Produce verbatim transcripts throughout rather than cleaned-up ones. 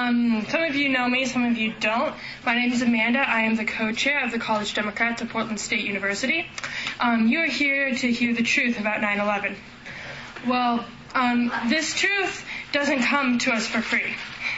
Um, some of you know me, some of you don't. My name is Amanda. I am the co-chair of the College Democrats at Portland State University. Um, you are here to hear the truth about nine eleven. Well, um, this truth doesn't come to us for free.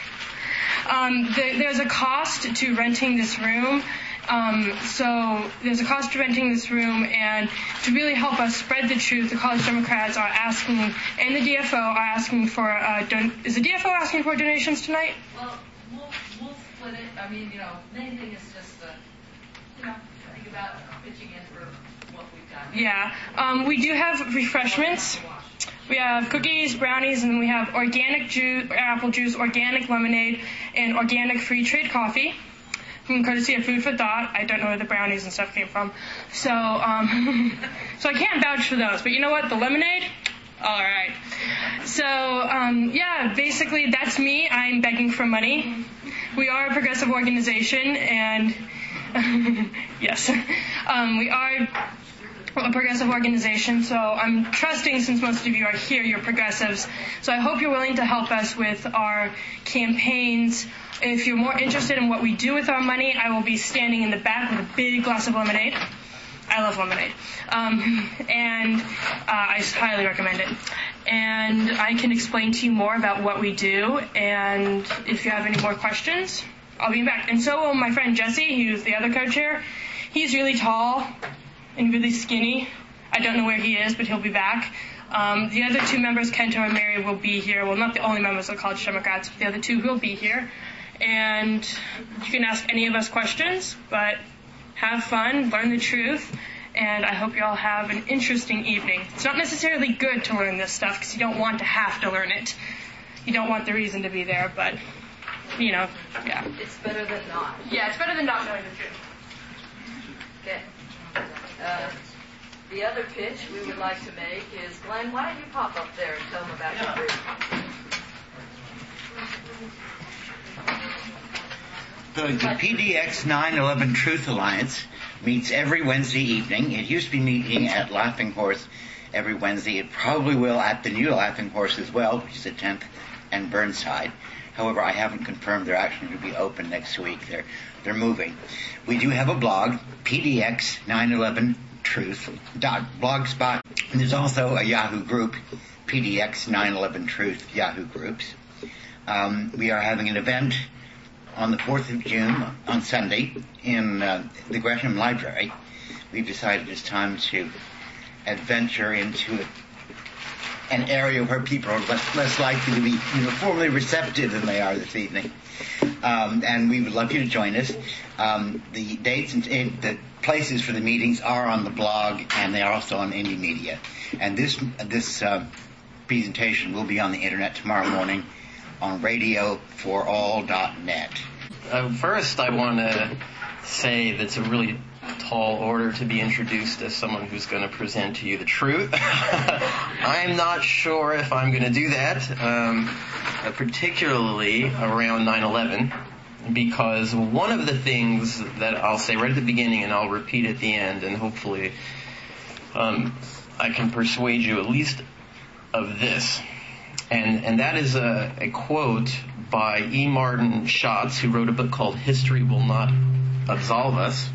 Um, th- there's a cost to renting this room. Um, so there's a cost to renting this room, and to really help us spread the truth, the College Democrats are asking, and the D F O are asking for, uh, don- is the D F O asking for donations tonight? Well, we'll, we'll split it. I mean, you know, main thing is just, uh, you know, think about pitching in for what we've got. Yeah. Um, we do have refreshments. We have cookies, brownies, and we have organic juice, apple juice, organic lemonade, and organic free trade coffee. Courtesy of Food for Thought. I don't know where the brownies and stuff came from. So, um, so I can't vouch for those. But you know what? The lemonade? All right. So, um, yeah, basically that's me. I'm begging for money. We are a progressive organization, and yes, um, we are a progressive organization, so I'm trusting, since most of you are here, you're progressives. So I hope you're willing to help us with our campaigns. If you're more interested in what we do with our money, I will be standing in the back with a big glass of lemonade. I love lemonade. Um, and uh, I highly recommend it. And I can explain to you more about what we do, and if you have any more questions, I'll be back. And so will my friend Jesse, who's the other co-chair. He's really tall and really skinny. I don't know where he is, but he'll be back. Um, the other two members, Kento and Mary, will be here. Well, not the only members of the College Democrats, but the other two will be here. And you can ask any of us questions, but have fun, learn the truth, and I hope you all have an interesting evening. It's not necessarily good to learn this stuff because you don't want to have to learn it. You don't want the reason to be there, but, you know, yeah. It's better than not. Yeah, it's better than not knowing the truth. Okay. Uh, the other pitch we would like to make is, Glenn, why don't you pop up there and tell them about your group? The P D X nine eleven Truth Alliance meets every Wednesday evening. It used to be meeting at Laughing Horse every Wednesday. It probably will at the new Laughing Horse as well, which is at tenth and Burnside. However, I haven't confirmed they're actually going to be open next week. They're they're moving. We do have a blog, P D X nine eleven Truth dot blogspot. And there's also a Yahoo group, P D X nine eleven Truth Yahoo groups. Um, we are having an event on the fourth of June, on Sunday, in uh, the Gresham Library. We've decided it's time to adventure into an area where people are less, less likely to be uniformly receptive than they are this evening. Um, and we would love you to join us. Um, the dates and, and the places for the meetings are on the blog, and they are also on Indie Media. And this this uh, presentation will be on the internet tomorrow morning on radio for all dot net. Uh, first, I want to say that it's a really tall order to be introduced as someone who's going to present to you the truth. I'm not sure if I'm going to do that, um, uh, particularly around nine eleven, because one of the things that I'll say right at the beginning and I'll repeat at the end, and hopefully um, I can persuade you at least of this. And and that is a, a quote by E. Martin Schatz, who wrote a book called History Will Not Absolve Us.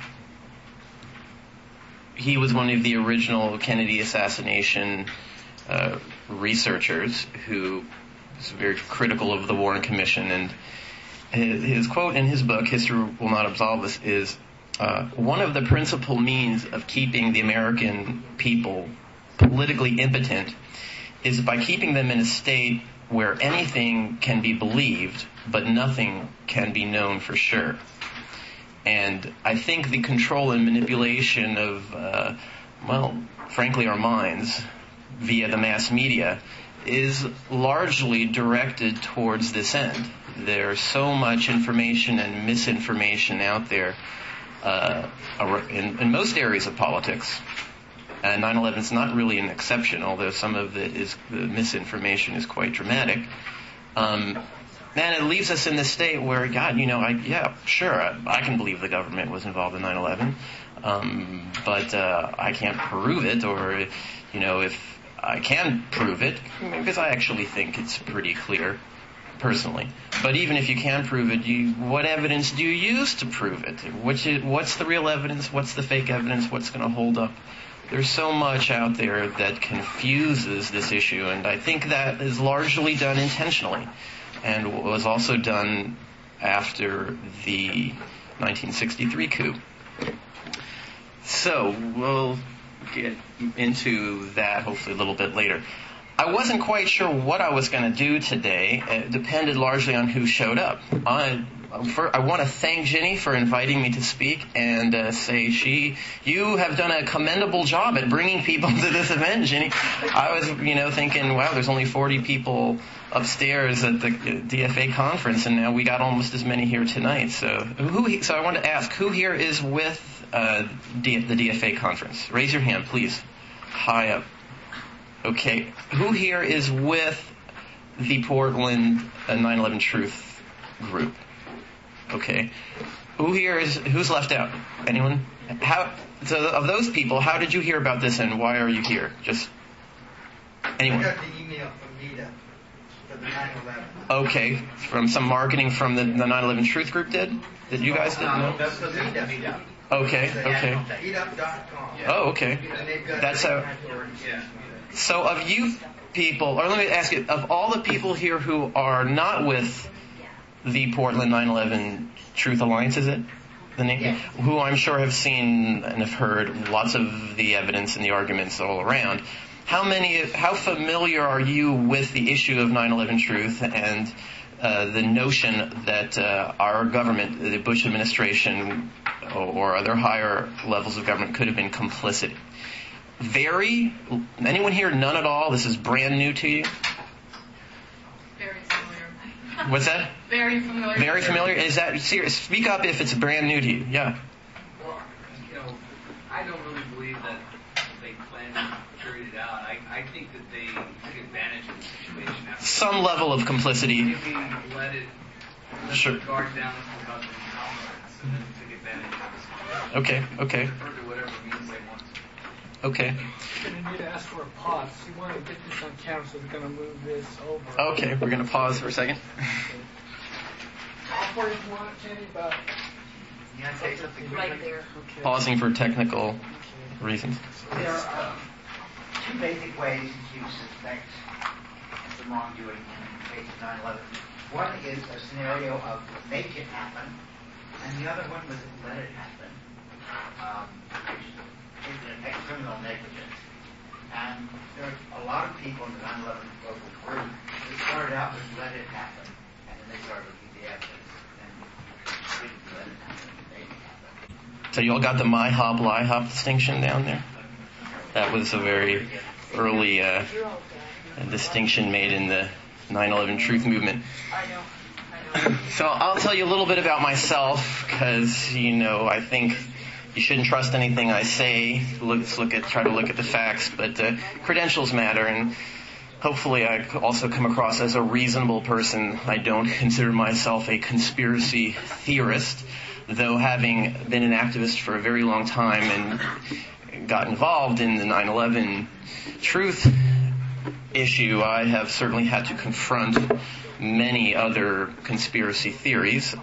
He was one of the original Kennedy assassination uh, researchers who was very critical of the Warren Commission. And his, his quote in his book, History Will Not Absolve Us, is, uh, one of the principal means of keeping the American people politically impotent is by keeping them in a state where anything can be believed, but nothing can be known for sure. And I think the control and manipulation of, uh, well, frankly, our minds via the mass media is largely directed towards this end. There's so much information and misinformation out there uh, in, in most areas of politics. And nine eleven is not really an exception, although some of it is, the misinformation is quite dramatic. Um, and it leaves us in this state where, God, you know, I, yeah, sure, I, I can believe the government was involved in nine eleven, um, but uh, I can't prove it, or, you know, if I can prove it, because I actually think it's pretty clear, personally. But even if you can prove it, you, what evidence do you use to prove it? Which is, what's the real evidence? What's the fake evidence? What's going to hold up? There's so much out there that confuses this issue, and I think that is largely done intentionally, and was also done after the nineteen sixty-three coup. So we'll get into that hopefully a little bit later. I wasn't quite sure what I was going to do today. It depended largely on who showed up. I, for, I want to thank Ginny for inviting me to speak and uh, say she, you have done a commendable job at bringing people to this event, Ginny. I was, you know, thinking, wow, there's only forty people upstairs at the D F A conference, and now we got almost as many here tonight. So, who? So I want to ask, who here is with uh, D, the D F A conference? Raise your hand, please. High up. Okay, who here is with the Portland uh, nine eleven Truth group? Okay, who here is who's left out? Anyone? How? So of those people, how did you hear about this, and why are you here? Just anyone? I got the email from Nita for the nine eleven. Okay, from some marketing from the, the nine eleven Truth group did? Did you guys did? No. That's the Meetup. Okay, okay. Meetup dot com. Oh, okay. That's how. So of you people, or let me ask you, of all the people here who are not with the Portland nine eleven Truth Alliance, is it? The name? Yes. Who I'm sure have seen and have heard lots of the evidence and the arguments all around. How many, how familiar are you with the issue of nine eleven Truth and uh, the notion that uh, our government, the Bush administration, or other higher levels of government could have been complicit? Very? Anyone here? None at all? This is brand new to you? Very familiar. What's that? Very familiar. Very familiar? Is that serious? Speak up if it's brand new to you. Yeah. Well, you know, I don't really believe that they planned and carried it out. I, I think that they took advantage of the situation. After Some level of complicity. maybe let it let Sure. the guard down without the confidence, and then took advantage of it. Okay, okay, Refer to whatever means they want to. okay. We're going to need to ask for a pause. We want to get this on camera, so we're going to move this over. Okay, we're going to pause for a second. How far do you want it, Jenny? About You want to say something? Right there. okay. Pausing for technical reasons. There are two basic ways to suspect some wrongdoing in the case of nine eleven. One is a scenario of make it happen, and the other one was let it happen, um, which is an ex criminal negligence. And there are a lot of people in the nine eleven local group who started out with let it happen, and then they started looking at the evidence, and didn't let it happen, make it happen. So you all got the my hop, lie hop distinction down there? That was a very early uh, distinction made in the nine eleven Truth movement. I know. I know. So I'll tell you a little bit about myself, because, you know, I think you shouldn't trust anything I say. Look, let's look at, try to look at the facts, but uh, credentials matter, and hopefully I also come across as a reasonable person. I don't consider myself a conspiracy theorist, though having been an activist for a very long time and got involved in the nine eleven Truth issue, I have certainly had to confront many other conspiracy theories,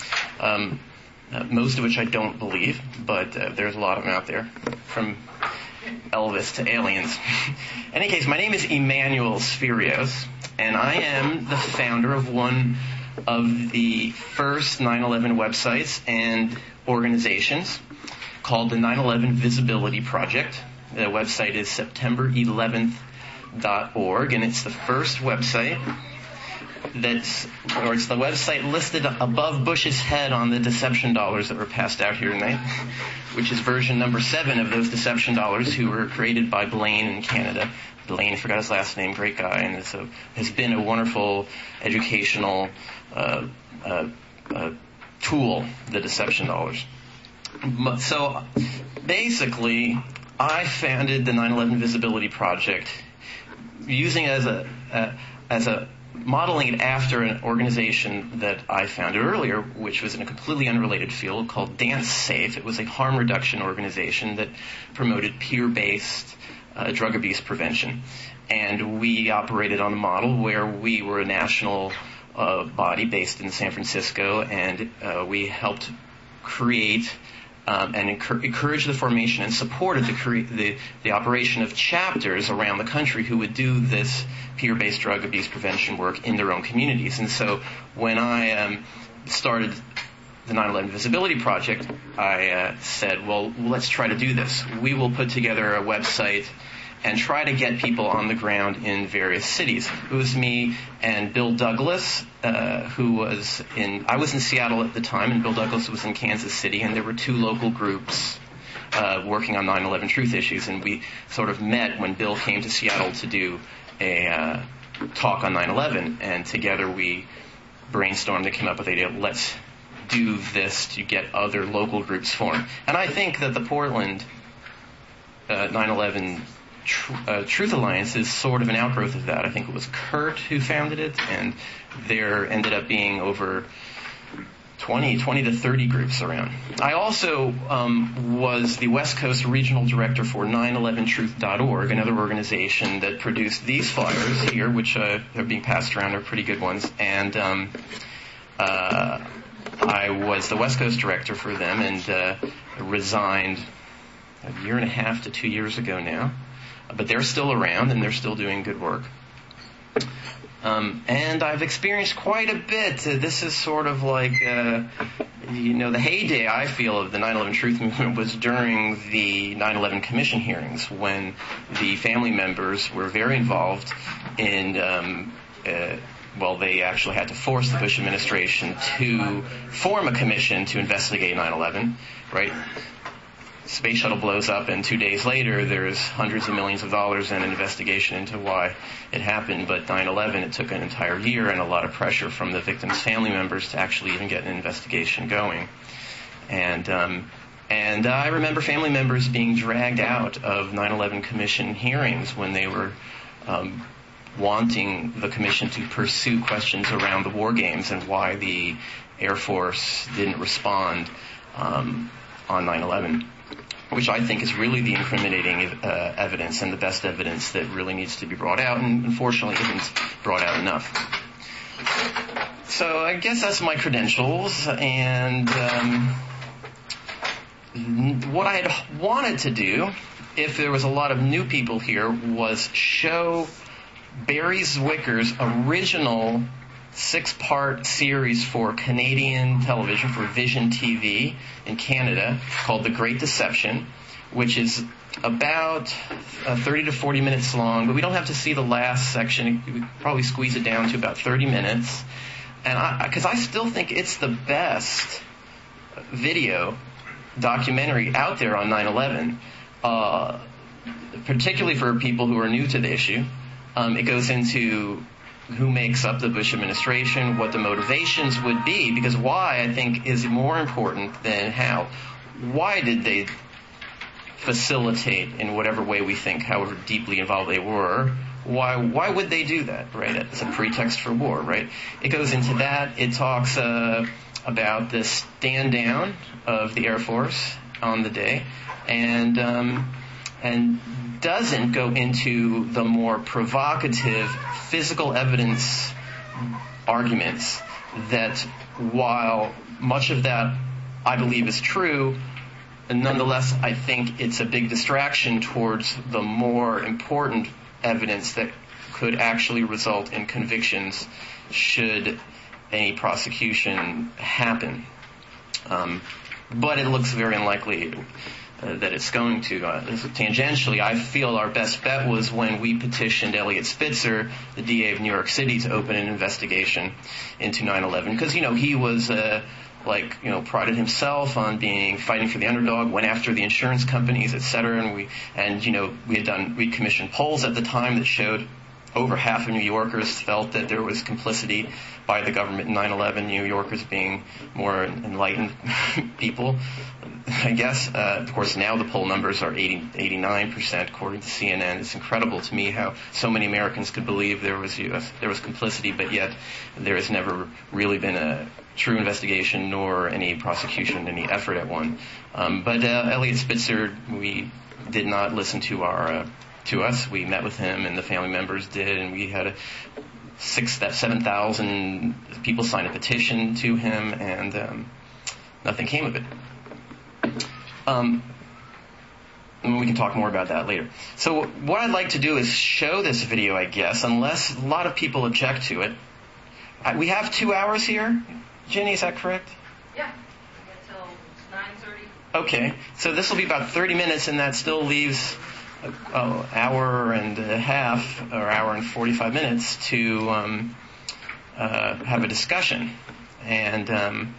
um, uh, most of which I don't believe, but uh, there's a lot of them out there, from Elvis to aliens. In any case, my name is Emmanuel Spherios, and I am the founder of one of the first nine eleven websites and organizations called the nine eleven Visibility Project. The website is September eleventh dot org, and it's the first website that's, or it's the website listed above Bush's head on the deception dollars that were passed out here tonight, which is version number seven of those deception dollars, who were created by Blaine in Canada. Blaine, I forgot his last name, great guy, and it's a, has been a wonderful educational uh, uh, uh, tool, the deception dollars. So basically, I founded the nine eleven Visibility Project using it as a, uh, as a modeling it after an organization that I founded earlier, which was in a completely unrelated field called Dance Safe. It was a harm reduction organization that promoted peer-based uh, drug abuse prevention. And we operated on a model where we were a national uh, body based in San Francisco, and uh, we helped create um, and encourage, encourage the formation and supported the, cre- the the operation of chapters around the country who would do this peer-based drug abuse prevention work in their own communities. And so when I um, started the nine eleven Visibility Project, I uh, said, well, let's try to do this. We will put together a website and try to get people on the ground in various cities. It was me and Bill Douglas, uh, who was in, I was in Seattle at the time, and Bill Douglas was in Kansas City, and there were two local groups uh, working on nine eleven truth issues, and we sort of met when Bill came to Seattle to do a uh, talk on nine eleven, and together we brainstormed and came up with the idea, let's do this to get other local groups formed. And I think that the Portland uh, nine eleven Tr- uh, Truth Alliance is sort of an outgrowth of that. I think it was Kurt who founded it, and there ended up being over twenty, twenty to thirty groups around. I also um, was the West Coast Regional Director for nine eleven truth dot org, another organization that produced these flyers here, which uh, are being passed around, are pretty good ones. And um, uh, I was the West Coast Director for them, and uh, resigned a year and a half to two years ago now. But they're still around, and they're still doing good work. Um, and I've experienced quite a bit. Uh, this is sort of like, uh, you know, the heyday, I feel, of the nine eleven Truth Movement was during the nine eleven Commission hearings, when the family members were very involved in, um, uh, well, they actually had to force the Bush administration to form a commission to investigate nine eleven, right? Space shuttle blows up, and two days later there's hundreds of millions of dollars and an investigation into why it happened. But nine eleven, it took an entire year and a lot of pressure from the victims' family members to actually even get an investigation going. And um, and uh, I remember family members being dragged out of nine eleven Commission hearings when they were um, wanting the Commission to pursue questions around the war games and why the Air Force didn't respond um, on nine eleven. Which I think is really the incriminating uh, evidence and the best evidence that really needs to be brought out, and unfortunately isn't brought out enough. So I guess that's my credentials, and um, what I had wanted to do, if there was a lot of new people here, was show Barry Zwicker's original six-part series for Canadian television, for Vision T V in Canada, called The Great Deception, which is about uh, thirty to forty minutes long, but we don't have to see the last section. We could probably squeeze it down to about thirty minutes. And I, because I still think it's the best video documentary out there on nine eleven, uh, particularly for people who are new to the issue. Um, it goes into who makes up the Bush administration, what the motivations would be, because why, I think, is more important than how. Why did they facilitate, in whatever way we think, however deeply involved they were, why why would they do that, right? It's a pretext for war, right? It goes into that. It talks uh, about the stand down of the Air Force on the day, and um, and doesn't go into the more provocative physical evidence arguments that, while much of that I believe is true, nonetheless I think it's a big distraction towards the more important evidence that could actually result in convictions should any prosecution happen. Um, but it looks very unlikely Uh, that it's going to. Uh, tangentially, I feel our best bet was when we petitioned Eliot Spitzer, the D A of New York City, to open an investigation into nine eleven, because, you know, he was uh, like, you know, prided himself on being fighting for the underdog, went after the insurance companies, et cetera, and we and you know we had done we commissioned polls at the time that showed over half of New Yorkers felt that there was complicity by the government in nine eleven, New Yorkers being more enlightened people, I guess. Uh, of course, now the poll numbers are eighty, eighty-nine percent according to C N N. It's incredible to me how so many Americans could believe there was U S, there was complicity, but yet there has never really been a true investigation nor any prosecution, any effort at one. Um, but uh, Eliot Spitzer, we did not listen to our... Uh, to us. We met with him, and the family members did, and we had a six, that seven thousand people signed a petition to him, and um, nothing came of it. Um, and we can talk more about that later. So what I'd like to do is show this video, I guess, unless a lot of people object to it. I, we have two hours here. Jenny, is that correct? Yeah, we get till nine thirty. Okay, so this will be about thirty minutes, and that still leaves an hour and a half, or hour and forty-five minutes to um, uh, have a discussion. And um,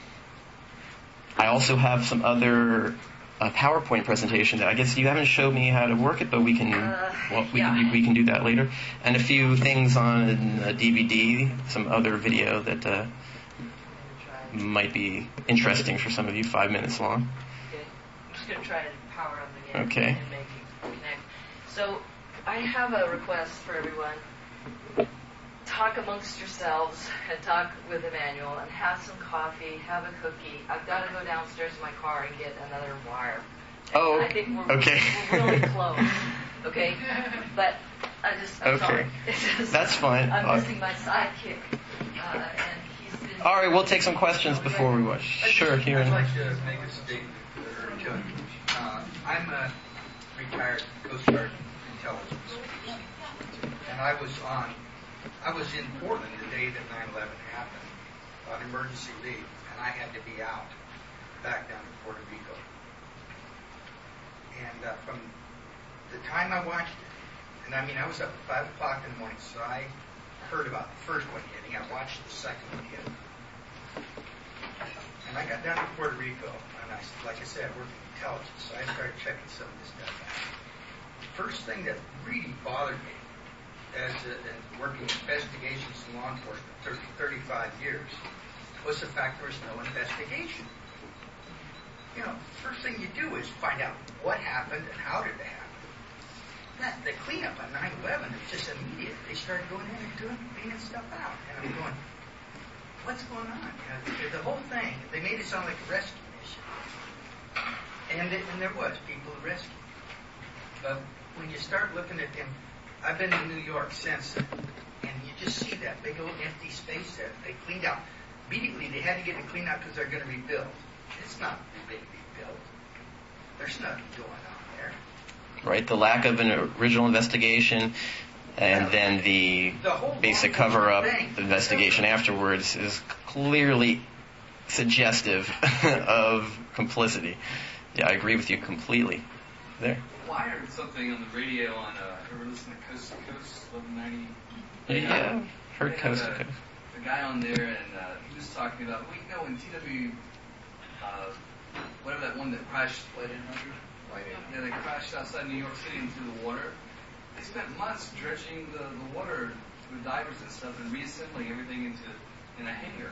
I also have some other uh, PowerPoint presentation that I guess you haven't showed me how to work it, but we can Uh, well, we, yeah. can, we can do that later. And a few things on a D V D, some other video that uh, might be interesting for some of you, five minutes long. Okay. I'm just going to try to power up again Okay. and make it connect. So I have a request for everyone. Talk amongst yourselves and talk with Emmanuel and have some coffee, have a cookie. I've got to go downstairs in my car and get another wire. Oh, I think we're, okay. we're really close. Okay? But I just, I'm Okay. sorry. It's just, That's fine. I'm Uh, missing my sidekick. Uh, and he's been... All right, we'll take some questions before we watch. Sure, here. I'd like to make a statement or two. Uh, I'm a retired Coast Guard intelligence person, and I was on, I was in Portland the day that nine eleven happened on emergency leave, and I had to be out back down to Puerto Rico. And uh, from the time I watched it, and I mean I was up at five o'clock in the morning, so I heard about the first one hitting. I watched the second one hit. And I got down to Puerto Rico, and I, like I said, I work in intelligence, so I started checking some of this stuff out. The first thing that really bothered me as, a, as working investigations in law enforcement for thirty-five years was the fact there was no investigation. You know, first thing you do is find out what happened and how did it happen. That, the cleanup on nine eleven was just immediate. They started going in and doing, cleaning stuff out. And I'm going, what's going on? You know, the, the whole thing, they made it sound like a rescue mission. And, it, and there was people rescued. But when you start looking at them, I've been in New York since then, and you just see that big old empty space there. They cleaned out. Immediately they had to get it cleaned out because they're going to rebuild. It's not being rebuilt. There's nothing going on there. Right, the lack of an original investigation, and then the basic cover-up investigation afterwards is clearly suggestive of complicity. Yeah, I agree with you completely. There. Well, I heard something on the radio on, uh, ever listen to Coast to Coast, eleven ninety? Yeah, heard They had Coast to a- Coast. A guy on there, and uh, he was talking about, well, you know, in T W, uh, whatever that one that crashed, White eight hundred? Yeah, they crashed outside New York City into the water. They spent months dredging the, the water with divers and stuff and reassembling everything into in a hangar.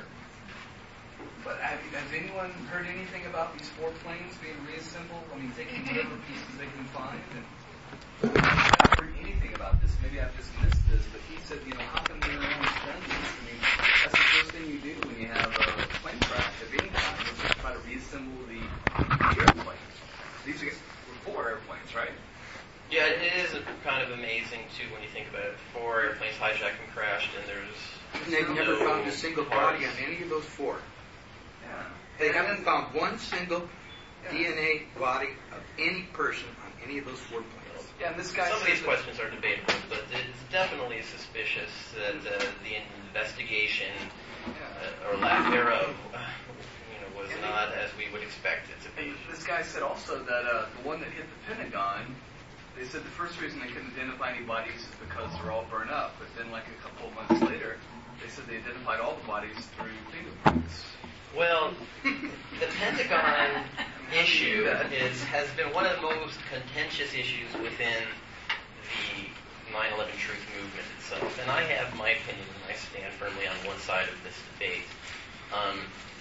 But have, you- has anyone heard anything about these four planes being reassembled? I mean, taking whatever pieces they can find? And I haven't heard anything about this. Maybe I've just missed this, but he said, you know, how come no one's done this? I mean, that's the first thing you do when you have a plane crash of any kind, is just try to reassemble the, the airplanes. These are four airplanes, right? Yeah, it is kind of amazing, too, when you think about it. Four airplanes hijacked and crashed, and there's... And they've never no found a single body on any of those four. Yeah. They haven't found one single D N A body of any person on any of those four planes. Yeah, and this guy Some of says these that- questions are debatable, but it's definitely suspicious that uh, the investigation uh, or lack thereof, uh, you know, was not as we would expect it to be. And this guy said also that uh, the one that hit the Pentagon, they said the first reason they couldn't identify any bodies is because they're all burned up. But then, like a couple of months later, they said they identified all the bodies through fingerprints. Well, the Pentagon issue is has been one of the most contentious issues within the nine eleven Truth movement itself. And I have my opinion, and I stand firmly on one side of this debate, um,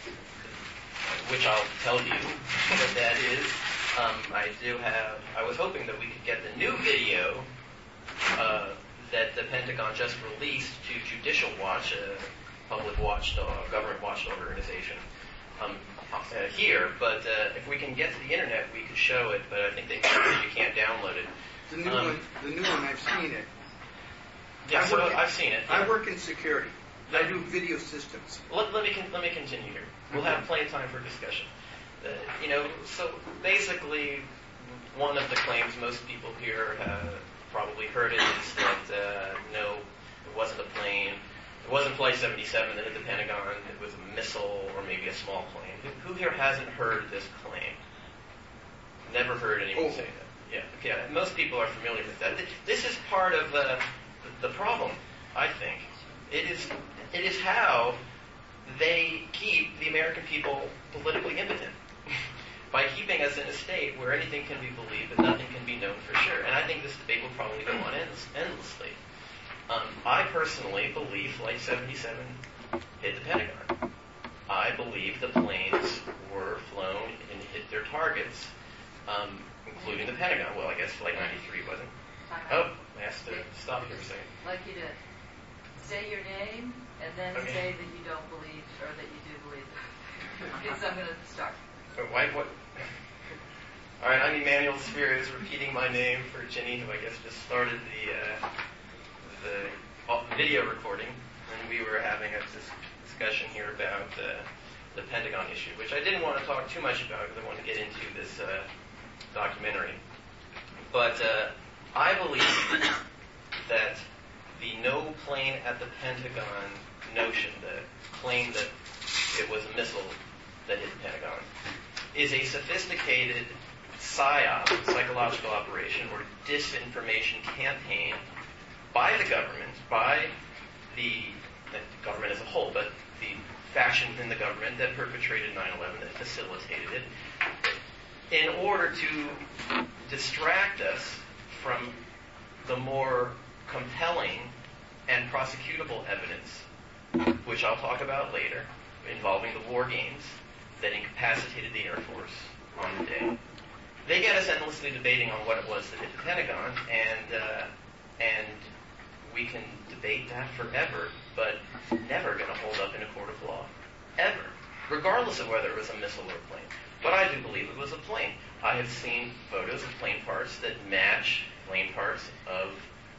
which I'll tell you what that is. Um, I do have, I was hoping that we could get the new video uh, that the Pentagon just released to Judicial Watch, a public watchdog, government watchdog organization, um, uh, here. But uh, if we can get to the internet, we could show it, but I think they say you can't download it. The new Um, one, the new one, I've seen it. Yeah, I so work in- I've seen it. I work in security. I do video systems. Let, let me con- let me continue here. We'll have plenty of time for discussion. Uh, you know, so basically, one of the claims most people here have probably heard it is that uh, no, it wasn't a plane. It wasn't Flight seventy-seven that hit the Pentagon. It was a missile or maybe a small plane. Who, who here hasn't heard this claim? Never heard anyone Oh. say that. Yeah, yeah. Most people are familiar with that. This is part of uh, the problem, I think. It is it is how they keep the American people politically impotent by keeping us in a state where anything can be believed but nothing can be known for sure. And I think this debate will probably go on endless, endlessly. Um, I personally believe Flight seventy-seven hit the Pentagon. I believe the planes were flown and hit their targets, um, including the Pentagon. Well, I guess Flight ninety-three wasn't. Oh, I have to stop here for a second. Like you did. Say your name and then Okay. say that you don't believe or that you do believe. Okay, so I'm going to start. But why, what? All right, I'm Emmanuel Spears, repeating my name for Ginny, who I guess just started the uh, the uh, video recording, and we were having a dis- discussion here about uh, the Pentagon issue, which I didn't want to talk too much about because I want to get into this uh, documentary. But uh, I believe that the no plane at the Pentagon notion, the claim that it was a missile that hit the Pentagon, is a sophisticated PSYOP, psychological operation, or disinformation campaign by the government, by the, the government as a whole, but the factions in the government that perpetrated nine eleven, that facilitated it, in order to distract us from the more compelling and prosecutable evidence, which I'll talk about later, involving the war games that incapacitated the Air Force on the day. They get us endlessly debating on what it was that hit the Pentagon, and uh, and we can debate that forever, but never going to hold up in a court of law, ever, regardless of whether it was a missile or a plane. But I do believe it was a plane. I have seen photos of plane parts that match plane parts of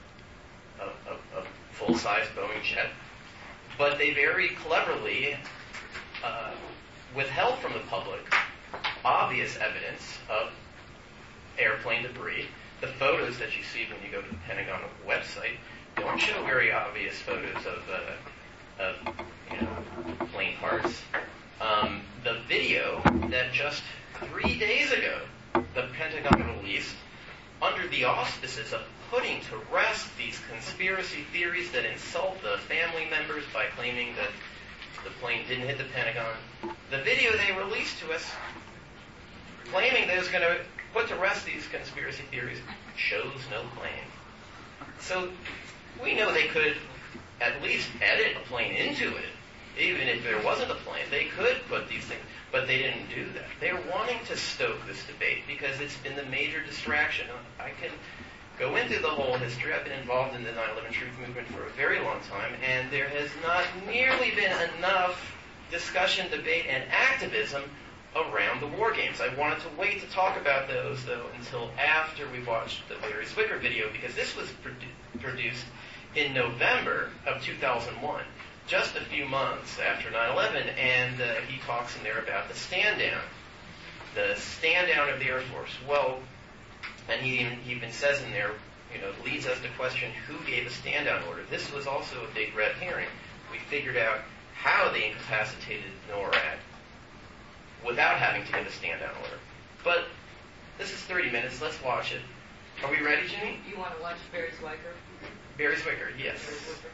a, a, a full-size Boeing jet, but they very cleverly uh, withheld from the public obvious evidence of airplane debris. The photos that you see when you go to the Pentagon website don't show very obvious photos of, uh, of you know, plane parts. Um, the video that just three days ago the Pentagon released, under the auspices of putting to rest these conspiracy theories that insult the family members by claiming that the plane didn't hit the Pentagon, the video they released to us claiming that it was going to put to rest these conspiracy theories shows no plane. So we know they could at least edit a plane into it. Even if there wasn't a plane, they could put these things, but they didn't do that. They're wanting to stoke this debate because it's been the major distraction. I can go into the whole history. I've been involved in the nine eleven Truth Movement for a very long time, and there has not nearly been enough discussion, debate, and activism around the war games. I wanted to wait to talk about those, though, until after we watched the Larry Zwicker video, because this was produ- produced in November of two thousand one, just a few months after nine eleven, and uh, he talks in there about the stand down, the stand down of the Air Force. Well, and he even, he even says in there, you know, leads us to question who gave a stand down order. This was also a big red herring. We figured out how they incapacitated NORAD without having to give a stand down order. But this is thirty minutes. Let's watch it. Are we ready, Jimmy? You want to watch Barry Zwicker? Barry Zwicker, yes. Barry Zwicker.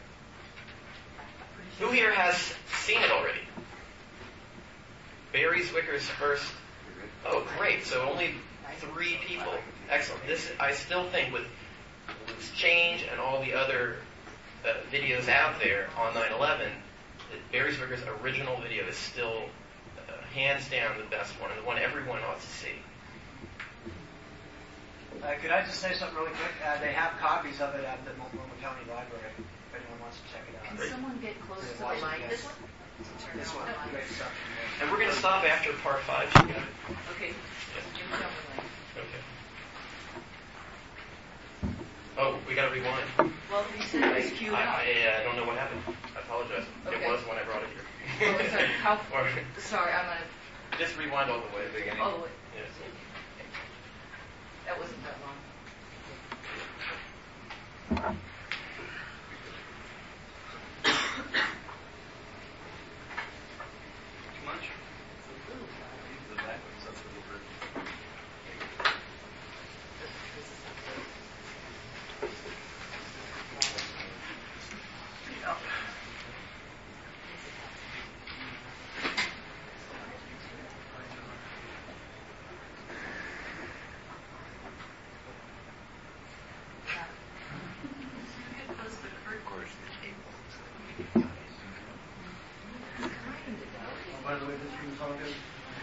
Who here has seen it already? Barry Zwicker's first. Oh, great. So only three people. Excellent. This, I still think, with Loose Change and all the other uh, videos out there on nine eleven, that Barry Zwicker's original video is still uh, hands down the best one, and the one everyone ought to see. Uh, could I just say something really quick? Uh, they have copies of it at the Multnomah County Library, if anyone wants to check it out. Can someone get close to the light? This one? Turn This it one. on. Great stuff. And we're going to stop after part five. You got it. Okay. Jim, tell me when. Okay. Oh, we got to rewind. Well, you said it was queued I, up. I, I don't know what happened. I apologize. Okay. It was when I brought it here. Oh, sorry. How, Or sorry, I'm gonna, just rewind all the way. Beginning. all the way. Yes. That wasn't that long. Too much? The backwards, that's a little bit. By the way, this room's all good.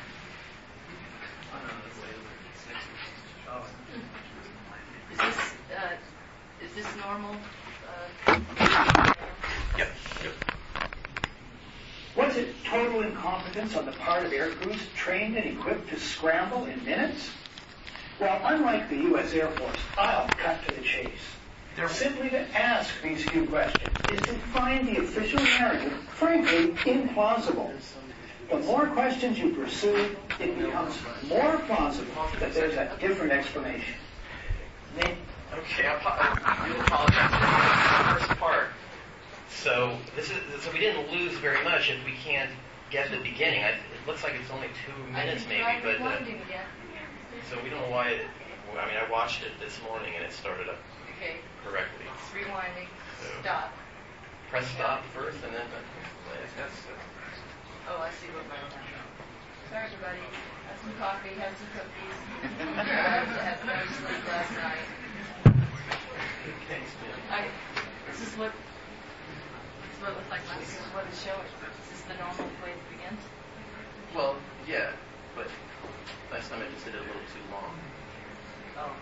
Oh. Is this, uh, is this normal? Uh, Yep. Yep. Was it total incompetence on the part of air crews trained and equipped to scramble in minutes? Well, unlike the U S Air Force, I'll cut to the chase. Simply to ask these few questions is to find the official narrative, frankly, implausible. The more questions you pursue, it becomes more plausible that there's a different explanation. Name. Okay, I do apologize for the first part. So this is so we didn't lose very much if we can't get the beginning. I, it looks like it's only two minutes maybe, but uh, again. so we don't know why. It, I mean, I watched it this morning and it started up Okay, correctly. it's rewinding. So Stop. press stop first and then play. That's Oh, I see what my Sorry, everybody. Have some coffee, have some cookies. I had no sleep last night. thanks, man. I, this is what, this is what it looked like last. This is what it's showing. Is this the normal way it begins? Well, yeah, but last time I just did it a little too long. Oh.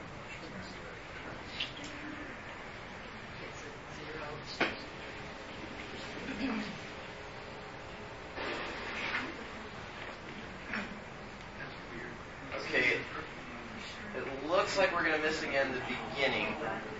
It's a zero. Okay, it looks like we're going to miss again the beginning,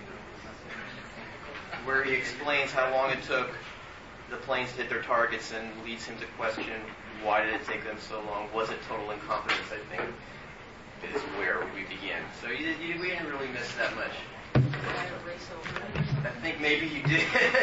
where he explains how long it took the planes to hit their targets and leads him to question why did it take them so long. Was it total incompetence, I think, is where we begin. So you, you, we didn't really miss that much. Did I erase over it? I think maybe you did.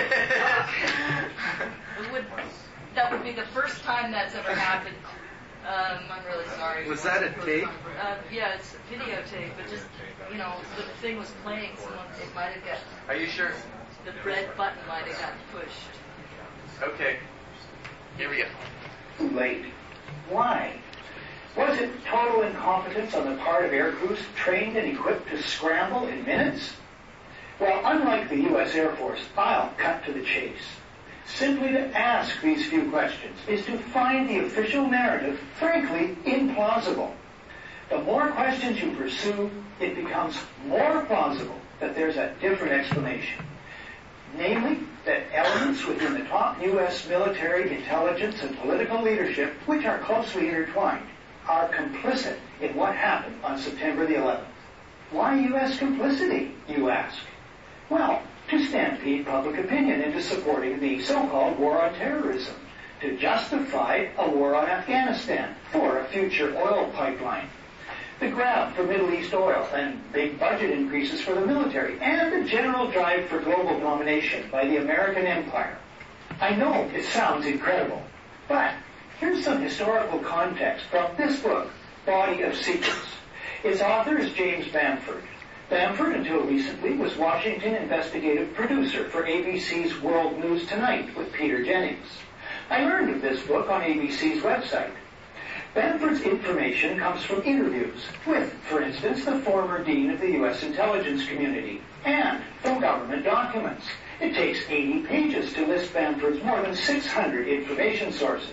It would, that would be the first time that's ever happened. Um, I'm really sorry. Was that a tape? Uh, yeah, it's a videotape, but just, you know, when the thing was playing, someone, it might have got, Are you sure? the red button might have got pushed. Okay. Here we go. Too late. Why? Was it total incompetence on the part of air crews trained and equipped to scramble in minutes? Well, unlike the U S Air Force, I'll cut to the chase. Simply to ask these few questions is to find the official narrative, frankly, implausible. The more questions you pursue, it becomes more plausible that there's a different explanation. Namely, that elements within the top U S military, intelligence, and political leadership, which are closely intertwined, are complicit in what happened on September the eleventh. Why U S complicity, you ask? Well, to stampede public opinion into supporting the so-called war on terrorism, to justify a war on Afghanistan for a future oil pipeline, the grab for Middle East oil and big budget increases for the military, and the general drive for global domination by the American empire. I know it sounds incredible, but here's some historical context from this book, Body of Secrets. Its author is James Bamford. Bamford, until recently, was Washington investigative producer for A B C's World News Tonight with Peter Jennings. I learned of this book on A B C's website. Bamford's information comes from interviews with, for instance, the former dean of the U S intelligence community, and from government documents. It takes eighty pages to list Bamford's more than six hundred information sources.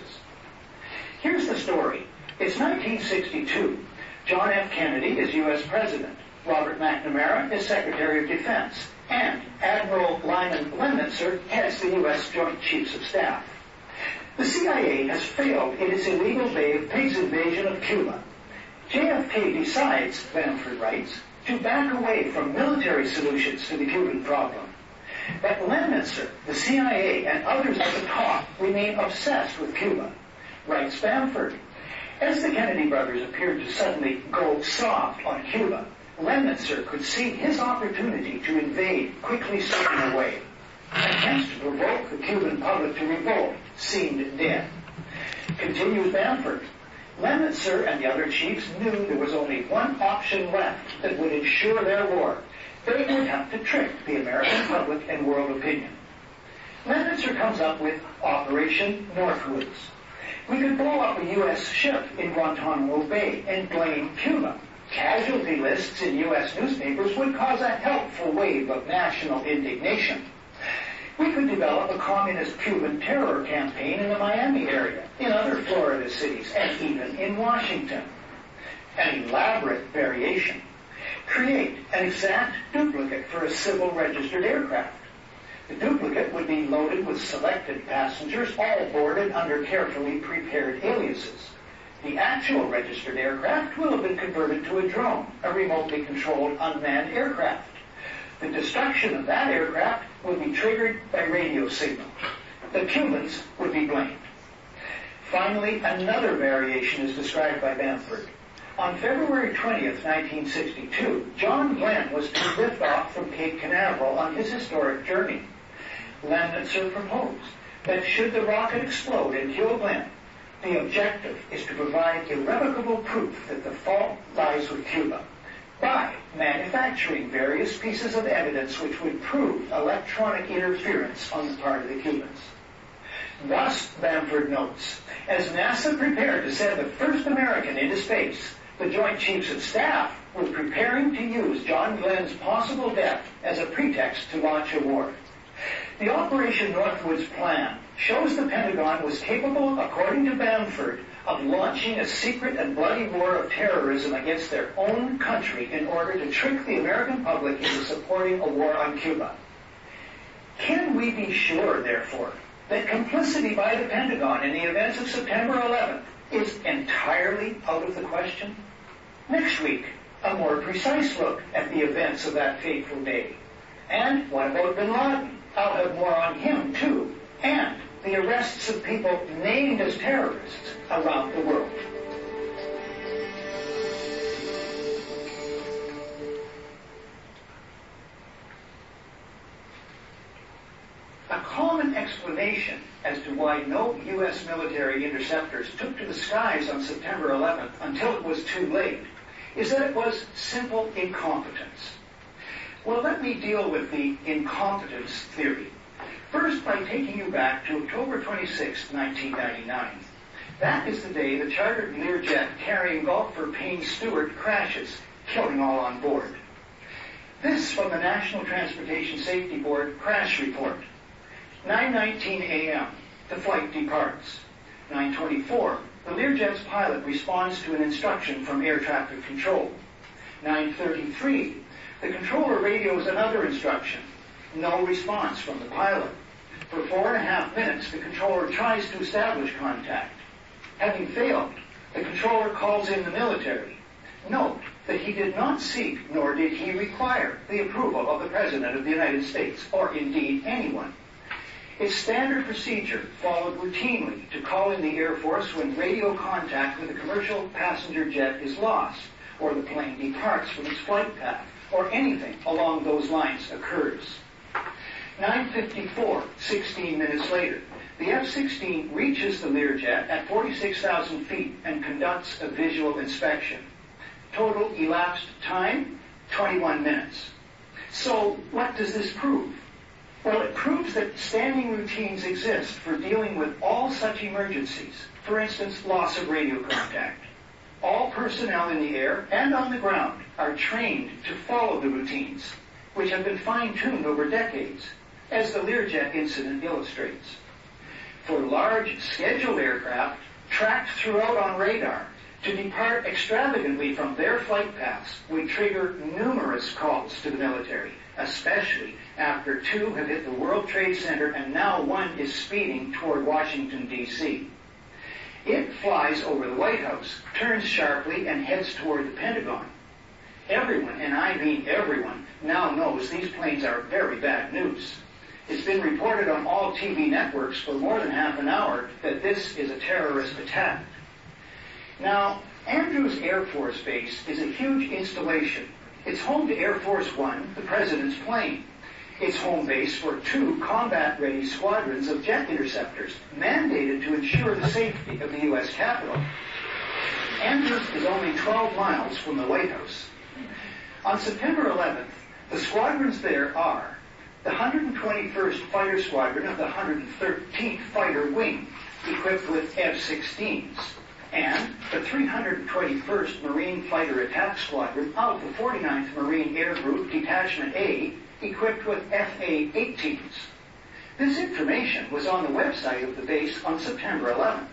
Here's the story. It's nineteen sixty-two. John F. Kennedy is U S president. Robert McNamara is Secretary of Defense, and Admiral Lyman Lemnitzer heads the U S Joint Chiefs of Staff. The C I A has failed in its illegal Bay of Pigs invasion of Cuba. J F K decides, Bamford writes, to back away from military solutions to the Cuban problem. But Lemnitzer, the C I A, and others at the top remain obsessed with Cuba, writes Bamford. As the Kennedy brothers appeared to suddenly go soft on Cuba, Lemnitzer could see his opportunity to invade quickly slipping away. Attempts to provoke the Cuban public to revolt seemed dead. Continues Bamford, Lemnitzer and the other chiefs knew there was only one option left that would ensure their war. They would have to trick the American public and world opinion. Lemnitzer comes up with Operation Northwoods. We could blow up a U S ship in Guantanamo Bay and blame Cuba. Casualty lists in U S newspapers would cause a helpful wave of national indignation. We could develop a communist Cuban terror campaign in the Miami area, in other Florida cities, and even in Washington. An elaborate variation. Create an exact duplicate for a civil registered aircraft. The duplicate would be loaded with selected passengers, all boarded under carefully prepared aliases. The actual registered aircraft will have been converted to a drone, a remotely controlled unmanned aircraft. The destruction of that aircraft would be triggered by radio signal. The Cubans would be blamed. Finally, another variation is described by Bamford. On February twentieth, nineteen sixty-two, John Glenn was to lift off from Cape Canaveral on his historic journey. Lemnitzer proposed that should the rocket explode and kill Glenn, the objective is to provide irrevocable proof that the fault lies with Cuba by manufacturing various pieces of evidence which would prove electronic interference on the part of the Cubans. Thus, Bamford notes, as NASA prepared to send the first American into space, the Joint Chiefs of Staff were preparing to use John Glenn's possible death as a pretext to launch a war. The Operation Northwoods plan shows the Pentagon was capable, according to Bamford, of launching a secret and bloody war of terrorism against their own country in order to trick the American public into supporting a war on Cuba. Can we be sure, therefore, that complicity by the Pentagon in the events of September eleventh is entirely out of the question? Next week, a more precise look at the events of that fateful day. And what about bin Laden? I'll have more on him, too, and the arrests of people named as terrorists around the world. A common explanation as to why no U S military interceptors took to the skies on September eleventh until it was too late is that it was simple incompetence. Well, let me deal with the incompetence theory. First, by taking you back to October twenty-sixth, nineteen ninety-nine. That is the day the chartered Learjet carrying golfer Payne Stewart crashes, killing all on board. This from the National Transportation Safety Board crash report. nine nineteen a.m., the flight departs. nine twenty-four, the Learjet's pilot responds to an instruction from air traffic control. nine thirty-three, the controller radios another instruction. No response from the pilot. For four and a half minutes, the controller tries to establish contact. Having failed, the controller calls in the military. Note that he did not seek, nor did he require, the approval of the President of the United States, or indeed anyone. It's standard procedure followed routinely to call in the Air Force when radio contact with a commercial passenger jet is lost, or the plane departs from its flight path, or anything along those lines occurs. nine fifty-four, sixteen minutes later, the F sixteen reaches the Learjet at forty-six thousand feet and conducts a visual inspection. Total elapsed time, twenty-one minutes. So what does this prove? Well, it proves that standing routines exist for dealing with all such emergencies, for instance, loss of radio contact. All personnel in the air and on the ground are trained to follow the routines, which have been fine-tuned over decades, as the Learjet incident illustrates. For large scheduled aircraft tracked throughout on radar, to depart extravagantly from their flight paths would trigger numerous calls to the military, especially after two have hit the World Trade Center and now one is speeding toward Washington, D C It flies over the White House, turns sharply, and heads toward the Pentagon. Everyone, and I mean everyone, now knows these planes are very bad news. It's been reported on all T V networks for more than half an hour that this is a terrorist attack. Now, Andrews Air Force Base is a huge installation. It's home to Air Force One, the President's plane. It's home base for two combat-ready squadrons of jet interceptors, mandated to ensure the safety of the U S Capitol. Andrews is only twelve miles from the White House. On September eleventh, the squadrons there are the one hundred twenty-first Fighter Squadron of the one hundred thirteenth Fighter Wing, equipped with F sixteens, and the three hundred twenty-first Marine Fighter Attack Squadron of the forty-ninth Marine Air Group Detachment A, equipped with F A eighteens. This information was on the website of the base on September eleventh.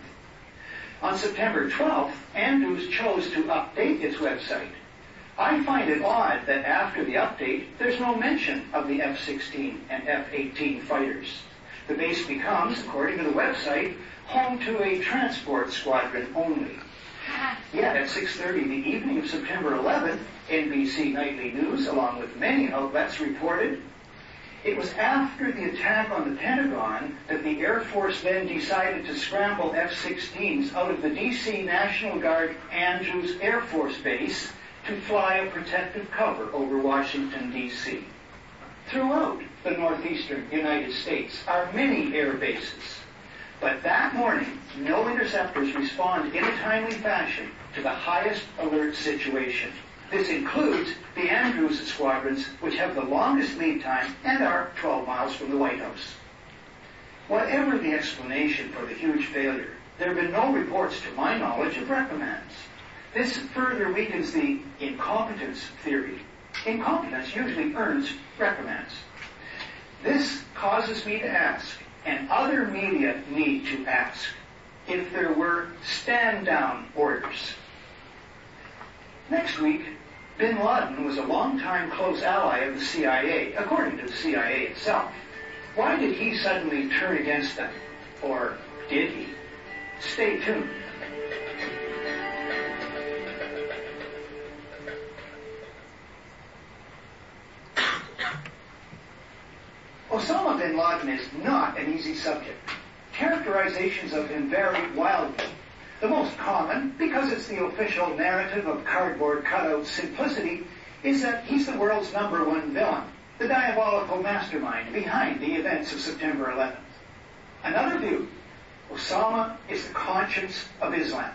On September twelfth, Andrews chose to update its website. I find it odd that after the update, there's no mention of the F sixteen and F eighteen fighters. The base becomes, according to the website, home to a transport squadron only. Yet at six thirty the evening of September eleventh, N B C Nightly News, along with many outlets, reported it was after the attack on the Pentagon that the Air Force then decided to scramble F sixteens out of the D C National Guard Andrews Air Force Base to fly a protective cover over Washington, D C Throughout the northeastern United States are many air bases. But that morning, no interceptors respond in a timely fashion to the highest alert situation. This includes the Andrews squadrons, which have the longest lead time and are twelve miles from the White House. Whatever the explanation for the huge failure, there have been no reports, to my knowledge, of reprimands. This further weakens the incompetence theory. Incompetence usually earns reprimands. This causes me to ask, and other media need to ask, if there were stand-down orders. Next week, bin Laden was a longtime close ally of the C I A, according to the C I A itself. Why did he suddenly turn against them? Or did he? Stay tuned. Osama bin Laden is not an easy subject. Characterizations of him vary wildly. The most common, because it's the official narrative of cardboard cutout simplicity, is that he's the world's number one villain, the diabolical mastermind behind the events of September eleventh. Another view, Osama is the conscience of Islam.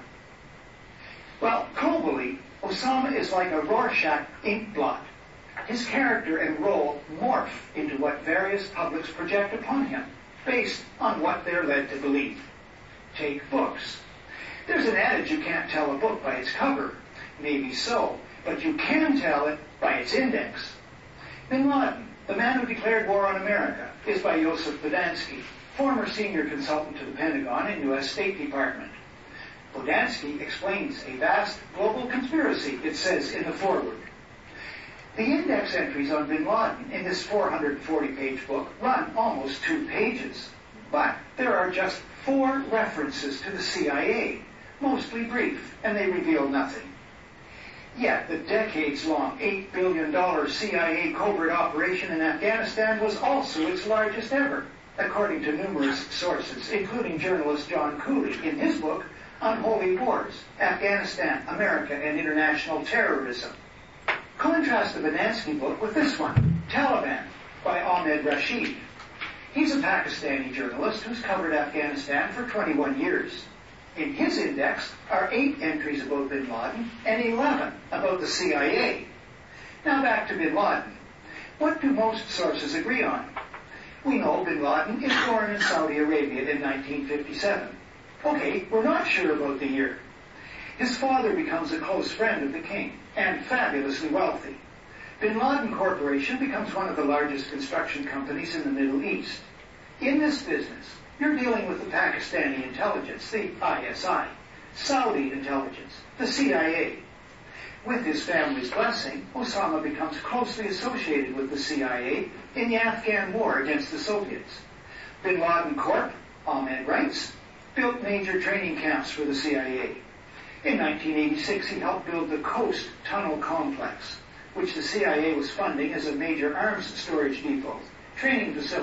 Well, globally, Osama is like a Rorschach ink blot. His character and role morph into what various publics project upon him, based on what they're led to believe. Take books. There's an adage you can't tell a book by its cover. Maybe so, but you can tell it by its index. Bin Laden, the man who declared war on America, is by Joseph Bodansky, former senior consultant to the Pentagon and U S State Department. Bodansky explains a vast global conspiracy, it says in the foreword. The index entries on bin Laden in this four hundred forty page book run almost two pages. But there are just four references to the C I A, mostly brief, and they reveal nothing. Yet the decades-long eight billion dollars C I A covert operation in Afghanistan was also its largest ever, according to numerous sources, including journalist John Cooley in his book, Unholy Wars, Afghanistan, America, and International Terrorism. Contrast the Bodansky book with this one, Taliban, by Ahmed Rashid. He's a Pakistani journalist who's covered Afghanistan for twenty-one years. In his index are eight entries about bin Laden and eleven about the C I A. Now back to bin Laden. What do most sources agree on? We know bin Laden is born in Saudi Arabia in nineteen fifty-seven. Okay, we're not sure about the year. His father becomes a close friend of the king and fabulously wealthy. Bin Laden Corporation becomes one of the largest construction companies in the Middle East. In this business, you're dealing with the Pakistani intelligence, the I S I, Saudi intelligence, the C I A. With his family's blessing, Osama becomes closely associated with the C I A in the Afghan war against the Soviets. Bin Laden Corp, Ahmed writes, built major training camps for the C I A. In nineteen eighty-six, he helped build the Coast Tunnel Complex, which the C I A was funding as a major arms storage depot, training facility,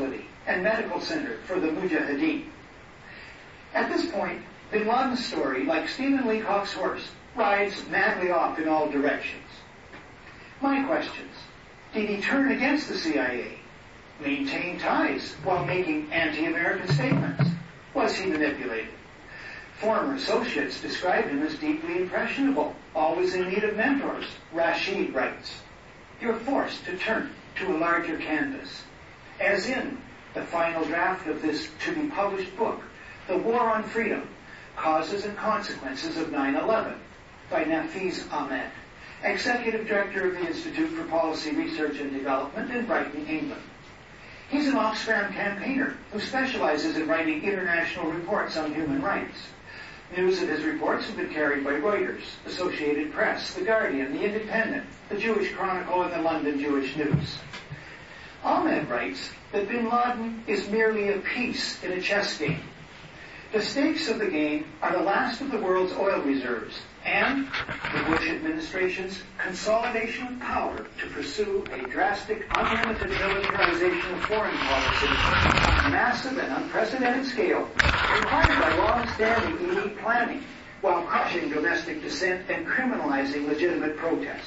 and medical center for the Mujahideen. At this point, bin Laden's story, like Stephen Leacock's horse, rides madly off in all directions. My questions: did he turn against the C I A? Maintain ties while making anti-American statements? Was he manipulated? Former associates described him as deeply impressionable, always in need of mentors. Rashid writes, "You're forced to turn to a larger canvas." As in the final draft of this to-be-published book, The War on Freedom, Causes and Consequences of nine eleven, by Nafiz Ahmed, Executive Director of the Institute for Policy Research and Development in Brighton, England. He's an Oxfam campaigner who specializes in writing international reports on human rights. News of his reports have been carried by Reuters, Associated Press, The Guardian, The Independent, The Jewish Chronicle, and the London Jewish News. Ahmed writes that bin Laden is merely a piece in a chess game. The stakes of the game are the last of the world's oil reserves and the Bush administration's consolidation of power to pursue a drastic, unlimited militarization of foreign policy on a massive and unprecedented scale required by long-standing elite planning while crushing domestic dissent and criminalizing legitimate protest.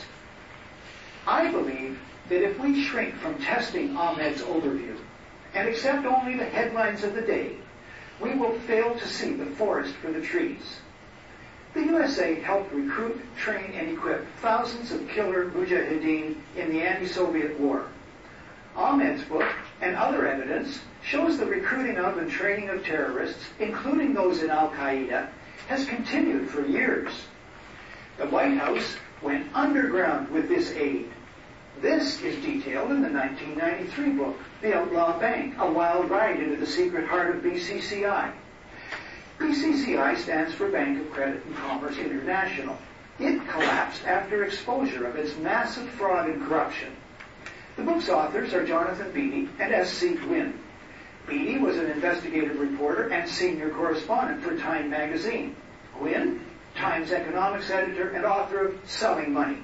I believe that if we shrink from testing Ahmed's overview and accept only the headlines of the day, we will fail to see the forest for the trees. The U S A helped recruit, train, and equip thousands of killer mujahideen in the anti-Soviet war. Ahmed's book and other evidence shows the recruiting of and training of terrorists, including those in Al-Qaeda, has continued for years. The White House went underground with this aid. This is detailed in the nineteen ninety-three book, The Outlaw Bank, A Wild Ride into the Secret Heart of B C C I. B C C I stands for Bank of Credit and Commerce International. It collapsed after exposure of its massive fraud and corruption. The book's authors are Jonathan Beatty and S C Gwynne. Beatty was an investigative reporter and senior correspondent for Time magazine. Gwynne, Time's economics editor and author of Selling Money.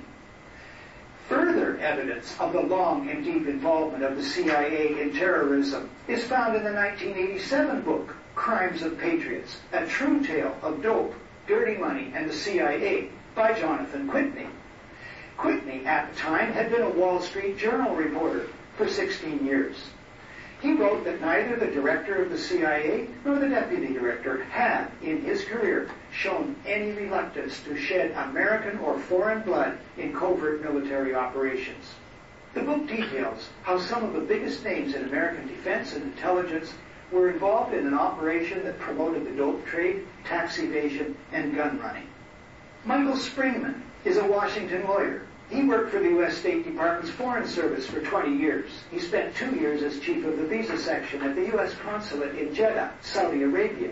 Further evidence of the long and deep involvement of the C I A in terrorism is found in the nineteen eighty-seven book, Crimes of Patriots, a true tale of dope, dirty money, and the C I A, by Jonathan Whitney. Whitney, at the time, had been a Wall Street Journal reporter for sixteen years. He wrote that neither the director of the C I A nor the deputy director had, in his career, shown any reluctance to shed American or foreign blood in covert military operations. The book details how some of the biggest names in American defense and intelligence were involved in an operation that promoted the dope trade, tax evasion, and gun running. Michael Springman is a Washington lawyer. He worked for the U S State Department's Foreign Service for twenty years. He spent two years as chief of the visa section at the U S consulate in Jeddah, Saudi Arabia.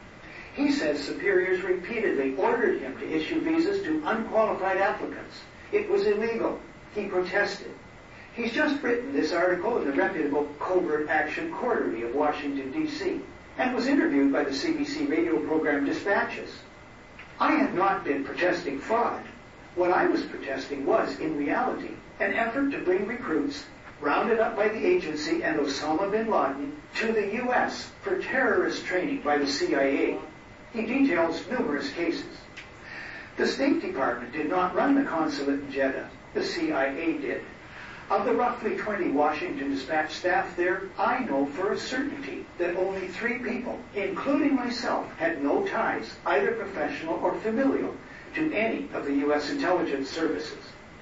He says superiors repeatedly ordered him to issue visas to unqualified applicants. It was illegal. He protested. He's just written this article in the reputable Covert Action Quarterly of Washington, D C, and was interviewed by the C B C radio program Dispatches. I had not been protesting fraud. What I was protesting was, in reality, an effort to bring recruits rounded up by the agency and Osama bin Laden to the U S for terrorist training by the C I A. He details numerous cases. The State Department did not run the consulate in Jeddah. The C I A did. Of the roughly twenty Washington Dispatch staff there, I know for a certainty that only three people, including myself, had no ties, either professional or familial, to any of the U S intelligence services.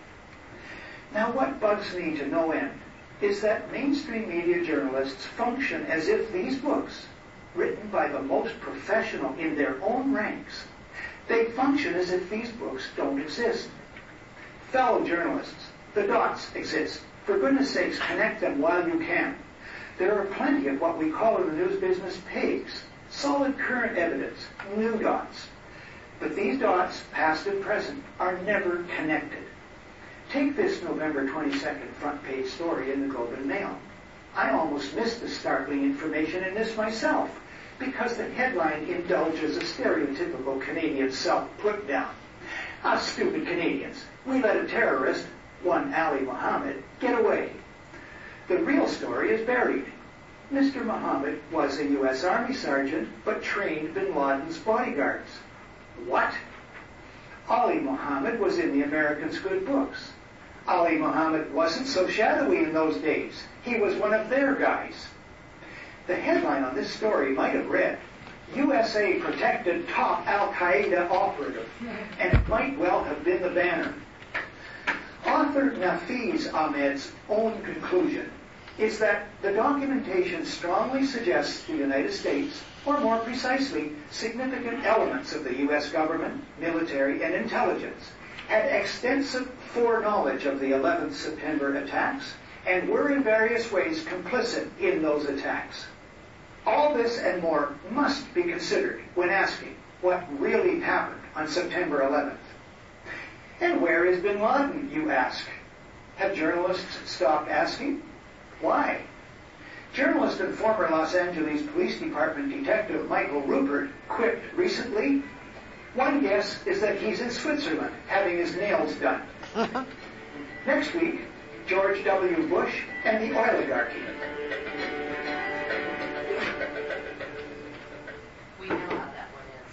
Now, what bugs me to no end is that mainstream media journalists function as if these books, written by the most professional in their own ranks, they function as if these books don't exist. Fellow journalists, the dots exist. For goodness sakes, connect them while you can. There are plenty of what we call in the news business pigs, solid current evidence, new dots. But these dots, past and present, are never connected. Take this November twenty-second front page story in the Globe and Mail. I almost missed the startling information in this myself, because the headline indulges a stereotypical Canadian self-put-down. Us stupid Canadians, we let a terrorist, one Ali Mohammed, get away. The real story is buried. Mister Muhammad was a U S Army sergeant, but trained bin Laden's bodyguards. What? Ali Muhammad was in the Americans' good books. Ali Muhammad wasn't so shadowy in those days. He was one of their guys. The headline on this story might have read, U S A protected top Al-Qaeda operative, and it might well have been the banner. Author Nafiz Ahmed's own conclusion is that the documentation strongly suggests the United States, or more precisely, significant elements of the U S government, military, and intelligence, had extensive foreknowledge of the eleventh September attacks and were in various ways complicit in those attacks. All this and more must be considered when asking what really happened on September eleventh. And where is bin Laden, you ask? Have journalists stopped asking? Why? Journalist and former Los Angeles Police Department detective Michael Rupert quipped recently, one guess is that he's in Switzerland having his nails done. Next week, George W. Bush and the oligarchy. We know how that one ends.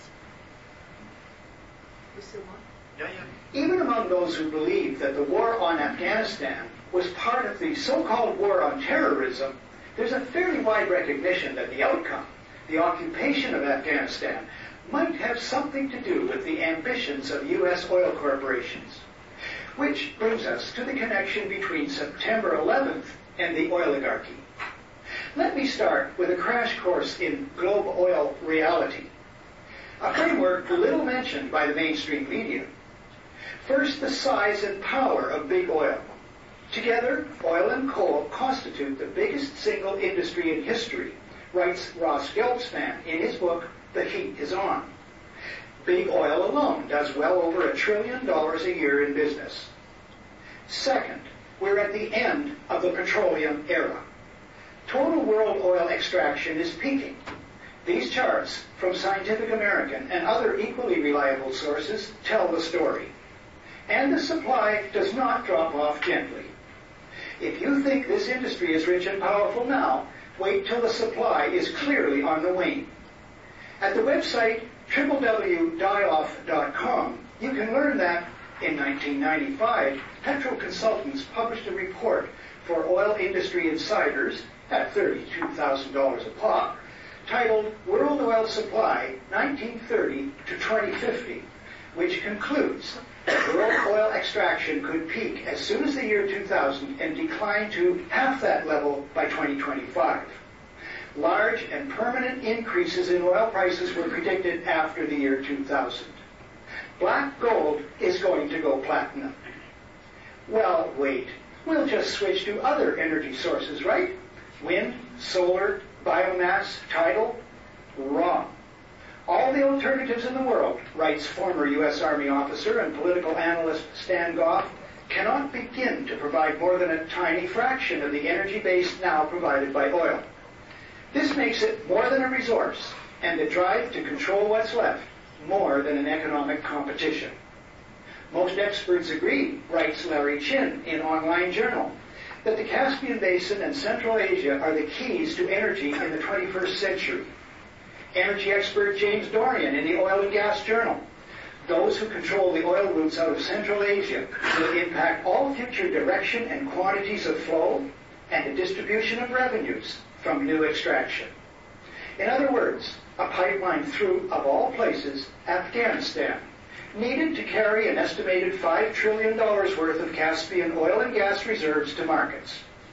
We still want? Yeah, yeah. Even among those who believe that the war on Afghanistan was part of the so-called war on terrorism, there's a fairly wide recognition that the outcome, the occupation of Afghanistan, might have something to do with the ambitions of U S oil corporations. Which brings us to the connection between September eleventh and the oligarchy. Let me start with a crash course in globe oil reality, a framework little mentioned by the mainstream media. First, the size and power of big oil. Together, oil and coal constitute the biggest single industry in history, writes Ross Gelbsman in his book, The Heat is On. Big oil alone does well over a trillion dollars a year in business. Second, we're at the end of the petroleum era. Total world oil extraction is peaking. These charts from Scientific American and other equally reliable sources tell the story. And the supply does not drop off gently. If you think this industry is rich and powerful now, wait till the supply is clearly on the wane. At the website w w w dot die off dot com, you can learn that in nineteen ninety-five, Petro Consultants published a report for oil industry insiders at thirty-two thousand dollars a pop, titled World Oil Supply nineteen thirty to twenty fifty, which concludes that world oil extraction could peak as soon as the year two thousand and decline to half that level by twenty twenty-five. Large and permanent increases in oil prices were predicted after the year two thousand. Black gold is going to go platinum. Well, wait. We'll just switch to other energy sources, right? Wind, solar, biomass, tidal? Wrong. All the alternatives in the world, writes former U S Army officer and political analyst Stan Goff, cannot begin to provide more than a tiny fraction of the energy base now provided by oil. This makes it more than a resource, and the drive to control what's left more than an economic competition. Most experts agree, writes Larry Chin in Online Journal, that the Caspian Basin and Central Asia are the keys to energy in the twenty-first century. Energy expert James Dorian in the Oil and Gas Journal, those who control the oil routes out of Central Asia will impact all future direction and quantities of flow and the distribution of revenues from new extraction. In other words, a pipeline through, of all places, Afghanistan, needed to carry an estimated five trillion dollars worth of Caspian oil and gas reserves to markets.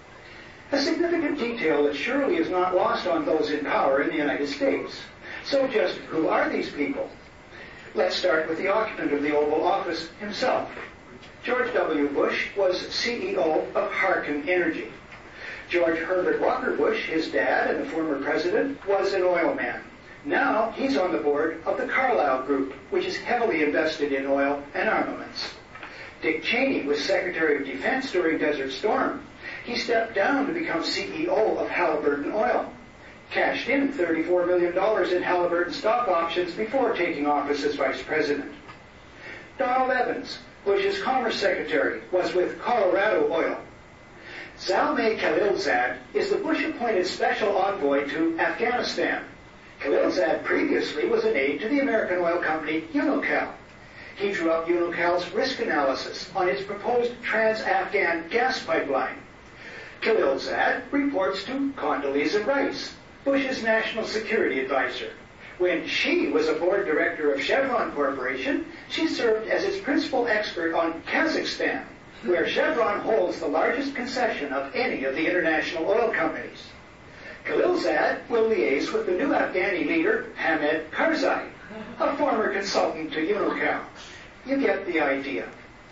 A significant detail that surely is not lost on those in power in the United States. So just who are these people? Let's start with the occupant of the Oval Office himself. George W. Bush was C E O of Harken Energy. George Herbert Walker Bush, his dad and the former president, was an oil man. Now he's on the board of the Carlyle Group, which is heavily invested in oil and armaments. Dick Cheney was Secretary of Defense during Desert Storm. He stepped down to become C E O of Halliburton Oil, cashed in thirty-four million dollars in Halliburton stock options before taking office as vice president. Donald Evans, Bush's Commerce Secretary, was with Colorado Oil. Zalmay Khalilzad is the Bush-appointed special envoy to Afghanistan. Khalilzad previously was an aide to the American oil company Unocal. He drew up Unocal's risk analysis on its proposed trans-Afghan gas pipeline. Khalilzad reports to Condoleezza Rice, Bush's national security advisor. When she was a board director of Chevron Corporation, she served as its principal expert on Kazakhstan, where Chevron holds the largest concession of any of the international oil companies. Khalilzad will liaise with the new Afghani leader, Hamid Karzai, a former consultant to Unocal. You get the idea.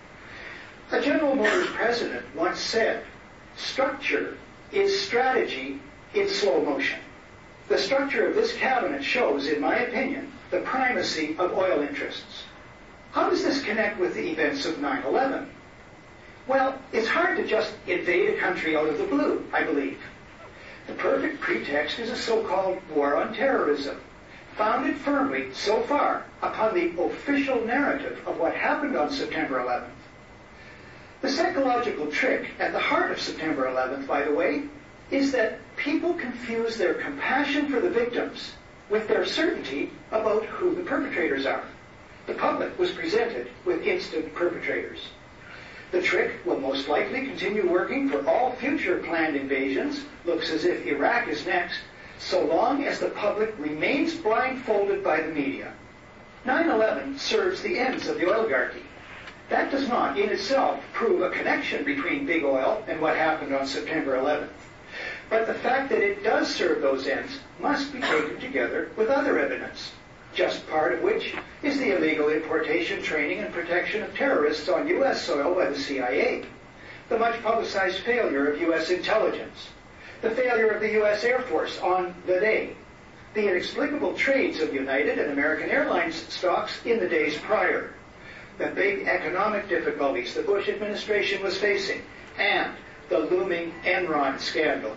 A General Motors president once said, "Structure is strategy in slow motion." The structure of this cabinet shows, in my opinion, the primacy of oil interests. How does this connect with the events of nine eleven? Well, it's hard to just invade a country out of the blue, I believe. The perfect pretext is a so-called war on terrorism, founded firmly, so far, upon the official narrative of what happened on September eleventh. The psychological trick at the heart of September eleventh, by the way, is that people confuse their compassion for the victims with their certainty about who the perpetrators are. The public was presented with instant perpetrators. The trick will most likely continue working for all future planned invasions. Looks as if Iraq is next, so long as the public remains blindfolded by the media. nine eleven serves the ends of the oligarchy. That does not, in itself, prove a connection between big oil and what happened on September eleventh. But the fact that it does serve those ends must be taken together with other evidence, just part of which is the illegal importation, training, and protection of terrorists on U S soil by the C I A, the much-publicized failure of U S intelligence, the failure of the U S Air Force on the day, the inexplicable trades of United and American Airlines stocks in the days prior, the big economic difficulties the Bush administration was facing, and the looming Enron scandal.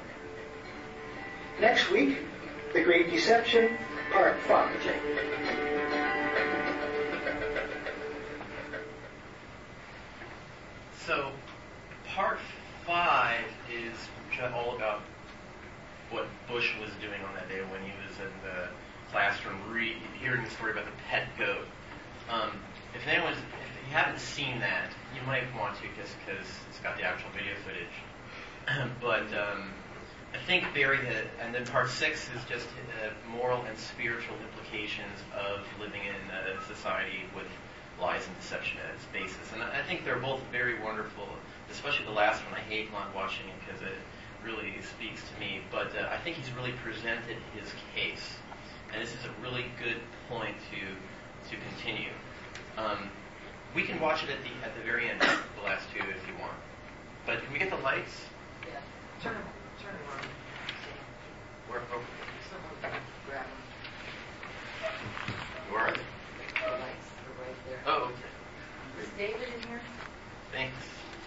Next week, The Great Deception, Part five. So, Part five is all about what Bush was doing on that day when he was in the classroom re- hearing the story about the pet goat. Um, if anyone's, if you haven't seen that, you might want to just because it's got the actual video footage. but um, I think Barry had, and then part six is just uh, moral and spiritual implications of living in a society with lies and deception at its basis. And I think they're both very wonderful, especially the last one. I hate not watching it because it really speaks to me. But uh, I think he's really presented his case. And this is a really good point to to continue. Um, we can watch it at the at the very end, the last two, if you want. But can we get the lights? Yeah. Turn them, turn them on. Where? Oh. Someone can grab them. Where are they? The lights are right there. Oh, okay. Is David in here? Thanks.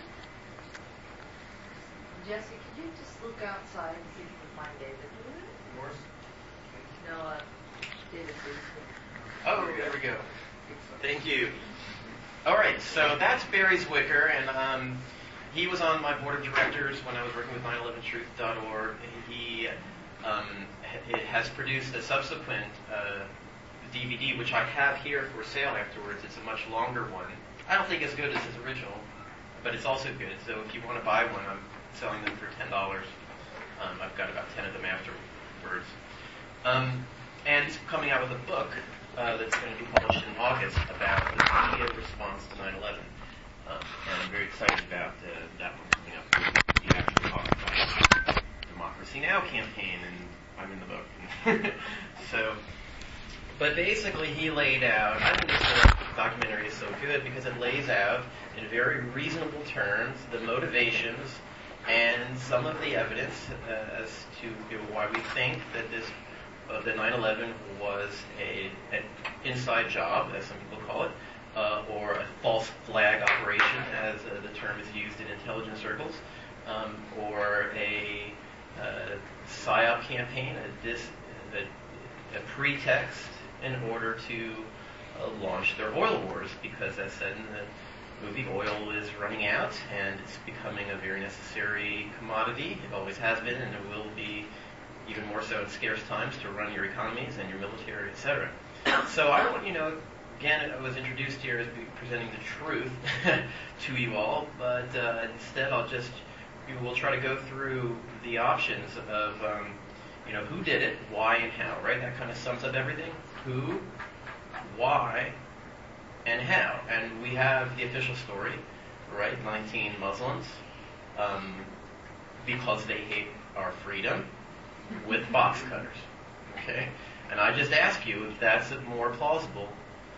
Jesse, could you just look outside and see if you can find David? Yours? No, uh, David Beasley. Oh, there we go. Thank you. All right, so that's Barry Zwicker, and um, he was on my board of directors when I was working with nine eleven truth dot org. He um, it has produced a subsequent uh, D V D, which I have here for sale afterwards. It's a much longer one. I don't think as good as his original, but it's also good. So if you want to buy one, I'm selling them for ten dollars. Um, I've got about ten of them afterwards. Um, and he's coming out with a book uh, that's going to be published in August about the media response to nine eleven. Um, and I'm very excited about uh, that one coming up. He actually talks about the Democracy Now! Campaign, and I'm in the book. so, but basically he laid out, I think this documentary is so good because it lays out in very reasonable terms the motivations and some of the evidence uh, as to you know, why we think that this uh, the nine eleven was a an inside job, as some people call it, uh, or a false flag operation, as uh, the term is used in intelligence circles, um, or a uh, PSYOP campaign, a, dis, a, a pretext in order to uh, launch their oil wars, because as said in the movie, oil is running out, and it's becoming a very necessary commodity. It always has been, and it will be even more so in scarce times to run your economies and your military, et cetera. So I want, you know, again, I was introduced here as presenting the truth to you all, but uh, instead I'll just, you know, we'll try to go through the options of, um, you know, who did it, why, and how, right? That kind of sums up everything. Who, why, and how. And we have the official story, right? nineteen Muslims, um, because they hate our freedom, with box cutters, okay? And I just ask you if that's more plausible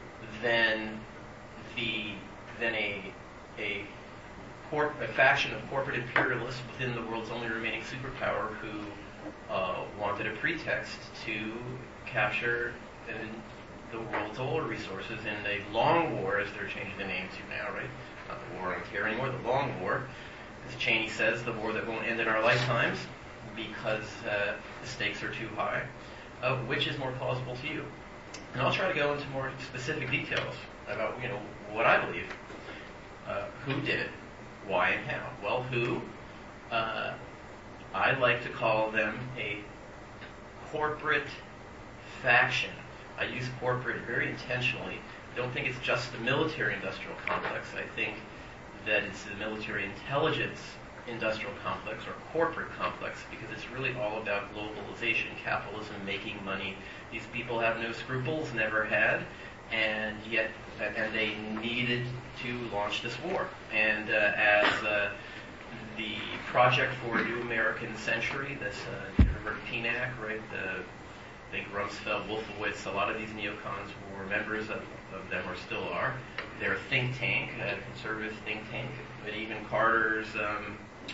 than the than a a, corp, a faction of corporate imperialists within the world's only remaining superpower who uh, wanted a pretext to capture uh, the world's oil resources in a long war, as they're changing the name to now, right? Not the war on terror anymore, the long war. As Cheney says, the war that won't end in our lifetimes because uh, the stakes are too high. Uh, which is more plausible to you? And I'll try to go into more specific details about, you know, what I believe. Uh, who did it? Why and how? Well, who? Uh, I like to call them a corporate faction. I use corporate very intentionally. I don't think it's just the military-industrial complex. I think that it's the military intelligence industrial complex or corporate complex, because it's really all about globalization, capitalism, making money. These people have no scruples, never had, and yet, and they needed to launch this war. And uh, as uh, the Project for a New American Century, that's uh, Herbert P N A C, right? The, I think Rumsfeld, Wolfowitz, a lot of these neocons were members of, of them, or still are. They're a think tank, a conservative think tank. But even Carter's um,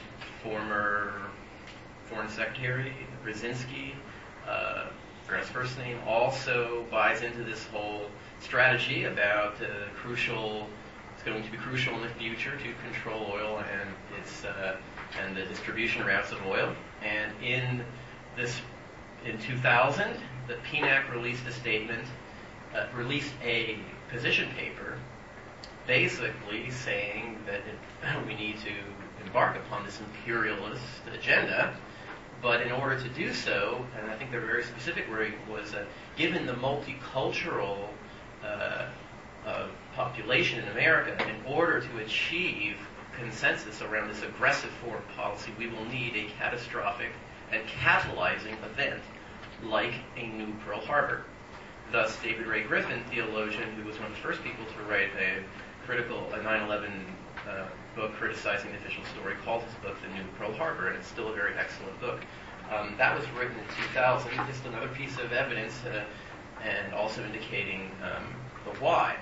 former Foreign Secretary, Brzezinski, uh, Grant's first name, also buys into this whole strategy about uh, crucial, it's going to be crucial in the future to control oil and its uh, and the distribution routes of oil. And in this, in two thousand, the P N A C released a statement, uh, released a position paper, basically saying that it, we need to embark upon this imperialist agenda, but in order to do so, and I think their very specific wording was, uh, given the multicultural uh, uh, population in America, in order to achieve consensus around this aggressive foreign policy, we will need a catastrophic and catalyzing event like a new Pearl Harbor. Thus, David Ray Griffin, theologian, who was one of the first people to write a critical, a nine eleven uh, book criticizing the official story, called his book The New Pearl Harbor, and it's still a very excellent book. Um, that was written in two thousand, just another piece of evidence, uh, and also indicating um, the why.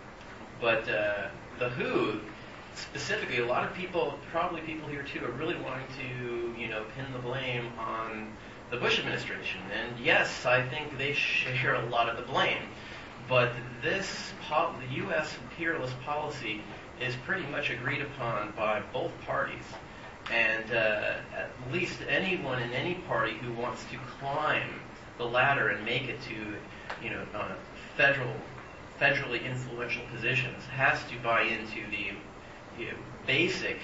But uh, the who, specifically, a lot of people, probably people here too, are really wanting to, you know, pin the blame on the Bush administration. And yes, I think they share a lot of the blame. But this, the U S imperialist policy is pretty much agreed upon by both parties. And uh, at least anyone in any party who wants to climb the ladder and make it to, you know, uh, federal, federally influential positions has to buy into the, you know, basic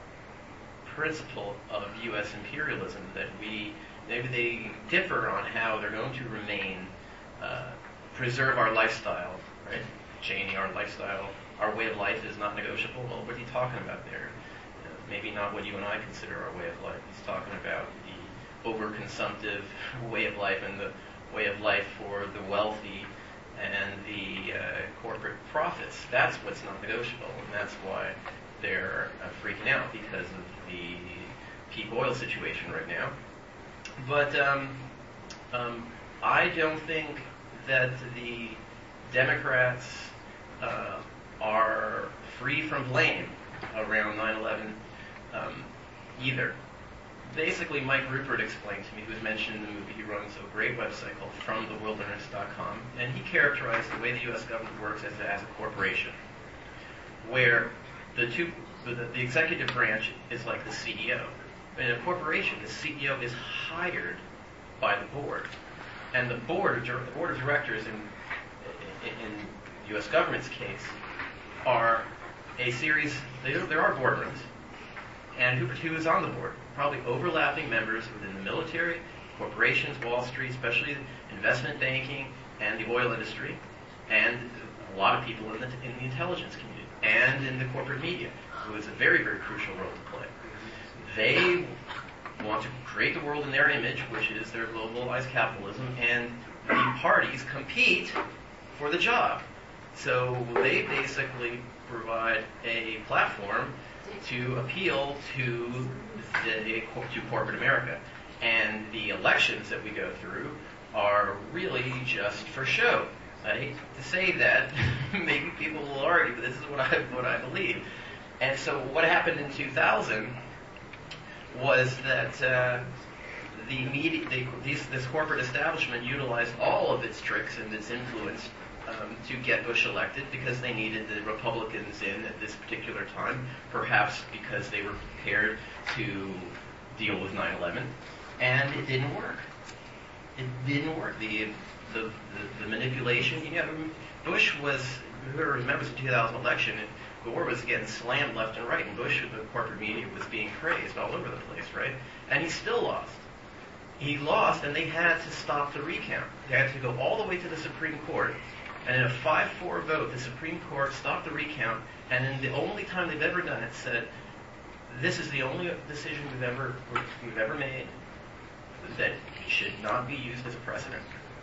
principle of U S imperialism, that we, maybe they differ on how they're going to remain, uh, preserve our lifestyle, right? Cheney, our lifestyle, our way of life is not negotiable. Well, what are you talking about there? Uh, maybe not what you and I consider our way of life. He's talking about the overconsumptive way of life and the way of life for the wealthy and the uh, corporate profits. That's what's not negotiable, and that's why they're uh, freaking out, because of the peak oil situation right now. But um, um, I don't think that the Democrats uh, are free from blame around nine eleven um, either. Basically, Mike Rupert explained to me, who was mentioned in the movie, he runs a great website called from the wilderness dot com, and he characterized the way the U S government works as, as a corporation, where the two, the, the executive branch is like the C E O. In a corporation, the C E O is hired by the board, and the board, the board of directors in, in, in U S government's case, are a series, there, there are boardrooms, and who, who is on the board? Probably overlapping members within the military, corporations, Wall Street, especially investment banking, and the oil industry, and a lot of people in the, in the intelligence community, and in the corporate media, who is a very, very crucial role to play. They want to create the world in their image, which is their globalized capitalism, and the parties compete for the job. So they basically provide a platform to appeal to the, to corporate America. And the elections that we go through are really just for show. I hate to say that, maybe people will argue, but this is what I what I believe. And so what happened in two thousand was that uh, the media, they, these, this corporate establishment utilized all of its tricks and its influence um, to get Bush elected because they needed the Republicans in at this particular time, perhaps because they were prepared to deal with nine eleven, and it didn't work. It didn't work. The the, the, the manipulation, you know, Bush was, whoever remembers the two thousand election, and Gore was getting slammed left and right, and Bush, the corporate media, was being praised all over the place, right? And he still lost. He lost, and they had to stop the recount. They had to go all the way to the Supreme Court, and in a five four vote, the Supreme Court stopped the recount, and in the only time they've ever done it, said, this is the only decision we've ever we've ever made that should not be used as a precedent.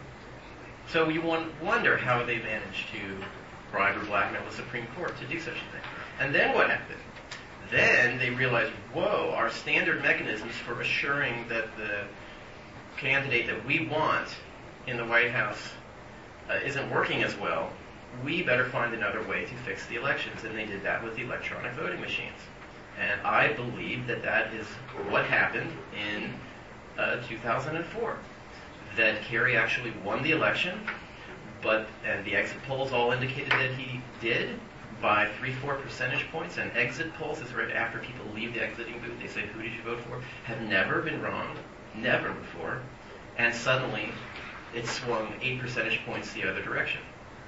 So you wonder how they managed to bribe or blackmail the Supreme Court to do such a thing. And then what happened? Then they realized, whoa, our standard mechanisms for assuring that the candidate that we want in the White House uh, isn't working as well. We better find another way to fix the elections. And they did that with the electronic voting machines. And I believe that that is what happened in uh, two thousand four. That Kerry actually won the election, but and the exit polls all indicated that he did by three, four percentage points. And exit polls is right after people leave the exiting booth. They say, "Who did you vote for?" Have never been wrong, never before. And suddenly, it swung eight percentage points the other direction.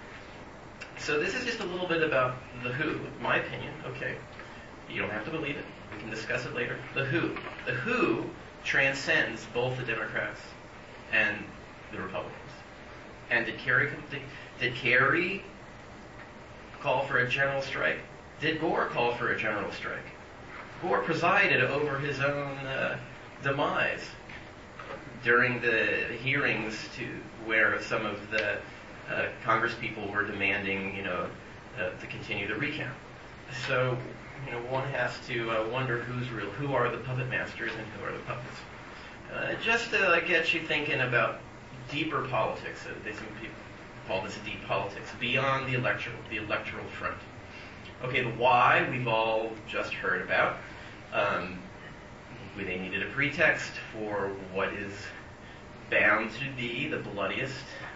So this is just a little bit about the who, my opinion. Okay, you don't have to believe it. We can discuss it later. The who, the who transcends both the Democrats and the Republicans. And did Kerry did Kerry call for a general strike? Did Gore call for a general strike? Gore presided over his own uh, demise during the hearings to where some of the uh, Congress people were demanding, you know, uh, to continue the recount. So, you know, one has to uh, wonder who's real, who are the puppet masters and who are the puppets. Uh, just to like, get you thinking about deeper politics. Uh, they some people call this deep politics, beyond the electoral, the electoral front. Okay, the why we've all just heard about. Um, they needed a pretext for what is bound to be the bloodiest,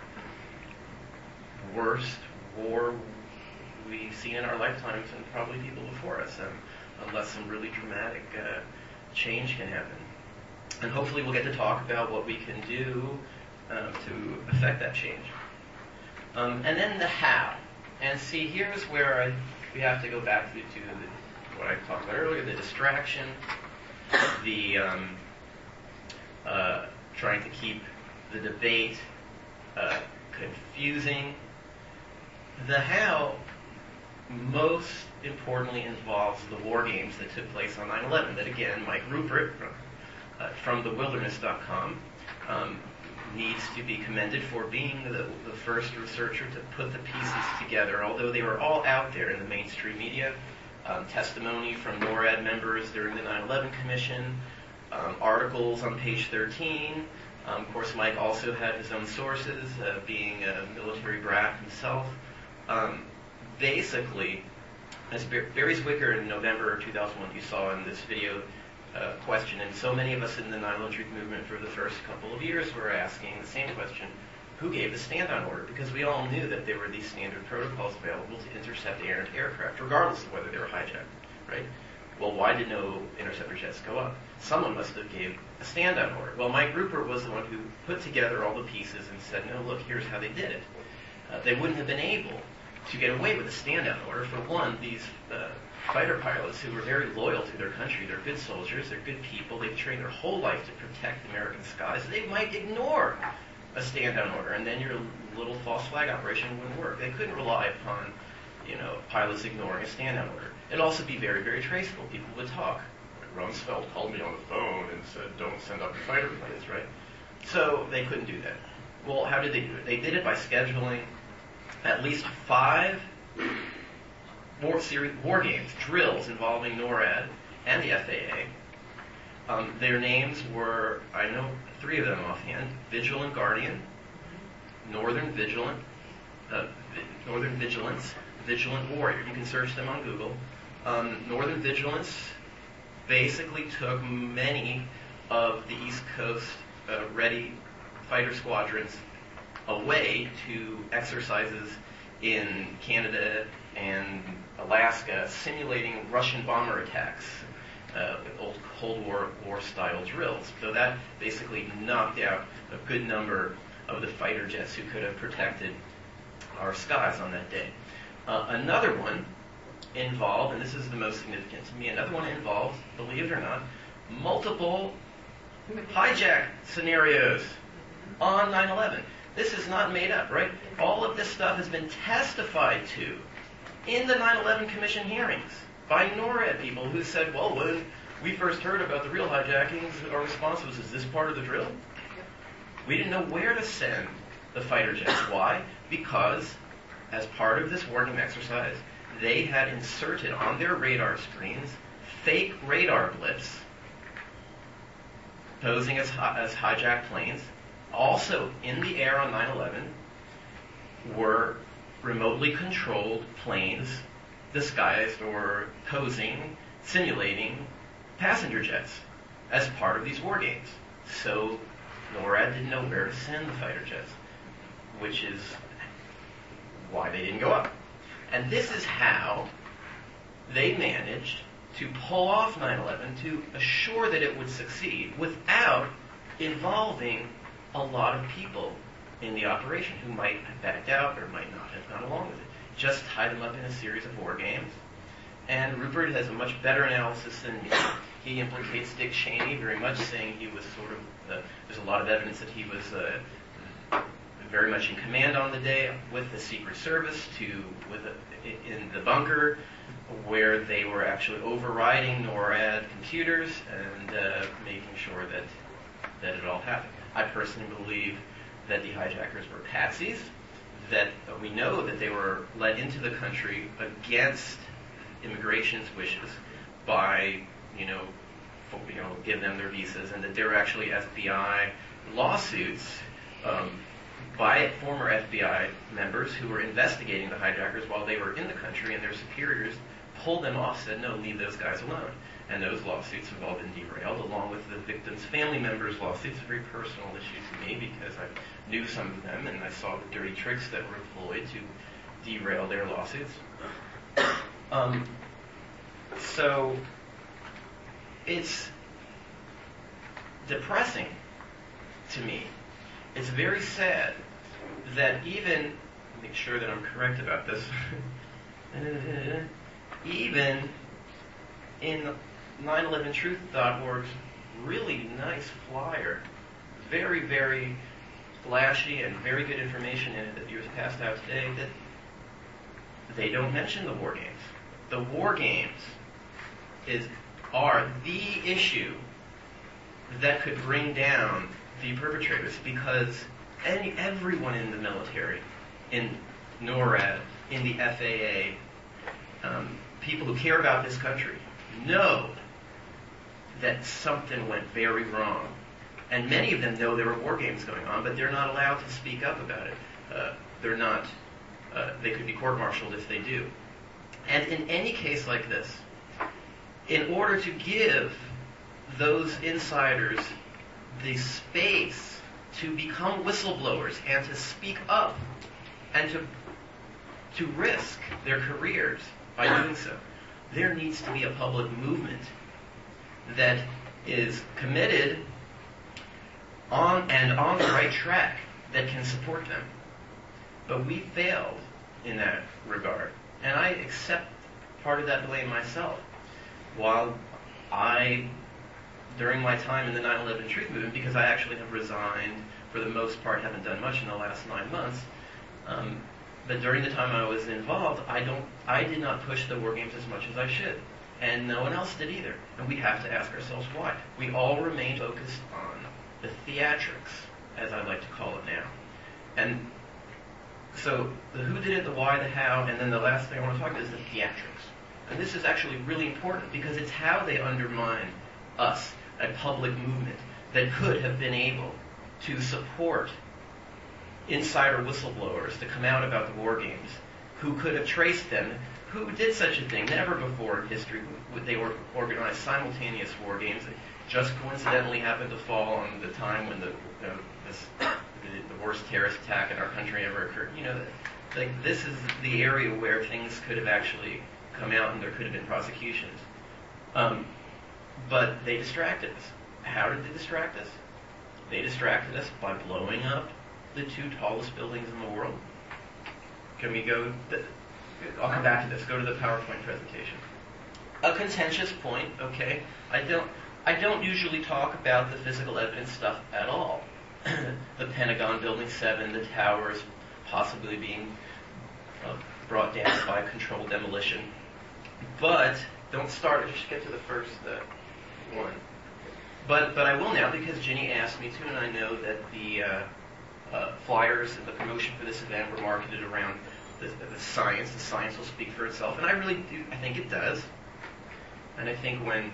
worst war we've seen in our lifetimes, and probably people before us, um, unless some really dramatic uh, change can happen. And hopefully we'll get to talk about what we can do um, to affect that change. Um, and then the how. And see, here's where I, we have to go back to, to the, what I talked about earlier, the distraction, the um, uh, trying to keep the debate uh, confusing. The how most importantly involves the war games that took place on nine eleven. That again, Mike Rupert from, uh, from the wilderness dot com um, needs to be commended for being the, the first researcher to put the pieces together, although they were all out there in the mainstream media. Um, testimony from NORAD members during the nine eleven Commission, um, articles on page thirteen. Um, of course, Mike also had his own sources, uh, being a military brat himself. Um, basically, as Barry Zwicker in November of two thousand one, you saw in this video uh, question, and so many of us in the nine eleven Truth Movement for the first couple of years were asking the same question: who gave the stand-on order? Because we all knew that there were these standard protocols available to intercept errant aircraft, regardless of whether they were hijacked, right? Well, why did no interceptor jets go up? Someone must have gave a stand-on order. Well, Mike Rupert was the one who put together all the pieces and said, no, look, here's how they did it. Uh, they wouldn't have been able to get away with a stand-down order. For one, these uh, fighter pilots who were very loyal to their country, they're good soldiers, they're good people, they've trained their whole life to protect the American skies, they might ignore a stand-down order, and then your little false flag operation wouldn't work. They couldn't rely upon, you know, pilots ignoring a stand-down order. It'd also be very, very traceable. People would talk. Rumsfeld called me on the phone and said, don't send up your fighter planes, right? So they couldn't do that. Well, how did they do it? They did it by scheduling at least five war, series, war games, drills involving NORAD and the F A A. Um, their names were, I know three of them offhand, Vigilant Guardian, Northern Vigilant, uh, Northern Vigilance, Vigilant Warrior. You can search them on Google. Um, Northern Vigilance basically took many of the East Coast uh, ready fighter squadrons away to exercises in Canada and Alaska, simulating Russian bomber attacks, uh, old Cold War war style drills. So that basically knocked out a good number of the fighter jets who could have protected our skies on that day. Uh, another one involved, and this is the most significant to me, another one involved, believe it or not, multiple hijack scenarios on nine eleven. This is not made up, right? All of this stuff has been testified to in the nine eleven Commission hearings by NORAD people who said, well, when we first heard about the real hijackings, our response was, is this part of the drill? We didn't know where to send the fighter jets. Why? Because as part of this wargame exercise, they had inserted on their radar screens fake radar blips posing as, hi- as hijacked planes. Also in the air on nine eleven were remotely controlled planes disguised or posing, simulating passenger jets as part of these war games. So NORAD didn't know where to send the fighter jets, which is why they didn't go up. And this is how they managed to pull off nine eleven, to assure that it would succeed without involving a lot of people in the operation who might have backed out or might not have gone along with it. Just tie them up in a series of war games. And Rupert has a much better analysis than me. He implicates Dick Cheney very much, saying he was sort of, uh, there's a lot of evidence that he was uh, very much in command on the day with the Secret Service to with a, in the bunker where they were actually overriding NORAD computers and uh, making sure that that it all happened. I personally believe that the hijackers were patsies, that we know that they were led into the country against immigration's wishes by, you know, you know, give them their visas, and that there were actually F B I lawsuits um, by former F B I members who were investigating the hijackers while they were in the country, and their superiors pulled them off, said, no, leave those guys alone. And those lawsuits have all been derailed, along with the victims' family members' lawsuits, a very personal issue to me because I knew some of them and I saw the dirty tricks that were employed to derail their lawsuits. Um, so it's depressing to me. It's very sad that even, make sure that I'm correct about this, even in nine eleven truth dot org's really nice flyer, very, very flashy and very good information in it that was passed out today, that they don't mention the war games. The war games is are the issue that could bring down the perpetrators, because any everyone in the military, in NORAD, in the F A A, um, people who care about this country, know that something went very wrong. And many of them know there were war games going on, but they're not allowed to speak up about it. Uh, they're not, uh, they could be court-martialed if they do. And in any case like this, in order to give those insiders the space to become whistleblowers and to speak up and to to risk their careers by doing so, there needs to be a public movement that is committed on and on the right track that can support them. But we failed in that regard. And I accept part of that blame myself. While I, during my time in the nine eleven Truth Movement, because I actually have resigned, for the most part, haven't done much in the last nine months, um, but during the time I was involved, I don't, I did not push the war games as much as I should. And no one else did either. And we have to ask ourselves why. We all remain focused on the theatrics, as I like to call it now. And so the who did it, the why, the how, and then the last thing I want to talk about is the theatrics. And this is actually really important because it's how they undermine us, a public movement that could have been able to support insider whistleblowers to come out about the war games, who could have traced them, who did such a thing. Never before in history would they organize simultaneous war games that just coincidentally happened to fall on the time when the, you know, this, the, the worst terrorist attack in our country ever occurred. You know, like this is the area where things could have actually come out and there could have been prosecutions. Um, but they distracted us. How did they distract us? They distracted us by blowing up the two tallest buildings in the world. Can we go... Th- I'll come back to this. Go to the PowerPoint presentation. A contentious point, okay. I don't I don't usually talk about the physical evidence stuff at all. The Pentagon Building seven, the towers possibly being uh, brought down by controlled demolition. But don't start, just get to the first uh, one. But but I will now because Ginny asked me to, and I know that the uh, uh, flyers and the promotion for this event were marketed around The, the science, the science will speak for itself, and I really do, I think it does. And I think when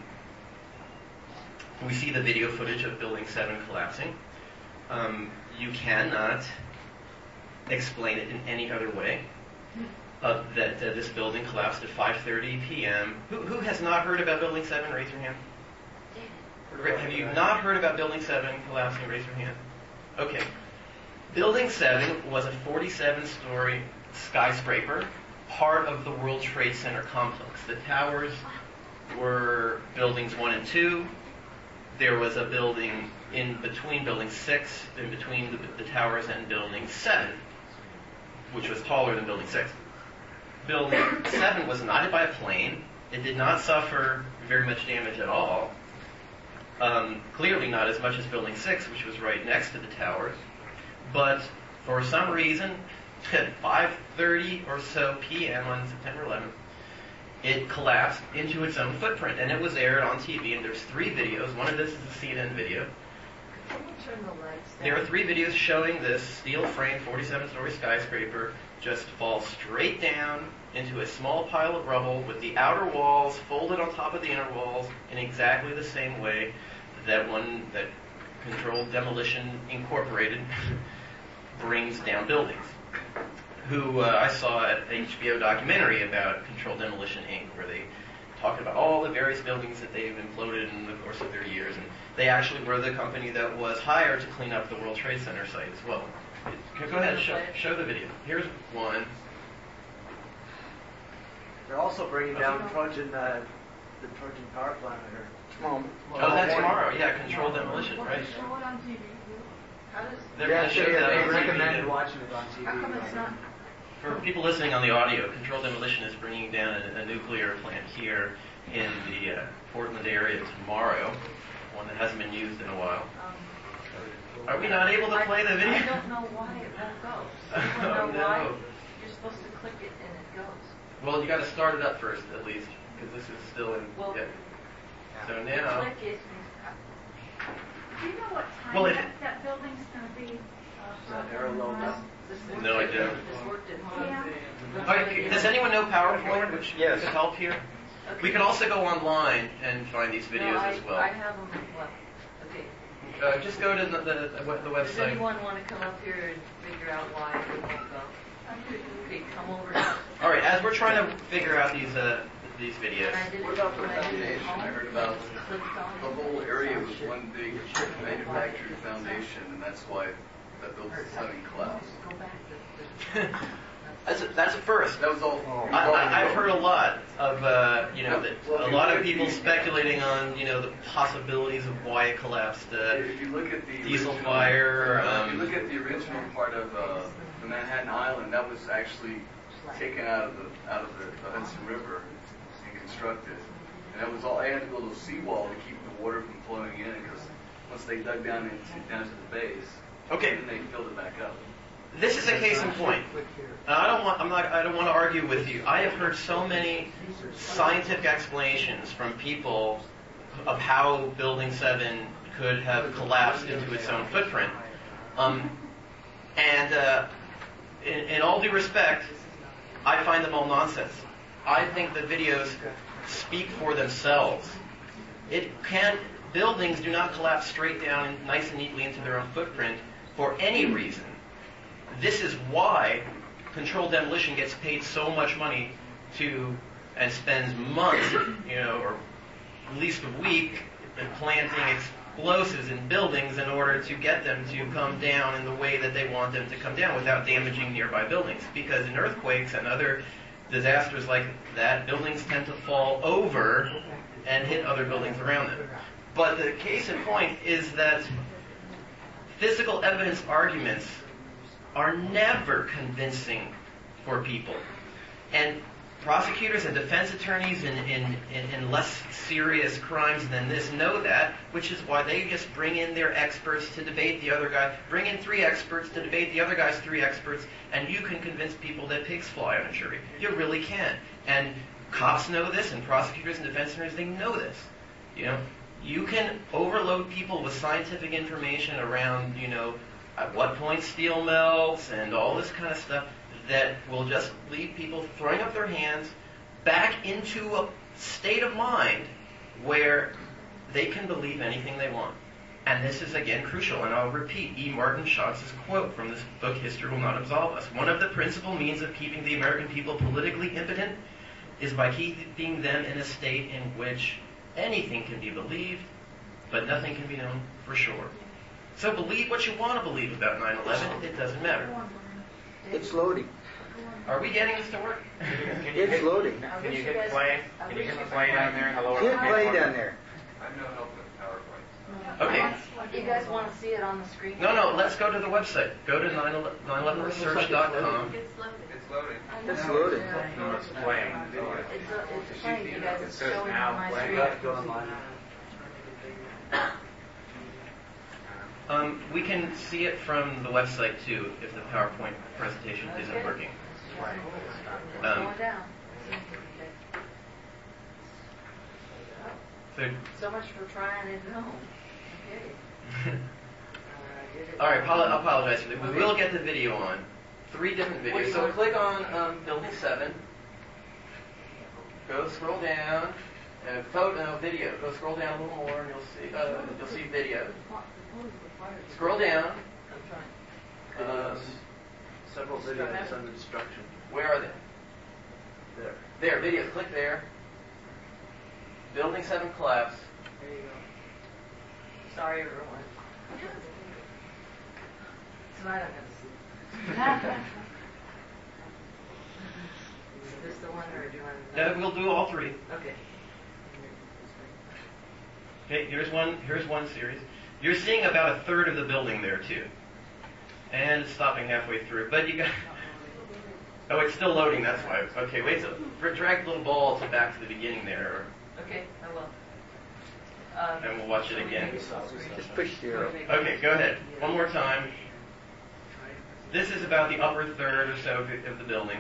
we see the video footage of Building seven collapsing, um, you cannot explain it in any other way. Uh, that uh, this building collapsed at five thirty p.m. Who, who has not heard about Building seven? Raise your hand. Have you not heard about Building seven collapsing? Raise your hand. Okay. Building seven was a forty-seven story skyscraper, part of the World Trade Center complex. The towers were buildings one and two. There was a building in between building six, in between the, the towers and building seven, which was taller than building six. Building seven was not hit by a plane. It did not suffer very much damage at all. Um, clearly not as much as building six, which was right next to the towers. But for some reason, at five thirty or so p.m. on September eleventh, it collapsed into its own footprint, and it was aired on T V, and there's three videos. One of this is a C N N video. Can you turn the lights down? There are three videos showing this steel-framed forty-seven story skyscraper just fall straight down into a small pile of rubble with the outer walls folded on top of the inner walls in exactly the same way that one that Controlled Demolition Incorporated brings down buildings. Who uh, I saw at an H B O documentary about Controlled Demolition Incorporated, where they talked about all the various buildings that they've imploded in the course of their years, and they actually were the company that was hired to clean up the World Trade Center site as well. Go ahead, show, show the video. Here's one. They're also bringing down Trojan, uh, the Trojan power plant here. Tomorrow. Oh, that's tomorrow. Yeah, Controlled Demolition, right? Show it on T V. How does... They're yeah, going to show yeah, that they on T V. recommend watching it on T V. How come it's not... For people listening on the audio, Controlled Demolition is bringing down a, a nuclear plant here in the uh, Portland area tomorrow, one that hasn't been used in a while. Um, Are we not able to play the video? I don't know why it won't go. Does anyone Oh, know no. why? You're supposed to click it and it goes. Well, you got to start it up first, at least, because this is still in. Well, yeah. So now. Click it. Do you know what time Well, if that, that building's going to be? Uh, Is that arrow low down? No idea. This worked at home. Yeah. All right, does anyone know PowerPoint, which Yes. could help here? Okay. We can also go online and find these videos no, I, as well. I have them. Well, okay. Uh, just go to the, the, the Does website. anyone want to come up here and figure out why it won't go? Okay, come over. All right, as we're trying to figure out these uh, these videos. When I did it, What about the when I did it at foundation? I home, heard about clicked on the it. whole area was one big manufactured foundation, and that's why that building seven collapsed. Go back. to- to- That's a, that's a first. That was all. I, I, I've heard a lot of, uh, you know, that a lot of people speculating on, you know, the possibilities of why it collapsed. Uh, If you look at the diesel original- fire. if Um, you look at the original part of uh, the Manhattan Island, that was actually taken out of the out of the, the Hudson River and constructed. And that was all. I had to build a seawall to keep the water from flowing in because once they dug down into down to the base, Okay. then they filled it back up. This is a case in point. Now, I don't want. I'm not. I don't want to argue with you. I have heard so many scientific explanations from people of how Building Seven could have collapsed into its own footprint. Um, and uh, in, in all due respect, I find them all nonsense. I think the videos speak for themselves. It can buildings do not collapse straight down and nice and neatly into their own footprint for any reason. This is why controlled demolition gets paid so much money to and spends months, you know, or at least a week in planting explosives in buildings in order to get them to come down in the way that they want them to come down without damaging nearby buildings. Because in earthquakes and other disasters like that, buildings tend to fall over and hit other buildings around them. But the case in point is that physical evidence arguments are never convincing for people. And prosecutors and defense attorneys in, in, in, in less serious crimes than this know that, which is why they just bring in their experts to debate the other guy, bring in three experts to debate the other guy's three experts, and you can convince people that pigs fly on a jury. You really can. And cops know this, and prosecutors and defense attorneys, they know this. You know, you can overload people with scientific information around, you know, at what point steel melts and all this kind of stuff that will just leave people throwing up their hands back into a state of mind where they can believe anything they want. And this is, again, crucial, and I'll repeat E. Martin Schatz's quote from this book, History Will Not Absolve Us. One of the principal means of keeping the American people politically impotent is by keeping them in a state in which anything can be believed, but nothing can be known for sure. So believe what you want to believe about nine eleven. It doesn't matter. It's loading. Are we getting this to work? Can you it's hit, loading. Can you hit play? Can you hit the play down there? Hello. Hit play down there. I'm no help with PowerPoint. Okay. You guys want to see it on the screen? No, no. Let's go to the website. Go to nine eleven research dot com. It's loading. It's loading. No, it's playing. It's, a, it's playing. You guys, it's says showing now on my playing. screen. Um, we can see it from the website too if the PowerPoint presentation isn't Okay. working. It's Um, going down. So, So much for trying it at home. Okay. all right, apolo- I apologize for that. We will get the video on. Three different videos. So click on um, Building seven. Go scroll down. Uh, photo, no, video. Go scroll down a little more, and you'll see. Uh, you'll see video. Scroll down. Um, Several videos under instruction. where are they? There. There, video. Click there. Building seven collapse. There you go. Sorry, everyone. Tonight I'm going to see. Is this the one or do you want Uh, we'll do all three. Okay. Okay, here's one. Here's one series. You're seeing about a third of the building there too, and it's stopping halfway through. But you got. Oh, it's still loading. That's why. Okay, wait. So drag the little ball to back to the beginning there, Okay, I will. Um, and we'll watch it again. Just push the arrow. Okay, go ahead. One more time. This is about the upper third or so of the, of the building.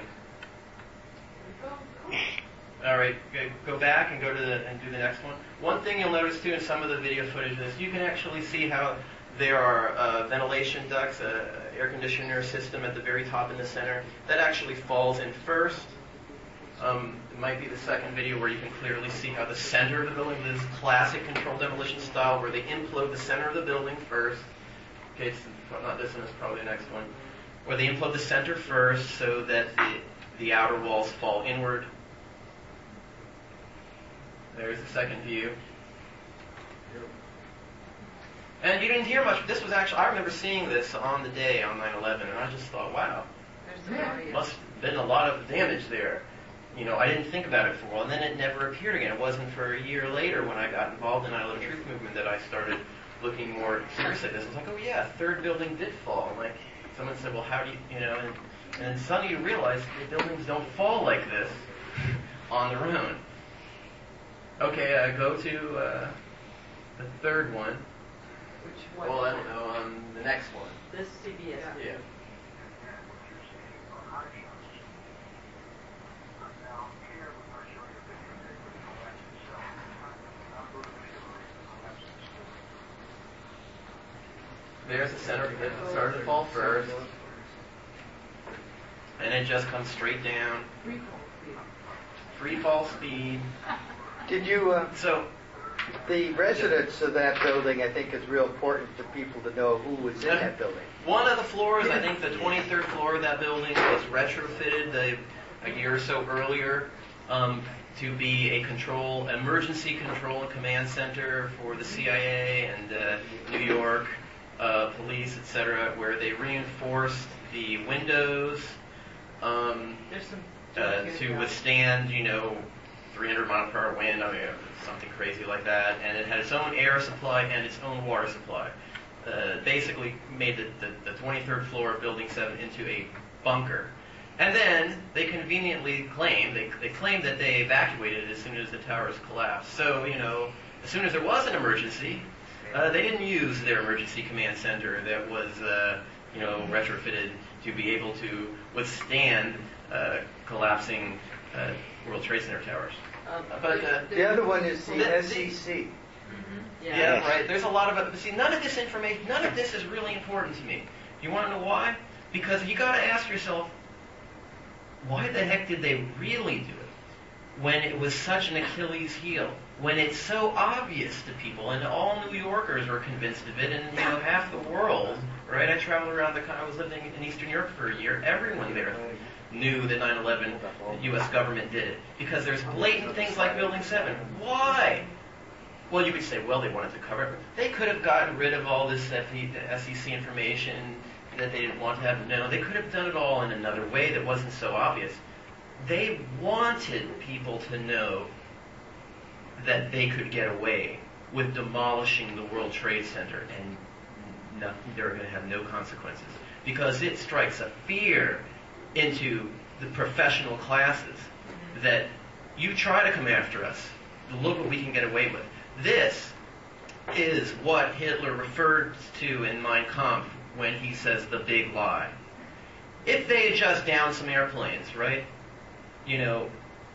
All right, go back and go to the and do the next one. One thing you'll notice too in some of the video footage of this, you can actually see how there are uh, ventilation ducts, a air conditioner system at the very top in the center that actually falls in first. Um, it might be the second video where you can clearly see how the center of the building, this classic controlled demolition style, where they implode the center of the building first. Okay, it's not this one, it's probably the next one. Where they implode the center first so that the, the outer walls fall inward. There's the second view. And you didn't hear much. This was actually, I remember seeing this on the day on nine eleven, and I just thought, wow, must have been a lot of damage there. You know, I didn't think about it for a while, and then it never appeared again. It wasn't for a year later when I got involved in nine eleven Truth Movement that I started looking more seriously at this. I was like, oh yeah, third building did fall. And like, someone said, well, how do you, you know, and And then suddenly you realize the buildings don't fall like this on their own. Okay, uh, go to uh, the third one. Which one? Well, I don't know, um, the next one. This C B S. Yeah. There's the center of it. It started to fall first. And it just comes straight down. Free fall speed. Free fall speed. Did you, uh, So, the residents of that building, I think, is real important for people to know who was in that building. one of the floors, I think the twenty-third floor of that building, was retrofitted the, a year or so earlier um, to be a control, emergency control and command center for the C I A and uh, New York uh, police, et cetera, where they reinforced the windows um, There's some uh, to withstand, you know, three hundred mile per hour wind, I mean, something crazy like that. And it had its own air supply and its own water supply. Uh, basically made the, the, the twenty-third floor of Building seven into a bunker. And then they conveniently claimed, they, they claimed that they evacuated as soon as the towers collapsed. So, you know, as soon as there was an emergency, uh, they didn't use their emergency command center that was, uh, you know, retrofitted to be able to withstand uh, collapsing uh, World Trade Center towers. Um, but uh, The other one is the the- S E C. Mm-hmm. Yeah, Yeah. right. There's a lot of other. See, none of this information, none of this is really important to me. You want to know why? Because you got to ask yourself, why the heck did they really do it when it was such an Achilles heel? When it's so obvious to people, and all New Yorkers were convinced of it, and you know half the world, right? I traveled around the. I was living in Eastern Europe for a year. Everyone there knew that nine eleven, the U S government did it because there's blatant things like Building seven. Why? Well, you could say, well, they wanted to cover it. They could have gotten rid of all this S E C information that they didn't want to have known. They could have done it all in another way that wasn't so obvious. They wanted people to know that they could get away with demolishing the World Trade Center and no, they're going to have no consequences because it strikes a fear into the professional classes that you try to come after us. Look what we can get away with. This is what Hitler referred to in Mein Kampf when he says the big lie. If they had just downed some airplanes, right, you know,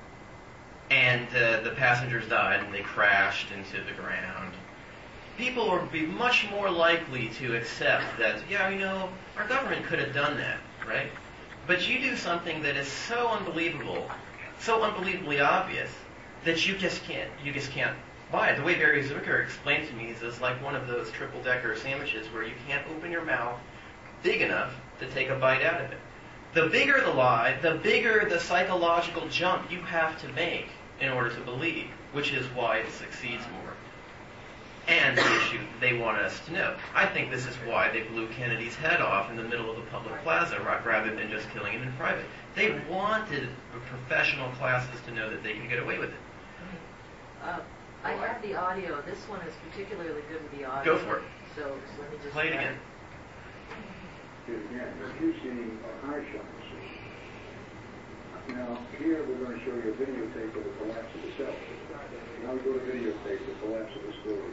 and uh, the passengers died and they crashed into the ground, people would be much more likely to accept that, yeah, you know, our government could have done that, right? But you do something that is so unbelievable, so unbelievably obvious, that you just can't, you just can't buy it. The way Barry Zucker explained to me is it's like one of those triple-decker sandwiches where you can't open your mouth big enough to take a bite out of it. The bigger the lie, the bigger the psychological jump you have to make in order to believe, which is why it succeeds more. And the issue they want us to know. I think this is why they blew Kennedy's head off in the middle of the public plaza rather than just killing him in private. They wanted the professional classes to know that they could get away with it. Uh, I have the audio. This one is particularly good with the audio. Go for it. So, so let me just play it again. Again, if you see a high shot, now here we're going to show you a videotape of the collapse of the cell. Now we go to videotape the collapse of this building.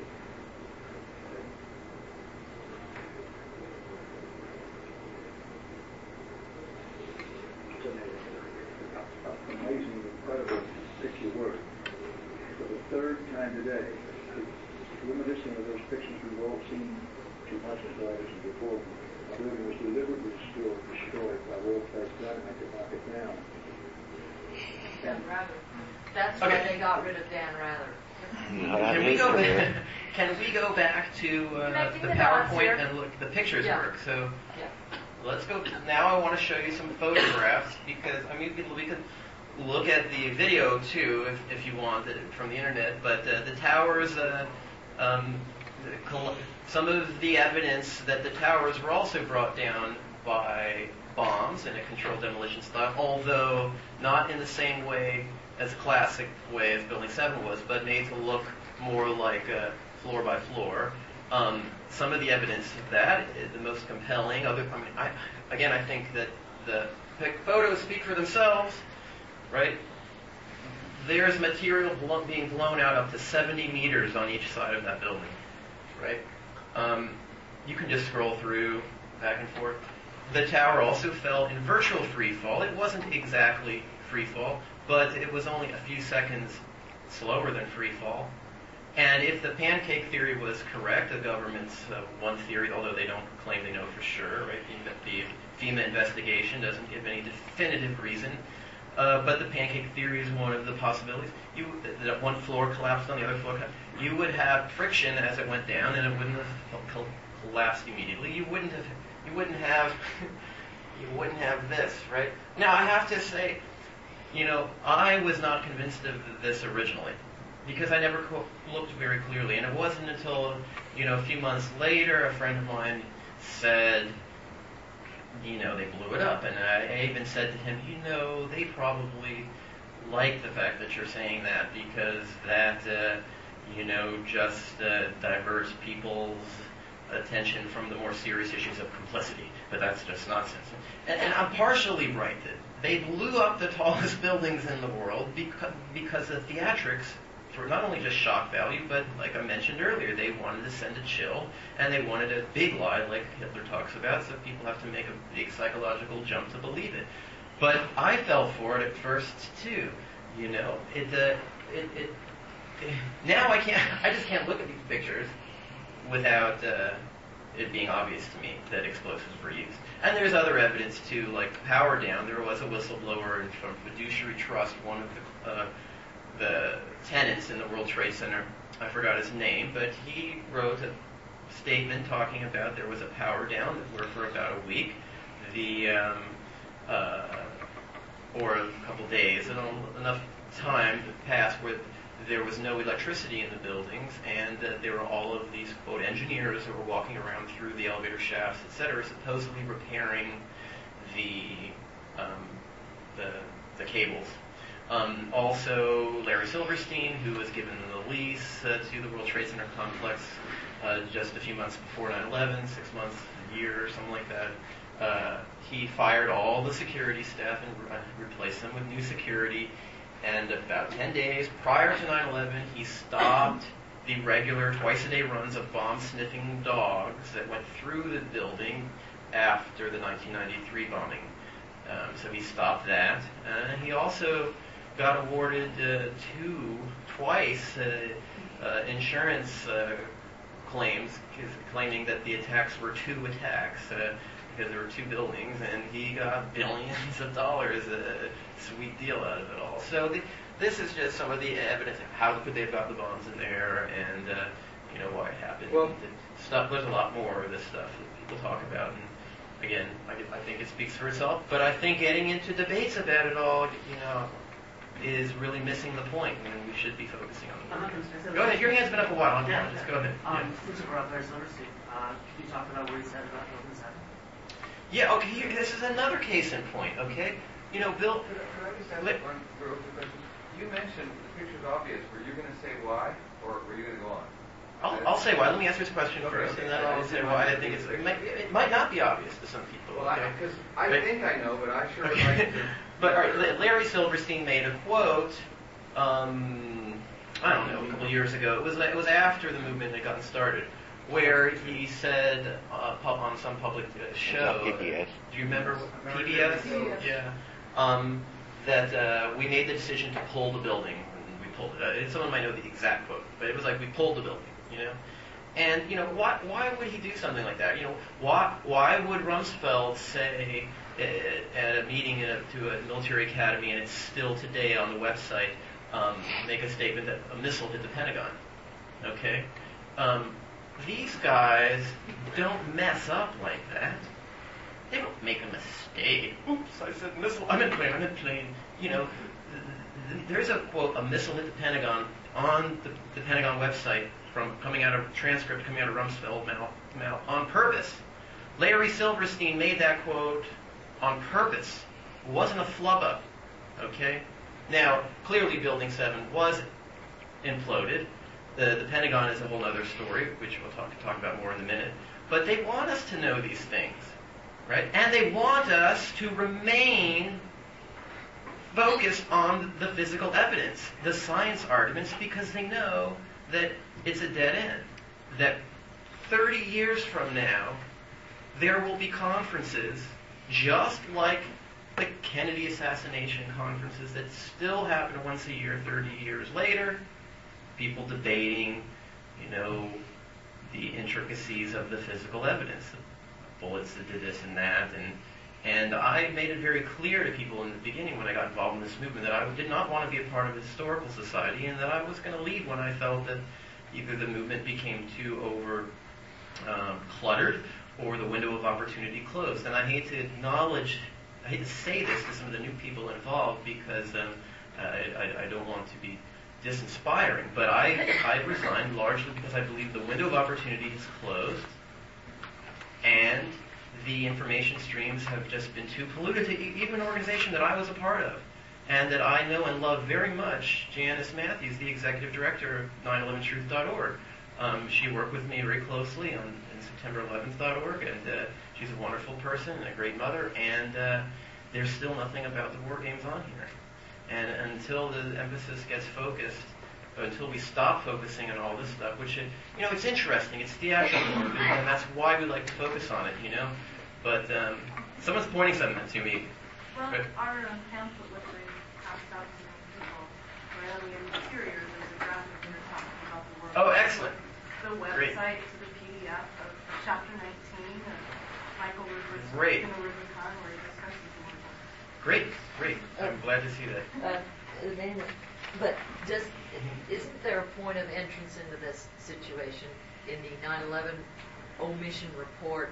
It's an amazing, incredible picture work. For the third time today, reminiscent of those pictures we've all seen to Marxist writers and before, the building was deliberately destroyed, destroyed by world-class dynamite to knock it down. Dan Rather. That's Okay. why they got rid of Dan Rather. Can we go back? Can we go back to uh, Connecting the the dots here. PowerPoint and look? The pictures Yeah. work. So Yeah. let's go. Now I want to show you some photographs because I mean we could, we could look at the video too if, if you want it from the internet. But uh, the towers, uh, um, the col- some of the evidence that the towers were also brought down by bombs in a controlled demolition style, although not in the same way as a classic way as Building seven was, but made to look more like uh, floor by floor. Um, some of the evidence of that, is the most compelling, other, I mean, I, again, I think that the photos speak for themselves, right? There's material blo- being blown out up to seventy meters on each side of that building, right? Um, you can just scroll through back and forth. The tower also fell in virtual free fall. It wasn't exactly free fall, but it was only a few seconds slower than free fall. And if the pancake theory was correct, the government's uh, one theory, although they don't claim they know for sure, right? The, the FEMA investigation doesn't give any definitive reason. Uh, but the pancake theory is one of the possibilities. You, that one floor collapsed on the other floor. You would have friction as it went down, and it wouldn't have co- collapsed immediately. You wouldn't have. You wouldn't have. You wouldn't have this, right? Now I have to say, you know, I was not convinced of this originally because I never co- looked very clearly, and it wasn't until you know a few months later, a friend of mine said, you know, they blew it up. And I even said to him, you know, they probably like the fact that you're saying that because that, uh, you know, just uh, diverts people's attention from the more serious issues of complicity. But that's just nonsense. And, and I'm partially right that they blew up the tallest buildings in the world because, because the theatrics for not only just shock value, but like I mentioned earlier, they wanted to send a chill, and they wanted a big lie like Hitler talks about, so people have to make a big psychological jump to believe it. But I fell for it at first too, you know. It, uh, it, it, it now I can't, I just can't look at these pictures without uh, it being obvious to me that explosives were used. And there's other evidence too, like Power Down. There was a whistleblower from Fiduciary Trust, one of the uh, the tenants in the World Trade Center. I forgot his name, but he wrote a statement talking about there was a power down that worked for about a week, the um, uh, or a couple days, and enough time passed where there was no electricity in the buildings, and uh, there were all of these quote engineers that were walking around through the elevator shafts, et cetera, supposedly repairing the um, the, the cables. Um, also, Larry Silverstein, who was given the lease uh, to the World Trade Center complex uh, just a few months before nine eleven, six months, a year, or something like that, uh, he fired all the security staff and re- replaced them with new security. And about ten days prior to nine eleven, he stopped the regular twice-a-day runs of bomb-sniffing dogs that went through the building after the nineteen ninety-three bombing. Um, so he stopped that. Uh, he also got awarded uh, two, twice, uh, uh, insurance uh, claims, claiming that the attacks were two attacks, uh, because there were two buildings, and he got billions of dollars, a sweet deal out of it all. So the, this is just some of the evidence of how could they have got the bombs in there, and uh, you know why it happened. Well, the stuff, there's a lot more of this stuff that people talk about, and again, I, I think it speaks for itself. But I think getting into debates about it all, you know, is really missing the point, and we should be focusing on it. Uh, Go ahead. Your hand's been up a while. Yeah, Just yeah. go ahead. Um, yeah. Since you brought up Larry Silverstein, uh, can you talk about what he said about building seven? Yeah. Okay. Here, this is another case in point. Okay. You know, Bill. Could I, could I just ask one real quick question? You mentioned the picture's obvious. Were you going to say why, or were you going to go on? I'll, I'll say why. Let me answer this question okay, first, okay. and then I'll say why I think it's. It might, it might not be obvious to some people. Well, okay? because I, But- I think I know, but I sure would Okay. like to. But all right, Larry Silverstein made a quote. Um, I don't know, a couple years ago. It was it was after the movement had gotten started, where he said uh, pub- on some public uh, show. P B S. Do you remember what, P B S? Yeah. Um, that uh, we made the decision to pull the building. And we pulled. Uh, someone might know the exact quote, but it was like we pulled the building. You know. And you know why? Why would he do something like that? You know why? Why would Rumsfeld say uh, at a meeting in a, to a military academy, and it's still today on the website, um, make a statement that a missile hit the Pentagon? Okay, um, these guys don't mess up like that. They don't make a mistake. Oops, I said missile. I meant plane. I meant plane. You know, th- th- there's a quote: a missile hit the Pentagon on the, the Pentagon website. From coming out of transcript coming out of Rumsfeld mouth, mouth on purpose. Larry Silverstein made that quote on purpose. It wasn't a flub up. Okay? Now, clearly Building seven was imploded. The, the Pentagon is a whole other story, which we'll talk, talk about more in a minute. But they want us to know these things. right? And they want us to remain focused on the physical evidence, the science arguments, because they know that it's a dead end. That thirty years from now, there will be conferences just like the Kennedy assassination conferences that still happen once a year, thirty years later, people debating, you know, the intricacies of the physical evidence, the bullets that did this and that, and and I made it very clear to people in the beginning when I got involved in this movement that I did not want to be a part of a historical society, and that I was going to leave when I felt that either the movement became too over um, cluttered or the window of opportunity closed. And I hate to acknowledge, I hate to say this to some of the new people involved because um, I, I, I don't want to be disinspiring, but I, I resigned largely because I believe the window of opportunity has closed and the information streams have just been too polluted to even an organization that I was a part of and that I know and love very much. Janice Matthews, the executive director of nine eleven truth dot org. Um, she worked with me very closely on September eleventh dot org, and uh, she's a wonderful person and a great mother, and uh, there's still nothing about the war games on here. And until the emphasis gets focused, until we stop focusing on all this stuff, which, it, you know, it's interesting, it's theatrical, and that's why we like to focus on it, you know? But um, someone's pointing something to me. Well, But, our um, pamphlet was passed out to young people, where on the interior there's a graphic here talking about the war. oh, excellent. The Great. website to the P D F of chapter nineteen of Michael Ruppert's Great. in the Rubicon, where he discusses the war. Great, great. I'm glad to see that. Uh, Amanda, but just isn't there a point of entrance into this situation in the nine eleven omission report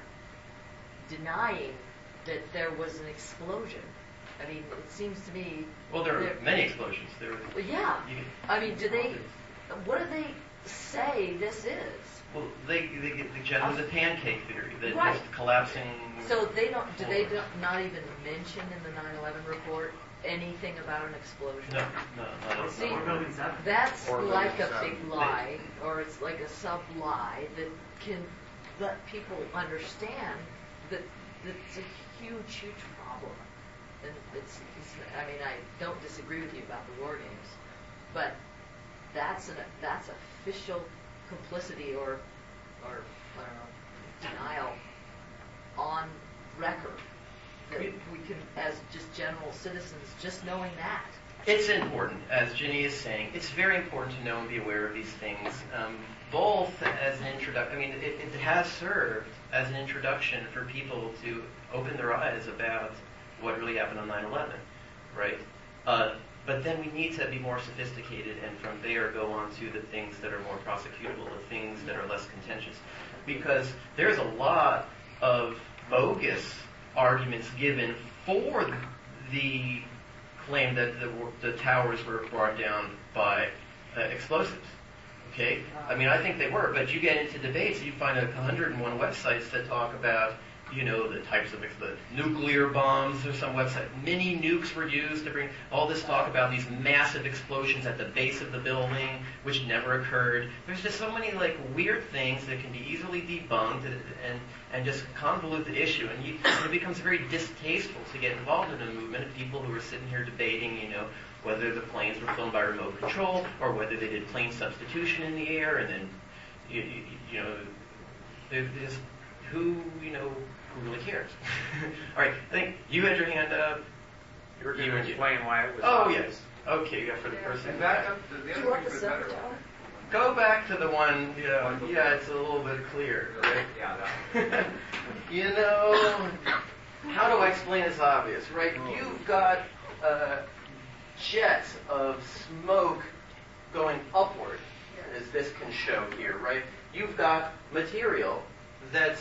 denying that there was an explosion? I mean, it seems to me. Well, there there- are many explosions. There were, Well, yeah. you can- I mean, do they? What do they say this is? Well, they, they get the general the pancake theory, that Right. just collapsing. So they don't. Do they don't, not even mention in the nine eleven report anything about an explosion? No, no, not at all. See, Or building seven. that's Or like building a big seven. lie, or it's like a sub-lie that can let people understand that, that it's a huge, huge problem. And it's, it's, I mean, I don't disagree with you about the war games, but that's an that's official complicity or or I don't know, denial on record that we can, as just general citizens, just knowing that. It's important, as Ginny is saying, it's very important to know and be aware of these things, um, both as an introduction, I mean, it, it has served as an introduction for people to open their eyes about what really happened on nine eleven, right? Uh, but then we need to be more sophisticated and from there go on to the things that are more prosecutable, the things that are less contentious. Because there's a lot of bogus arguments given for the claim that the, the towers were brought down by uh, explosives. Okay? I mean, I think they were, but you get into debates, you find one hundred one websites that talk about, you know, the types of the nuclear bombs. There's some website. Mini nukes were used to bring all this talk about these massive explosions at the base of the building, which never occurred. There's just so many like weird things that can be easily debunked and and, and just convolute the issue. And, you, and it becomes very distasteful to get involved in a movement of people who are sitting here debating, you know, whether the planes were flown by remote control or whether they did plane substitution in the air, and then you, you, you know, there's who you know. Who really cares? All right, I think you had your hand up. You were going to explain why it was Oh, obvious. yes. Okay, yeah, for the person. And back up to the Do you other want the thing was seven better. tower? Go back to the one, yeah, yeah, it's a little bit clear, right? Yeah, You know, how do I explain this obvious, right? You've got uh, jets of smoke going upward, as this can show here, right? You've got material that's,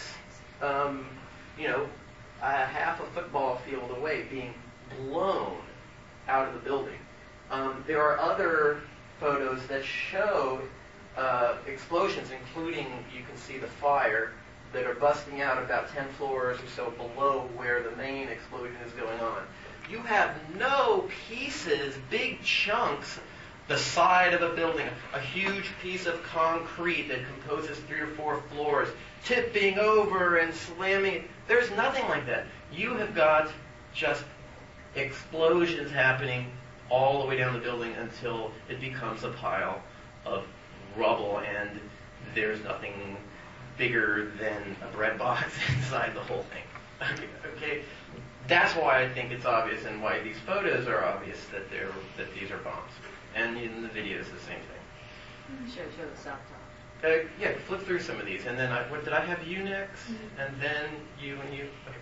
um, you know, a half a football field away being blown out of the building. Um, there are other photos that show uh, explosions, including, you can see the fire, that are busting out about ten floors or so below where the main explosion is going on. You have no pieces, big chunks, the side of a building, a huge piece of concrete that composes three or four floors, tipping over and slamming. There's nothing like that. You have got just explosions happening all the way down the building until it becomes a pile of rubble, and there's nothing bigger than a bread box inside the whole thing. Okay, okay, that's why I think it's obvious, and why these photos are obvious that they're that these are bombs. And in the video, it's the same thing. Show, show the soft top. Uh, yeah, flip through some of these, and then I, what did I have you next, mm-hmm. and then you and you. Okay.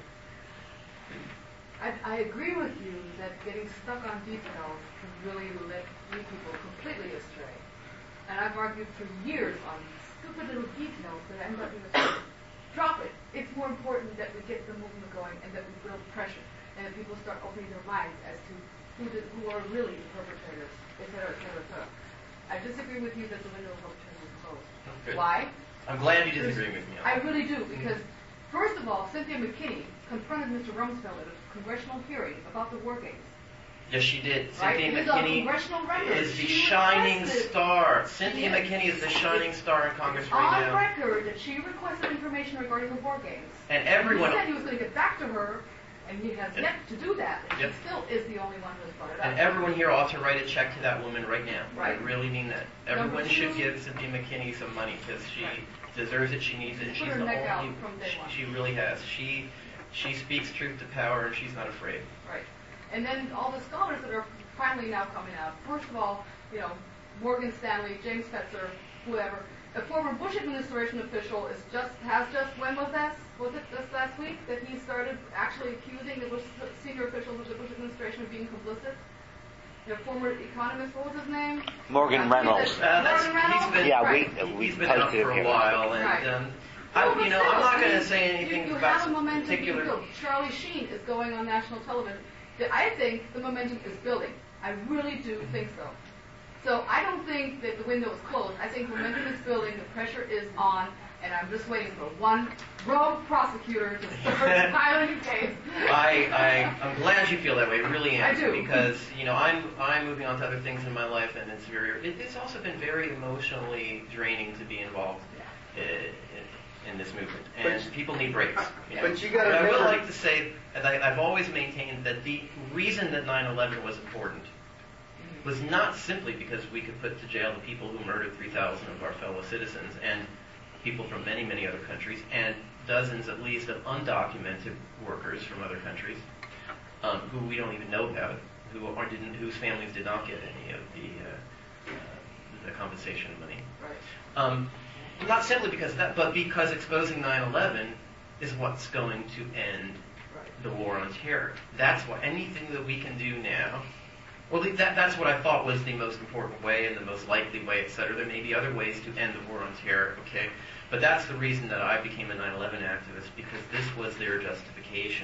I, I agree with you that getting stuck on details can really lead people completely astray. And I've argued for years on stupid little details that end up in the story. Drop it. It's more important that we get the movement going and that we build pressure and that people start opening their minds as to who, did, who are really the perpetrators, et cetera, et cetera, et cetera. I disagree with you that the window of opportunity is closed. Good. Why? I'm glad you disagree with me on that. I really do, because first of all, Cynthia McKinney confronted Mister Rumsfeld at a congressional hearing about the war games. Yes, she did. Right? Cynthia It is McKinney is the She shining requested- star. Cynthia Yes. McKinney is the shining star in Congress on right now. record that she requested information regarding the war games. And everyone- He said he was going to get back to her, and he has Yep. yet to do that. And Yep. she still is the only one who has brought it up. And everyone here ought to write a check to that woman right now. Right. I really mean that. Number Everyone two- should give Cynthia McKinney some money because she Right. deserves it. She needs it. And Put she's her the neck out only. from day one. She, she really has. She she speaks truth to power, and she's not afraid. Right. And then all the scholars that are finally now coming out. First of all, you know, Morgan Stanley, James Fetzer, whoever. A former Bush administration official is just has just when was that? Was it just last week that he started actually accusing the Bush senior officials of the Bush administration of being complicit? The former economist, what was his name? Morgan Uh, Reynolds. Uh, that's, Morgan Reynolds? he's been, Yeah, Right. we we he's been out posted for him a here. while, and Right. um, No, I, but you know, still, I'm not I going mean, to say anything you, you about have a momentum particular. to build. Charlie Sheen is going on national television. The- I think the momentum is building. I really do think so. So I don't think that the window is closed. I think momentum is building. The pressure is on, and I'm just waiting for one rogue prosecutor to start filing a case. I, I, I'm glad you feel that way. I really am. I do. Because, you know, I'm, I'm moving on to other things in my life, and it's very, it, it's also been very emotionally draining to be involved uh, in, in this movement. And But- people need breaks. You know? but you gotta But I will remember- like to say, and I, I've always maintained that the reason that nine eleven was important was not simply because we could put to jail the people who murdered three thousand of our fellow citizens and people from many, many other countries, and dozens at least of undocumented workers from other countries um, who we don't even know about, who are, didn't, whose families did not get any of the uh, uh, the compensation money. Right. Um, not simply because of that, but because exposing nine eleven is what's going to end Right. the war on terror. That's why anything that we can do now. Well, that, that's what I thought was the most important way and the most likely way, et cetera. There may be other ways to end the war on terror, okay? But that's the reason that I became a nine eleven activist, because this was their justification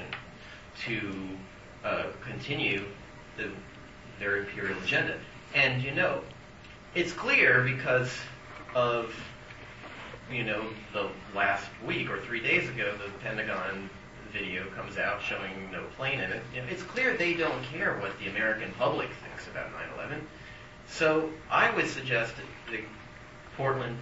to uh, continue the, their imperial agenda. And, you know, it's clear because of, you know, the last week or three days ago, the Pentagon video comes out showing no plane in it. You know, it's clear they don't care what the American public thinks about nine eleven. So I would suggest that the Portland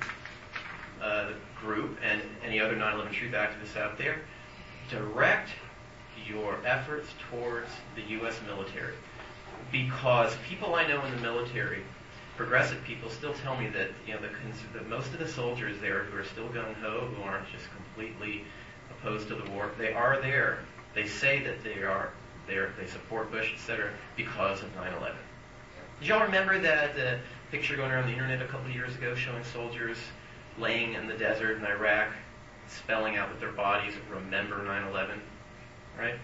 uh, group and any other nine eleven truth activists out there direct your efforts towards the U S military. Because people I know in the military, progressive people, still tell me that, you know, the, the most of the soldiers there who are still gung-ho, who aren't just completely opposed to the war, they are there. They say that they are there, they support Bush, et cetera, because of nine eleven. Did y'all remember that uh, picture going around the internet a couple of years ago showing soldiers laying in the desert in Iraq, spelling out with their bodies, remember nine eleven, right?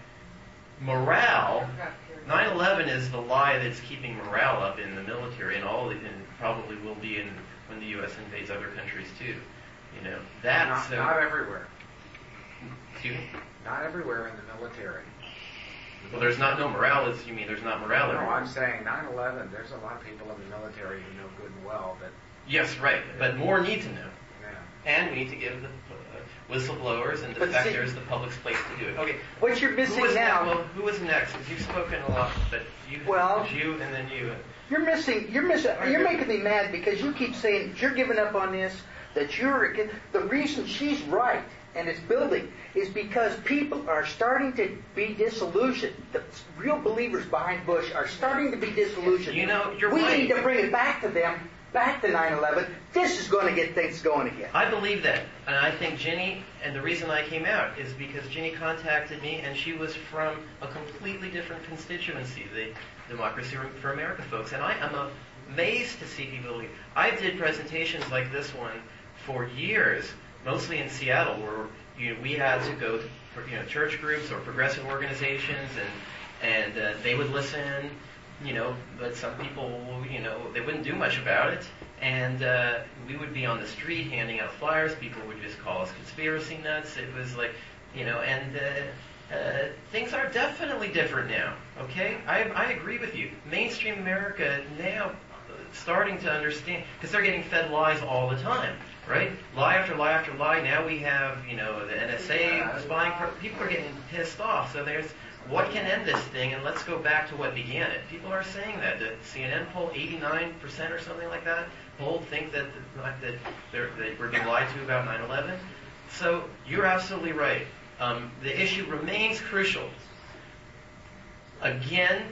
Morale, nine eleven is the lie that's keeping morale up in the military, and all, and probably will be in when the U S invades other countries too. You know, that's Not, uh, not everywhere. Excuse me? Not everywhere in the military. Well, there's not no morale. Is you mean there's not morale No, everywhere? I'm saying nine eleven, there's a lot of people in the military who know good and well that... Yes, right. But more need to know. Yeah. And we need to give the uh, whistleblowers and But see- defectors the public's place to do it. Okay. What you're missing who was now- Ne- well, who was next? Because you've spoken a lot, but you, Well- it was you and then you. You're missing. You're missing. You're making me mad because you keep saying you're giving up on this. that you're, the reason she's right and it's building is because people are starting to be disillusioned. The real believers behind Bush are starting to be disillusioned. You know, you're we right. need to bring it back to them, back to nine eleven. This is going to get things going again. I believe that. And I think Ginny, and the reason I came out is because Ginny contacted me and she was from a completely different constituency, the Democracy for America folks. And I am amazed to see people leave. I did presentations like this one for years, mostly in Seattle, where you know, we had to go to you know, church groups or progressive organizations, and and uh, they would listen, you know, but some people, you know, they wouldn't do much about it. And uh, we would be on the street handing out flyers. People would just call us conspiracy nuts. It was like, you know, and uh, uh, things are definitely different now, okay? I, I agree with you. Mainstream America now starting to understand, because they're getting fed lies all the time, right? Lie after lie after lie. Now we have, you know, the N S A spying. People are getting pissed off. So there's, what can end this thing? And let's go back to what began it. People are saying that. The C N N poll, eighty-nine percent or something like that, poll think that, that, they're, that we're being lied to about nine eleven. So you're absolutely right. Um, the issue remains crucial. Again,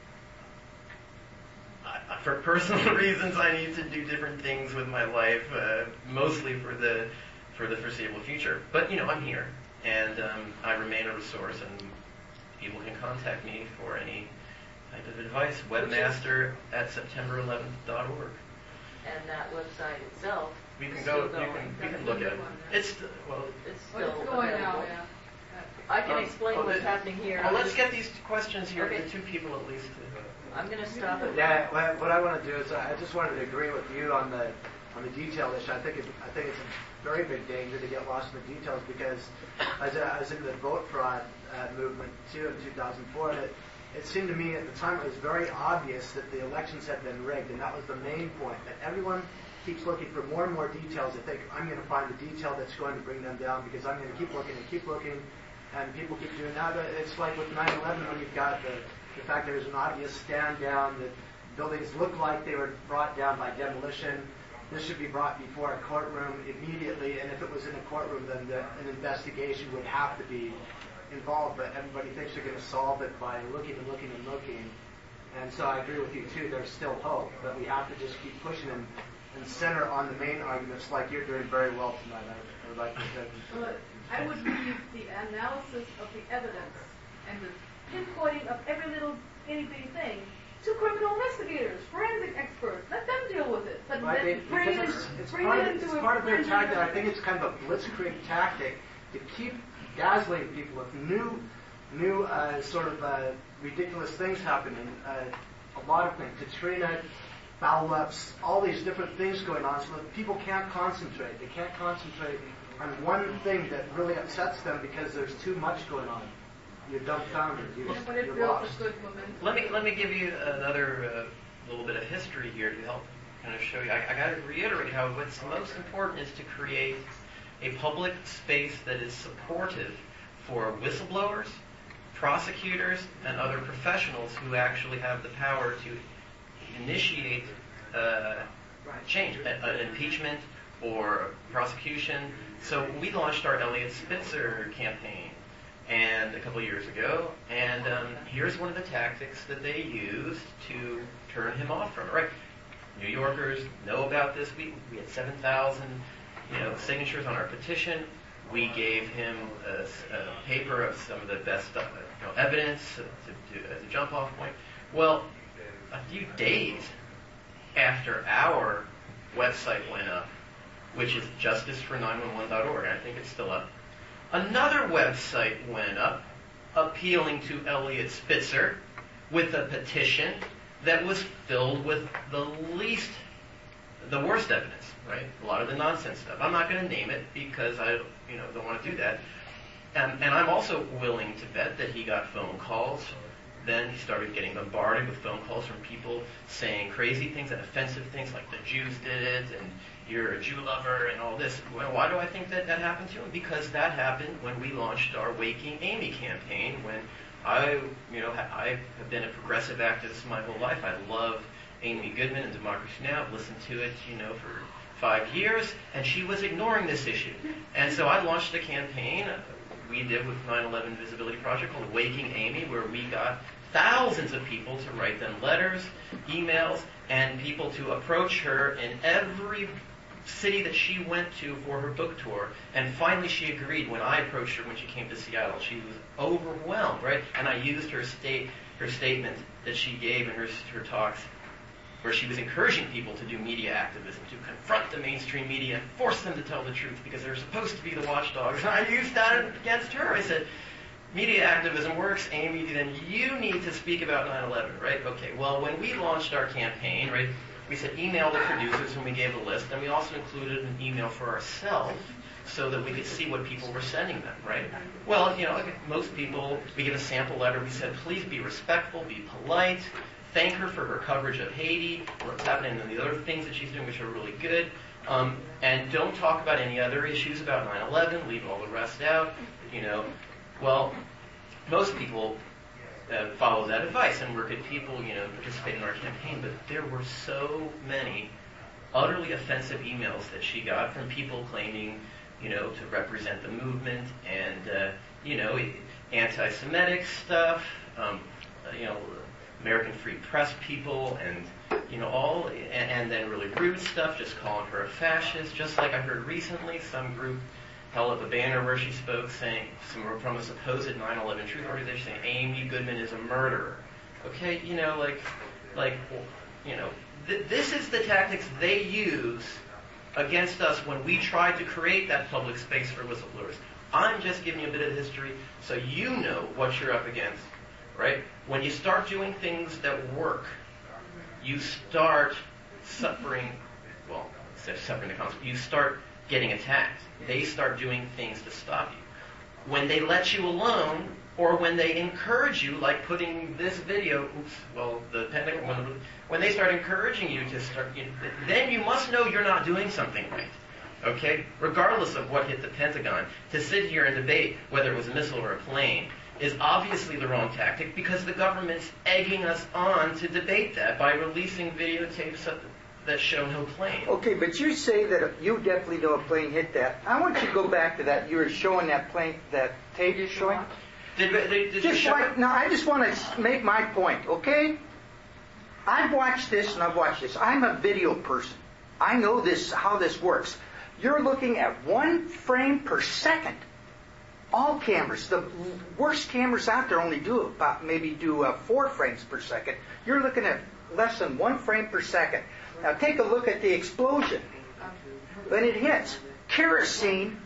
for personal reasons, I need to do different things with my life, uh, mostly for the for the foreseeable future. But you know, I'm here, and um, I remain a resource, and people can contact me for any type of advice. Webmaster at september eleventh dot org. And that website itself. We can go. You can. We can look at it. It's well. It's Oh, still it's going available. now, yeah. I can Um, explain well, what's the- happening here. Well, let's get these questions here. Okay. The two people at least. I'm going to stop it. Yeah, what what I want to do is I just wanted to agree with you on the on the detail issue. I think it, I think it's a very big danger to get lost in the details because I was, I was in the vote fraud uh, movement too in two thousand four, and it, it seemed to me at the time it was very obvious that the elections had been rigged, and that was the main point. That everyone keeps looking for more and more details. They think I'm going to find the detail that's going to bring them down because I'm going to keep looking and keep looking, and people keep doing that. But it's like with nine eleven when you've got the The fact there was an obvious stand down, that buildings looked like they were brought down by demolition. This should be brought before a courtroom immediately, and if it was in a courtroom, then the, an investigation would have to be involved. But everybody thinks they're going to solve it by looking and looking and looking. And so I agree with you too. There's still hope, but we have to just keep pushing and, and center on the main arguments, like you're doing very well tonight. I, I would like to say. But I would read the analysis of the evidence and the pinpointing of every little itty bitty thing to criminal investigators, forensic experts. Let them deal with it. But Right, let, it- bring it, because it's, it's bring part, it of, into it's a part of their forensic tactic. I think investigation. it's kind of a blitzkrieg tactic to keep dazzling people with new, new uh, sort of uh, ridiculous things happening. Uh, a lot of things, Katrina, foul-ups, all these different things going on, so that people can't concentrate. They can't concentrate on one thing that really upsets them because there's too much going on. You're dumbfounded. You're, When it you're builds lost. a good momentum. Let me let me give you another uh, little bit of history here to help kind of show you. I, I got to reiterate how what's most important is to create a public space that is supportive for whistleblowers, prosecutors, and other professionals who actually have the power to initiate uh, change, uh, an impeachment or prosecution. So we launched our Elliot Spitzer campaign. And a couple of years ago, and um, here's one of the tactics that they used to turn him off from it. Right? New Yorkers know about this. We we had seven thousand, you know, signatures on our petition. We gave him a, a paper of some of the best uh, you know, evidence to, to, as a jump-off point. Well, a few days after our website went up, which is justice for nine one one dot org, I think it's still up. Another website went up appealing to Elliot Spitzer with a petition that was filled with the least, the worst evidence, right? A lot of the nonsense stuff. I'm not going to name it because I, you know, don't want to do that. Um, and I'm also willing to bet that he got phone calls. Then he started getting bombarded with phone calls from people saying crazy things and offensive things like the Jews did it and you're a Jew lover and all this. Well, why do I think that that happened to him? Because that happened when we launched our Waking Amy campaign, when I, you know, I have been a progressive activist my whole life. I love Amy Goodman and Democracy Now! I've listened to it, you know, for five years, and she was ignoring this issue. And so I launched a campaign uh, we did with nine eleven Visibility Project called Waking Amy, where we got thousands of people to write them letters, emails, and people to approach her in every city that she went to for her book tour. And finally she agreed when I approached her when she came to Seattle. She was overwhelmed, right? And I used her state, her statement that she gave in her, her talks, where she was encouraging people to do media activism, to confront the mainstream media and force them to tell the truth because they're supposed to be the watchdogs. And I used that against her. I said, media activism works, Amy, then you need to speak about nine eleven, right? Okay, well, when we launched our campaign, right, we said email the producers, and we gave a list, and we also included an email for ourselves so that we could see what people were sending them, right? Well, you know, most people, we give a sample letter, we said, please be respectful, be polite, thank her for her coverage of Haiti, what's happening, and the other things that she's doing which are really good, um, and don't talk about any other issues about nine eleven, leave all the rest out, you know. Well, most people uh, follow that advice, and we're good people, you know, participate in our campaign, but there were so many utterly offensive emails that she got from people claiming, you know, to represent the movement and, uh, you know, anti-Semitic stuff, um, you know, American Free Press people, and, you know, all, and, and then really rude stuff, just calling her a fascist, just like I heard recently, some group held up a banner where she spoke saying, from a supposed nine eleven truth organization, saying Amy Goodman is a murderer. Okay, you know, like, like, you know, th- this is the tactics they use against us when we tried to create that public space for whistleblowers. I'm just giving you a bit of history so you know what you're up against, right? When you start doing things that work, you start suffering, well, suffering the consequences, you start getting attacked. They start doing things to stop you. When they let you alone, or when they encourage you, like putting this video, oops, well, the Pentagon, when, when they start encouraging you to start, you know, then you must know you're not doing something right. Okay? Regardless of what hit the Pentagon, to sit here and debate whether it was a missile or a plane is obviously the wrong tactic because the government's egging us on to debate that by releasing videotapes of that show no plane. Okay, but you say that you definitely know a plane hit that. I want you to go back to that. You were showing that plane, that tape you're showing. Did, did, did just you show like, it? No, I just want to make my point, okay? I've watched this and I've watched this. I'm a video person. I know this, how this works. You're looking at one frame per second. All cameras, the worst cameras out there only do about, maybe do uh, four frames per second. You're looking at less than one frame per second. Now take a look at the explosion. When it hits, kerosene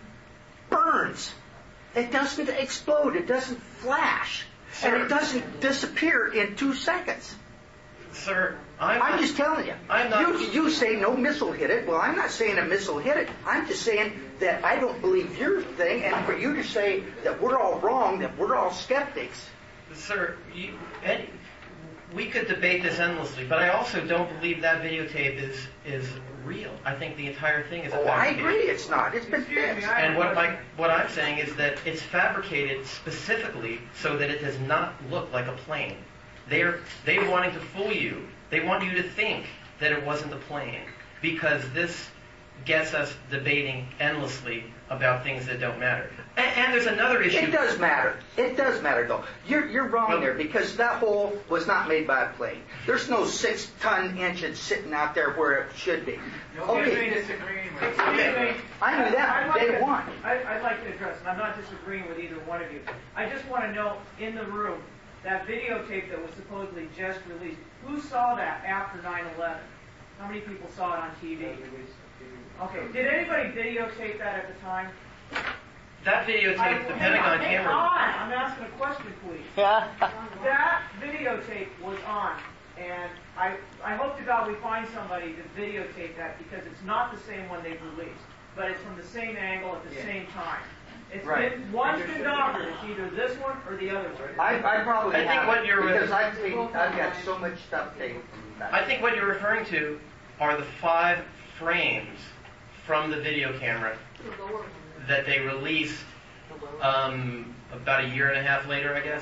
burns. It doesn't explode. It doesn't flash. Sir, and it doesn't disappear in two seconds. Sir, I'm, I'm just telling you. I'm not, you. You say no missile hit it. Well, I'm not saying a missile hit it. I'm just saying that I don't believe your thing, and for you to say that we're all wrong, that we're all skeptics. Sir, you, and we could debate this endlessly, but I also don't believe that videotape is is real. I think the entire thing is a oh, I fabrication. agree. It's not. It's been fixed. And what my what I'm saying is that it's fabricated specifically so that it does not look like a plane. They're they wanting to fool you. They want you to think that it wasn't a plane because this gets us debating endlessly about things that don't matter. And, and there's another issue. It does matter. It does matter, though. You're you're wrong well, there because that hole was not made by a plane. There's no six-ton engine sitting out there where it should be. Okay. Disagreeing with you. Okay. I knew that I'd like day to, one. I, I'd like to address, and I'm not disagreeing with either one of you. I just want to know, in the room, that videotape that was supposedly just released, who saw that after nine eleven? How many people saw it on T V? Okay. Did anybody videotape that at the time? That videotape, the Pentagon hang camera. On. I'm asking a question, please. That videotape was on, and I I hope to God we find somebody to videotape that because it's not the same one they've released, but it's from the same angle at the yeah. same time. It's right. been, one's been doctored. It's either this one or the other one. I, I probably I think what you're because I've, seen, I've got so much stuff taken. I think what you're referring to are the five frames from the video camera that they released um, about a year and a half later, I guess.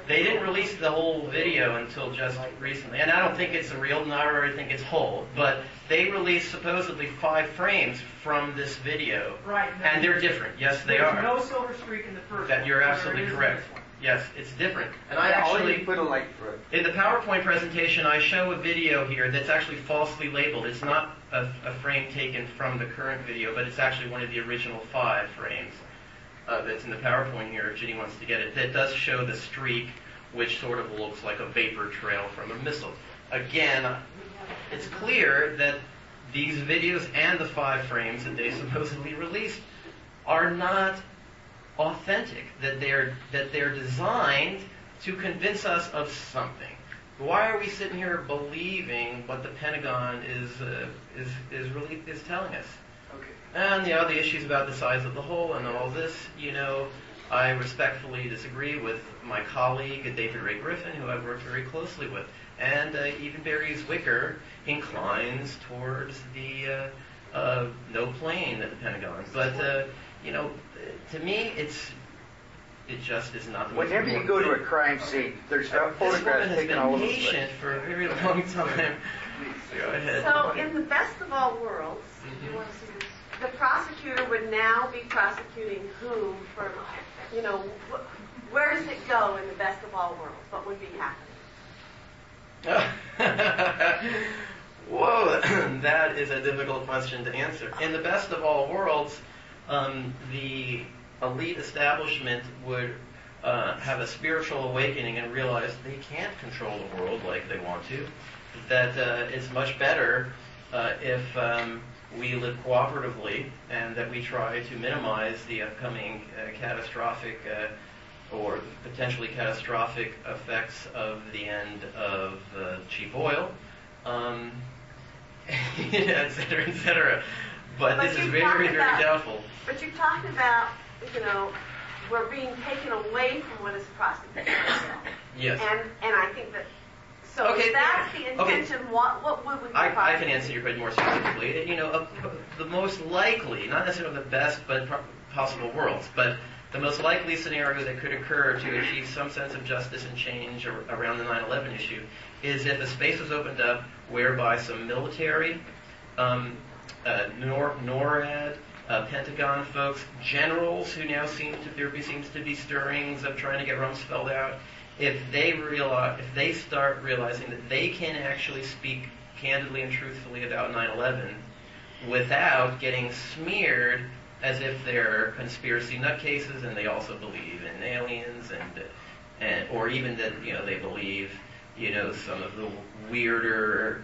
They didn't release the whole video until just recently, and I don't think it's a real number. I think it's whole, but they released supposedly five frames from this video, right? And they're different. Yes, they There's are. no silver streak in the first. That you're one, absolutely correct. Yes, it's different. And I Yeah, actually all you put a like for it. in the PowerPoint presentation, I show a video here that's actually falsely labeled. It's not a, a frame taken from the current video, but it's actually one of the original five frames. Uh, that's in the PowerPoint here, if Ginny wants to get it, that does show the streak, which sort of looks like a vapor trail from a missile. Again, it's clear that these videos and the five frames that they supposedly released are not authentic, that they're that they're designed to convince us of something. Why are we sitting here believing what the Pentagon is uh, is is really is telling us? Okay. And the other issues about the size of the hole and all this, you know, I respectfully disagree with my colleague David Ray Griffin, who I've worked very closely with, and uh, even Barry Zwicker inclines towards the uh, uh, no plane at the Pentagon. But uh, you know, to me, it's it just is not. The Whenever you go to a crime scene, there's no photographs taken all over the place. This woman has been patient for a very long time. Go ahead. So, in the best of all worlds, you want to see this? The prosecutor would now be prosecuting whom for, you know, wh- where does it go in the best of all worlds? What would be happening? Whoa, that is a difficult question to answer. In the best of all worlds, um, the elite establishment would uh, have a spiritual awakening and realize they can't control the world like they want to, that uh, it's much better uh, if um, we live cooperatively and that we try to minimize the upcoming uh, catastrophic uh, or potentially catastrophic effects of the end of uh, cheap oil, um, et cetera, et cetera. But, but this is very, very, very about, doubtful. But you're talking about, you know, we're being taken away from what is prosecuted. Yes. And and I think that, so okay. if that's the intention, okay. what, what would we be I, I can answer your question more specifically. You know, uh, the most likely, not necessarily the best, but pro- possible worlds, but the most likely scenario that could occur to achieve some sense of justice and change ar- around the nine eleven issue is if a space was opened up whereby some military, um, uh, NOR, NORAD, uh, Pentagon folks, generals who now seem to, there be, seems to be stirrings of trying to get Rumsfeld out, if they realize, if they start realizing that they can actually speak candidly and truthfully about nine eleven without getting smeared as if they're conspiracy nutcases and they also believe in aliens and, and or even that, you know, they believe, you know, some of the weirder,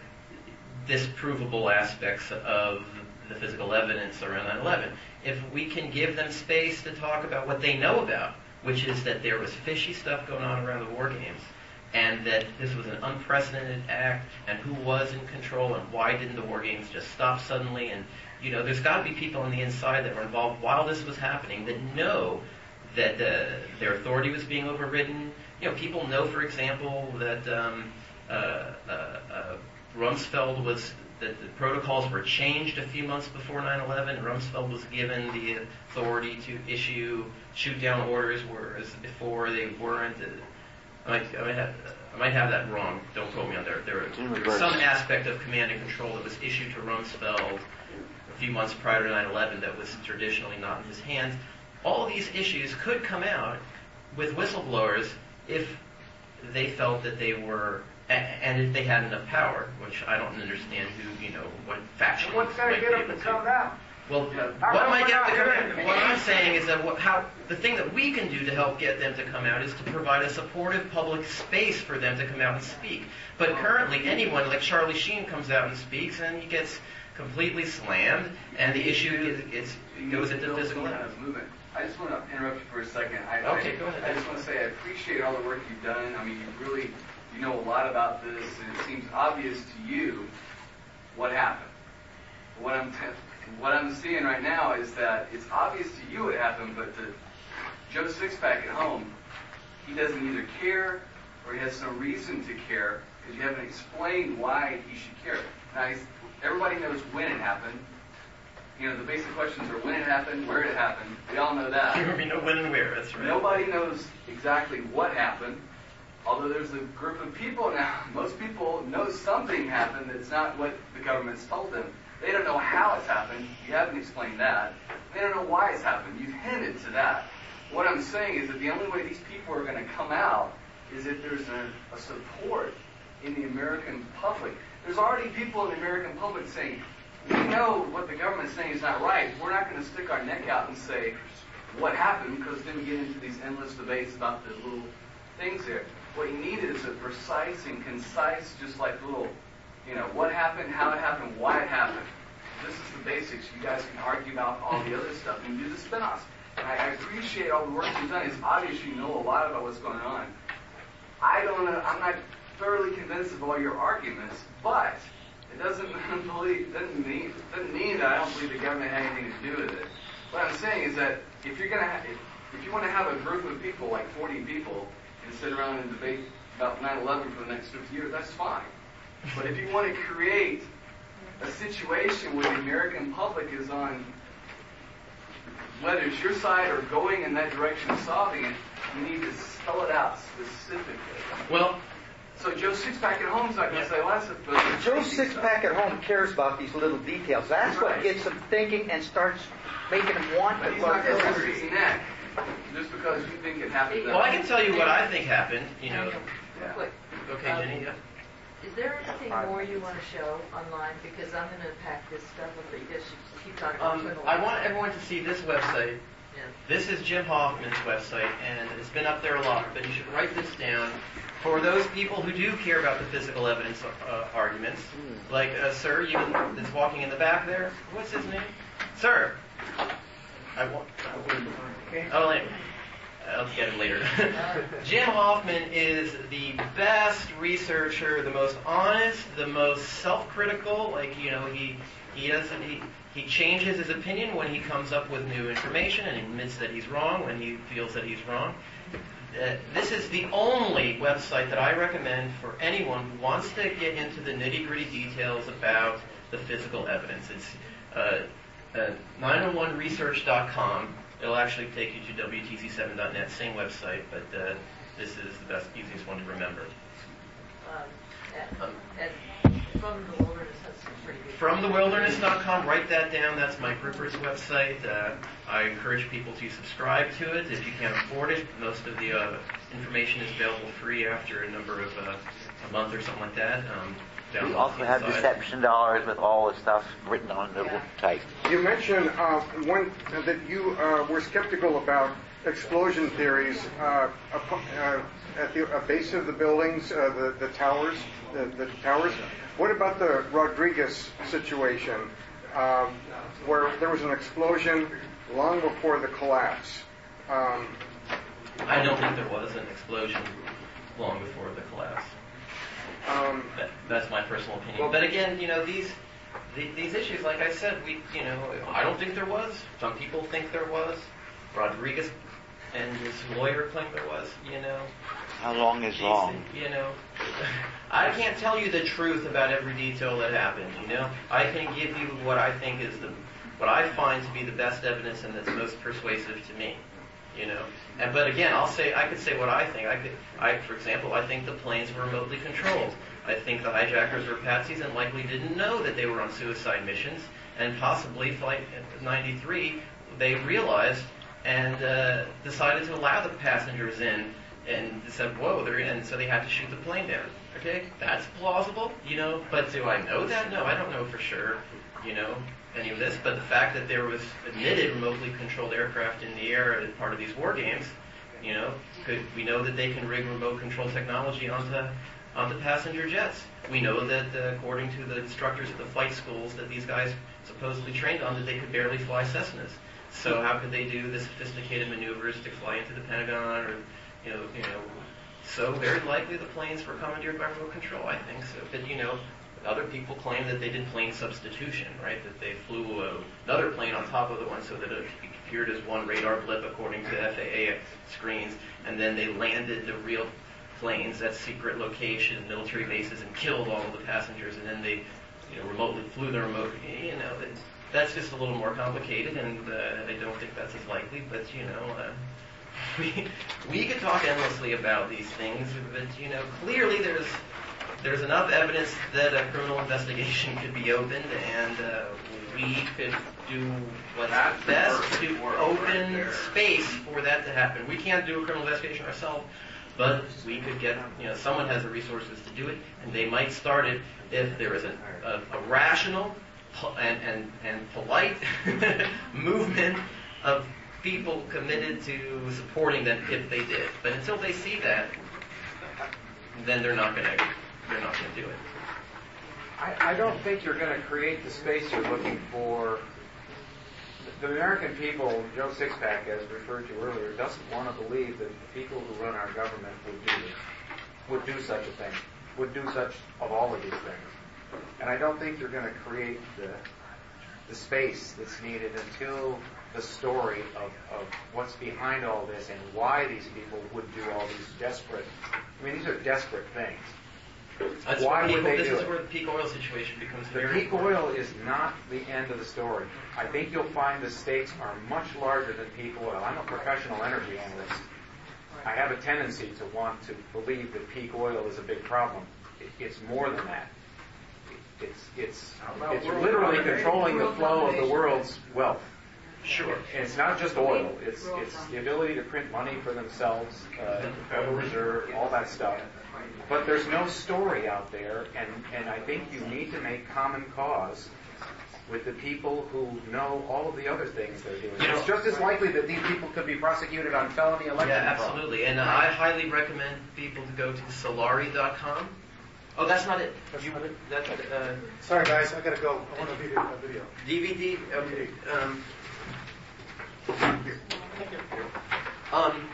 disprovable aspects of the physical evidence around nine eleven. If we can give them space to talk about what they know about, which is that there was fishy stuff going on around the war games, and that this was an unprecedented act, and who was in control, and why didn't the war games just stop suddenly, and, you know, there's got to be people on the inside that were involved while this was happening that know that uh, their authority was being overridden. You know, people know, for example, that um, uh, uh, uh, Rumsfeld was, that the protocols were changed a few months before nine eleven. Rumsfeld was given the authority to issue shoot-down orders, whereas before they weren't. Uh, I, might, I, might have, I might have that wrong. Don't quote me on there. There was some aspect of command and control that was issued to Rumsfeld a few months prior to nine eleven that was traditionally not in his hands. All these issues could come out with whistleblowers if they felt that they were, and if they had enough power, which I don't understand who, you know, what factions What's going to get them to come out? Well, what might get them to come out? What I'm saying is that what, how the thing that we can do to help get them to come out is to provide a supportive public space for them to come out and speak. But currently, anyone like Charlie Sheen comes out and speaks, and he gets completely slammed, and the issue is, is goes into physical evidence. Movement. I just want to interrupt you for a second. I, okay, I, go ahead. I just want to say I appreciate all the work you've done. I mean, you really, you know a lot about this, and it seems obvious to you what happened. What I'm, t- what I'm seeing right now is that it's obvious to you what happened, but to Joe Sixpack at home, he doesn't either care or he has no reason to care because you haven't explained why he should care. Now, he's, everybody knows when it happened. You know, the basic questions are when it happened, where it happened. We all know that. We know when and where, that's right. Nobody knows exactly what happened. Although there's a group of people now, most people know something happened that's not what the government's told them. They don't know how it's happened. You haven't explained that. They don't know why it's happened. You've hinted to that. What I'm saying is that the only way these people are going to come out is if there's a, a support in the American public. There's already people in the American public saying, we know what the government's saying is not right. We're not going to stick our neck out and say what happened, because then we get into these endless debates about the little things there. What you need is a precise and concise, just like little, you know, what happened, how it happened, why it happened. This is the basics. You guys can argue about all the other stuff and do the spin-offs. And I, I appreciate all the work you've done. It's obvious you know a lot about what's going on. I don't know, I'm not thoroughly convinced of all your arguments, but it doesn't believe, doesn't mean, doesn't mean that I don't believe the government had anything to do with it. What I'm saying is that if you're going to, if, if you want to have a group of people, like forty people, and sit around and debate about nine eleven for the next fifty years, that's fine. But if you want to create a situation where the American public is on, whether it's your side or going in that direction of solving it, you need to spell it out specifically. Well, so Joe Sixpack at Home's not going to say, well, that's a... Joe Sixpack at Home cares about these little details. That's right. What gets him thinking and starts making him want but to he's not going to risk his neck just because you think it happened. Well, I can tell you what I think happened. You know. Real quick. Okay, Um, Jenny. Yeah. Is there anything more you want to show online? Because I'm going to pack this stuff up, but you guys should keep talking about Um, Twin I Lakes. want everyone to see this website. Yeah. This is Jim Hoffman's website, and it's been up there a lot, but you should write this down. For those people who do care about the physical evidence uh, arguments, like uh, Sir, you that's walking in the back there. What's his name? Sir. I want. Okay. Oh, anyway. I'll get him later. Jim Hoffman is the best researcher, the most honest, the most self-critical. Like, you know, he he doesn't he, he changes his opinion when he comes up with new information and admits that he's wrong when he feels that he's wrong. Uh, this is the only website that I recommend for anyone who wants to get into the nitty-gritty details about the physical evidence. It's uh, uh, nine oh one research dot com. It'll actually take you to W T C seven dot net, same website, but uh, this is the best, easiest one to remember. Um, and, and From the Wilderness has some pretty good... From the wilderness dot com, write that down. That's Mike Rupert's website. Uh, I encourage people to subscribe to it if you can't afford it. Most of the uh, information is available free after a number of uh, a month or something like that. Um, We also have inside. deception dollars with all the stuff written on the Yeah. type. You mentioned uh, one uh, that you uh, were skeptical about explosion theories uh, up, uh, at the uh, base of the buildings, uh, the, the towers, the, the towers. What about the Rodriguez situation, um, where there was an explosion long before the collapse? Um, I don't think there was an explosion long before the collapse. Um, that, that's my personal opinion. Well, but again, you know, these the, these issues, like I said, we, you know, I don't think there was. Some people think there was. Rodriguez and his lawyer claim there was. You know. How long is long? You know, I can't tell you the truth about every detail that happened. You know, I can give you what I think is the what I find to be the best evidence and that's most persuasive to me. You know, and but again, I'll say I could say what I think. I could, I, for example, I think the planes were remotely controlled. I think the hijackers were patsies and likely didn't know that they were on suicide missions, and possibly Flight ninety-three they realized and uh, decided to allow the passengers in, and said, "Whoa!" They're in, and so they had to shoot the plane down. Okay, that's plausible, you know. But do I know that? No, I don't know for sure. You know. Any of this, but the fact that there was admitted remotely controlled aircraft in the air as part of these war games, you know, could, we know that they can rig remote control technology onto onto passenger jets. We know that uh, according to the instructors at the flight schools that these guys supposedly trained on, that they could barely fly Cessnas. So how could they do the sophisticated maneuvers to fly into the Pentagon, or you know, you know? So very likely the planes were commandeered by remote control. I think so, but you know. Other people claim that they did plane substitution, right? That they flew uh, another plane on top of the one so that it appeared as one radar blip according to F A A screens, and then they landed the real planes at secret locations, military bases, and killed all of the passengers, and then they, you know, remotely flew the remote. You know, that's just a little more complicated, and uh, I don't think that's as likely. But you know, uh, we we could talk endlessly about these things, but you know, clearly there's there's enough evidence that a criminal investigation could be opened, and uh, we could do what's best to open space for that to happen. We can't do a criminal investigation ourselves, but we could get, you know, someone has the resources to do it, and they might start it if there is a, a, a rational and, and, and polite movement of people committed to supporting them if they did. But until they see that, then they're not going to they're not going to do it. I, I don't think you're going to create the space you're looking for. The American people, Joe Sixpack, as referred to earlier, doesn't want to believe that the people who run our government would do this, would do such a thing, would do such of all of these things. And I don't think you're going to create the the space that's needed until the story of, of what's behind all this and why these people would do all these desperate, I mean, these are desperate things. That's Why peak, would they this do is it? where the peak oil situation becomes The very peak important. oil is not the end of the story. I think you'll find the stakes are much larger than peak oil. I'm a professional energy analyst. I have a tendency to want to believe that peak oil is a big problem. It, it's more than that. It's it's it's literally controlling the flow of the world's wealth. Sure. And it's not just oil. It's it's the ability to print money for themselves, uh, the Federal Reserve, all that stuff. But there's no story out there, and, and I think you need to make common cause with the people who know all of the other things they're doing. You know, it's just as likely that these people could be prosecuted on felony election Yeah, fraud. absolutely. And uh, I highly recommend people to go to Solari dot com. Oh, that's not it. That's you, not it. That's, uh, Sorry, guys, I gotta go. I want a video. A video. D V D. Okay. Um, um,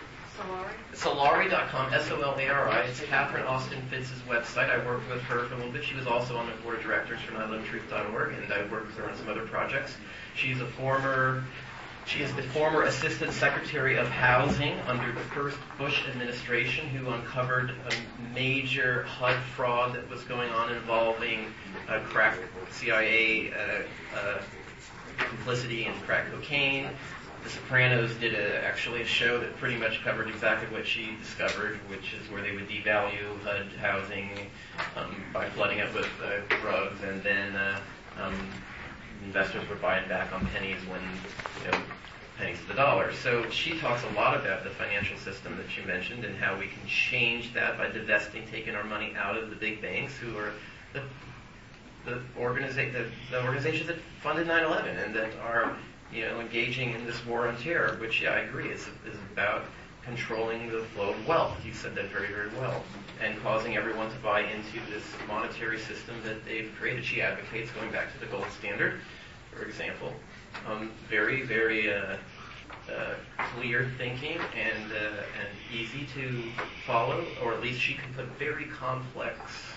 Solari dot com, S O L A R I. It's Catherine Austin Fitz's website. I worked with her for a little bit. She was also on the board of directors for nine eleven truth dot org, and I worked with her on some other projects. She's a former, she is the former Assistant Secretary of Housing under the first Bush administration, who uncovered a major H U D fraud that was going on involving uh, crack C I A uh, uh, complicity in crack cocaine. The Sopranos did a, actually a show that pretty much covered exactly what she discovered, which is where they would devalue H U D housing um, by flooding it with uh, drugs, and then uh, um, investors would buy it back on pennies when, you know, pennies to the dollar. So she talks a lot about the financial system that you mentioned and how we can change that by divesting, taking our money out of the big banks, who are the the, organiza- the, the organizations that funded nine eleven and that are, you know, engaging in this war on terror, which, yeah, I agree, is, is about controlling the flow of wealth. You said that very, very well. And causing everyone to buy into this monetary system that they've created. She advocates going back to the gold standard, for example. Um, very, very uh, uh, clear thinking and, uh, and easy to follow, or at least she can put very complex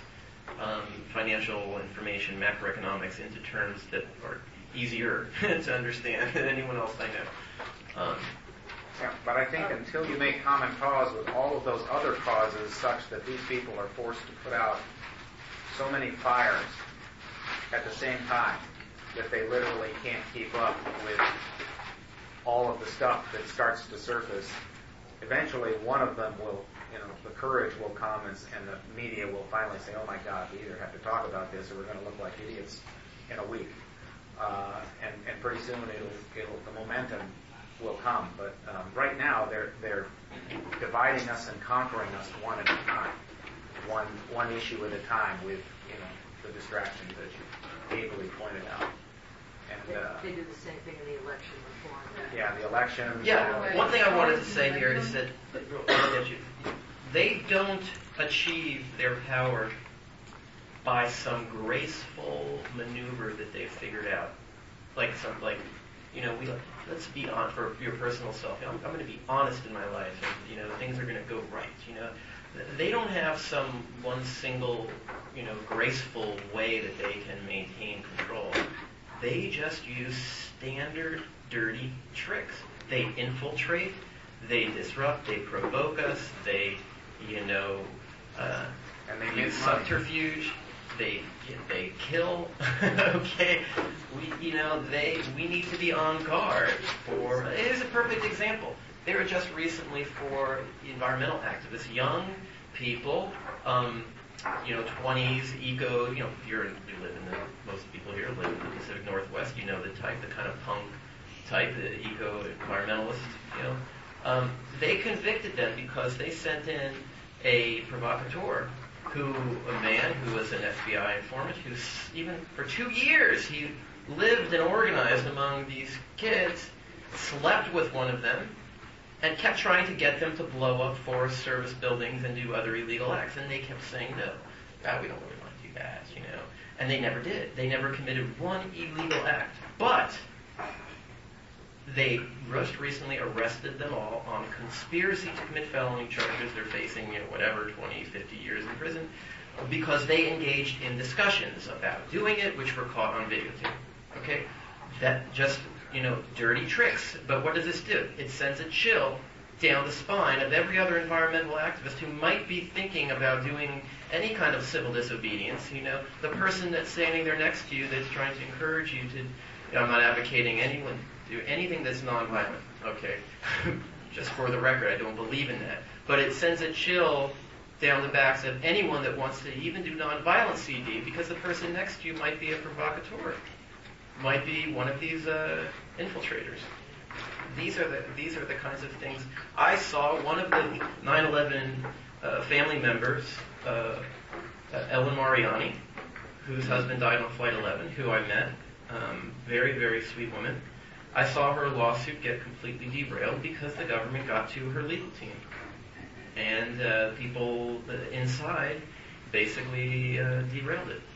um, financial information, macroeconomics, into terms that are easier to understand than anyone else I know. Um, Yeah, but I think until you make common cause with all of those other causes such that these people are forced to put out so many fires at the same time that they literally can't keep up with all of the stuff that starts to surface, eventually one of them will, you know, the courage will come and, and the media will finally say, oh my God, we either have to talk about this or we're going to look like idiots in a week. Uh, and, and pretty soon it'll, it'll, the momentum will come. But um, right now they're they're dividing us and conquering us one at a time, one one issue at a time, with, you know, the distractions that you ably pointed out. And uh, they, they do the same thing in the election reform. yeah, the election. Yeah, one thing I wanted to say here is that they don't achieve their power by some graceful maneuver that they've figured out, like some like. You know, we let's be on for your personal self. You know, I'm, I'm going to be honest in my life, and you know, things are going to go right. You know, they don't have some one single, you know, graceful way that they can maintain control. They just use standard dirty tricks. They infiltrate, they disrupt, they provoke us. They, you know, uh, and they use subterfuge. They they kill. Okay, we you know they we need to be on guard for. It is a perfect example. they were just recently for environmental activists, young people, um, you know, twenties, eco, you know, if you're in, you live in the, most people here live in the Pacific Northwest, you know the type, the kind of punk type, the eco-environmentalist, you know. Um, they convicted them because they sent in a provocateur who, a man who was an F B I informant, who's even for two years, he lived and organized among these kids, slept with one of them, and kept trying to get them to blow up Forest Service buildings and do other illegal acts. And they kept saying, no, God, we don't really want to do that, you know. And they never did. They never committed one illegal act. But they just recently arrested them all on conspiracy to commit felony charges. They're facing, you know, whatever, twenty, fifty years in prison, because they engaged in discussions about doing it, which were caught on videotape. Okay? That just... you know, dirty tricks. But what does this do? It sends a chill down the spine of every other environmental activist who might be thinking about doing any kind of civil disobedience. You know, the person that's standing there next to you that's trying to encourage you to, you know, I'm not advocating anyone do anything that's nonviolent, okay? Just for the record, I don't believe in that. But it sends a chill down the backs of anyone that wants to even do nonviolent C D, because the person next to you might be a provocateur, might be one of these uh, infiltrators. These are the these are the kinds of things. I saw one of the nine eleven uh, family members, uh, uh, Ellen Mariani, whose husband died on Flight eleven, who I met. Um, very, very sweet woman. I saw her lawsuit get completely derailed because the government got to her legal team. And uh, people inside basically uh, derailed it.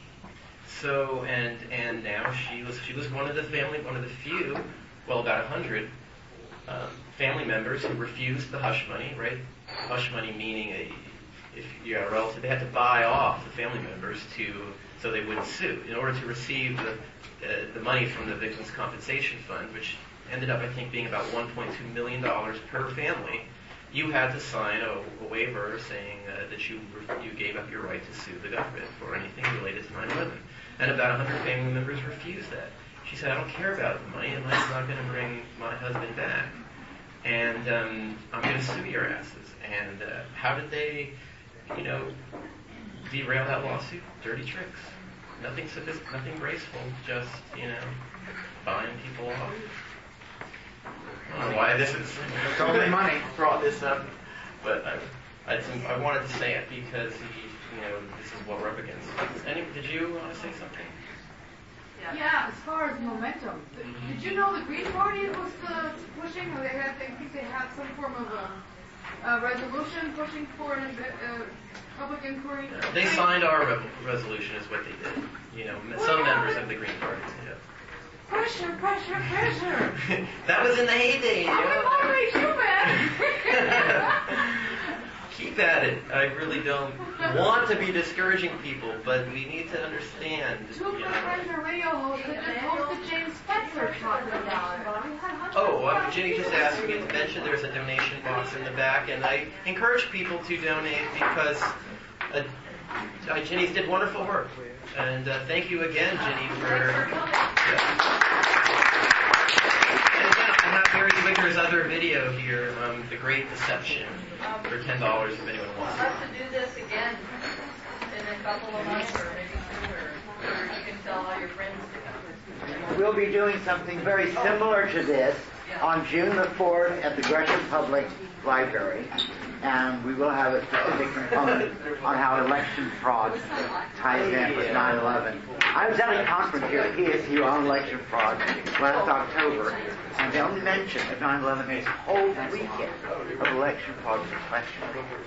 So, and and now she was she was one of the family, one of the few, well, about a hundred um, family members who refused the hush money, right? Hush money meaning a, if you're a relative, they had to buy off the family members to so they wouldn't sue. In order to receive the uh, the money from the Victims' Compensation Fund, which ended up, I think, being about one point two million dollars per family, you had to sign a, a waiver saying uh, that you you gave up your right to sue the government for anything related to nine eleven. And about one hundred family members refused that. She said, I don't care about the money, and I'm not going to bring my husband back. And um, I'm going to sue your asses. And uh, how did they, you know, derail that lawsuit? Dirty tricks. Nothing sophisticated, nothing graceful, just, you know, buying people off. I don't know why this is totally money brought this up, but I, I, I wanted to say it because you know this is what we're up against. Any, did you want to say something? Yeah. yeah, as far as momentum, th- mm-hmm. did you know the Green Party was uh, pushing? Or they had, I think they had some form of a, a resolution pushing for a uh, public inquiry. Yeah, they signed our re- resolution, is what they did. You know, well, some yeah, members of the Green Party. Yeah. Pressure, pressure, pressure. That was in the heyday. I will moderate you, man. Keep at it. I really don't want to be discouraging people, but we need to understand. Two of my friends are radio hosts that just hosted James Spencer talking about it. Oh, well, Jenny just asked me to mention there's a donation box in the back, and I encourage people to donate because uh, uh, Jenny's did wonderful work. And uh, thank you again, Jenny, for... Yeah. And again, I have Barry Wicker's other video here, um, The Great Deception, for ten dollars if anyone wants it. We'll have to do this again in a couple of months or maybe sooner, or you can tell all your friends to come. We'll be doing something very similar to this on June the fourth at the Gresham Public Library. And we will have a specific component on how election fraud ties in with nine eleven. I was at a conference here at P S U on election fraud last October, and the only mention of nine eleven is a whole weekend of election fraud was questionable.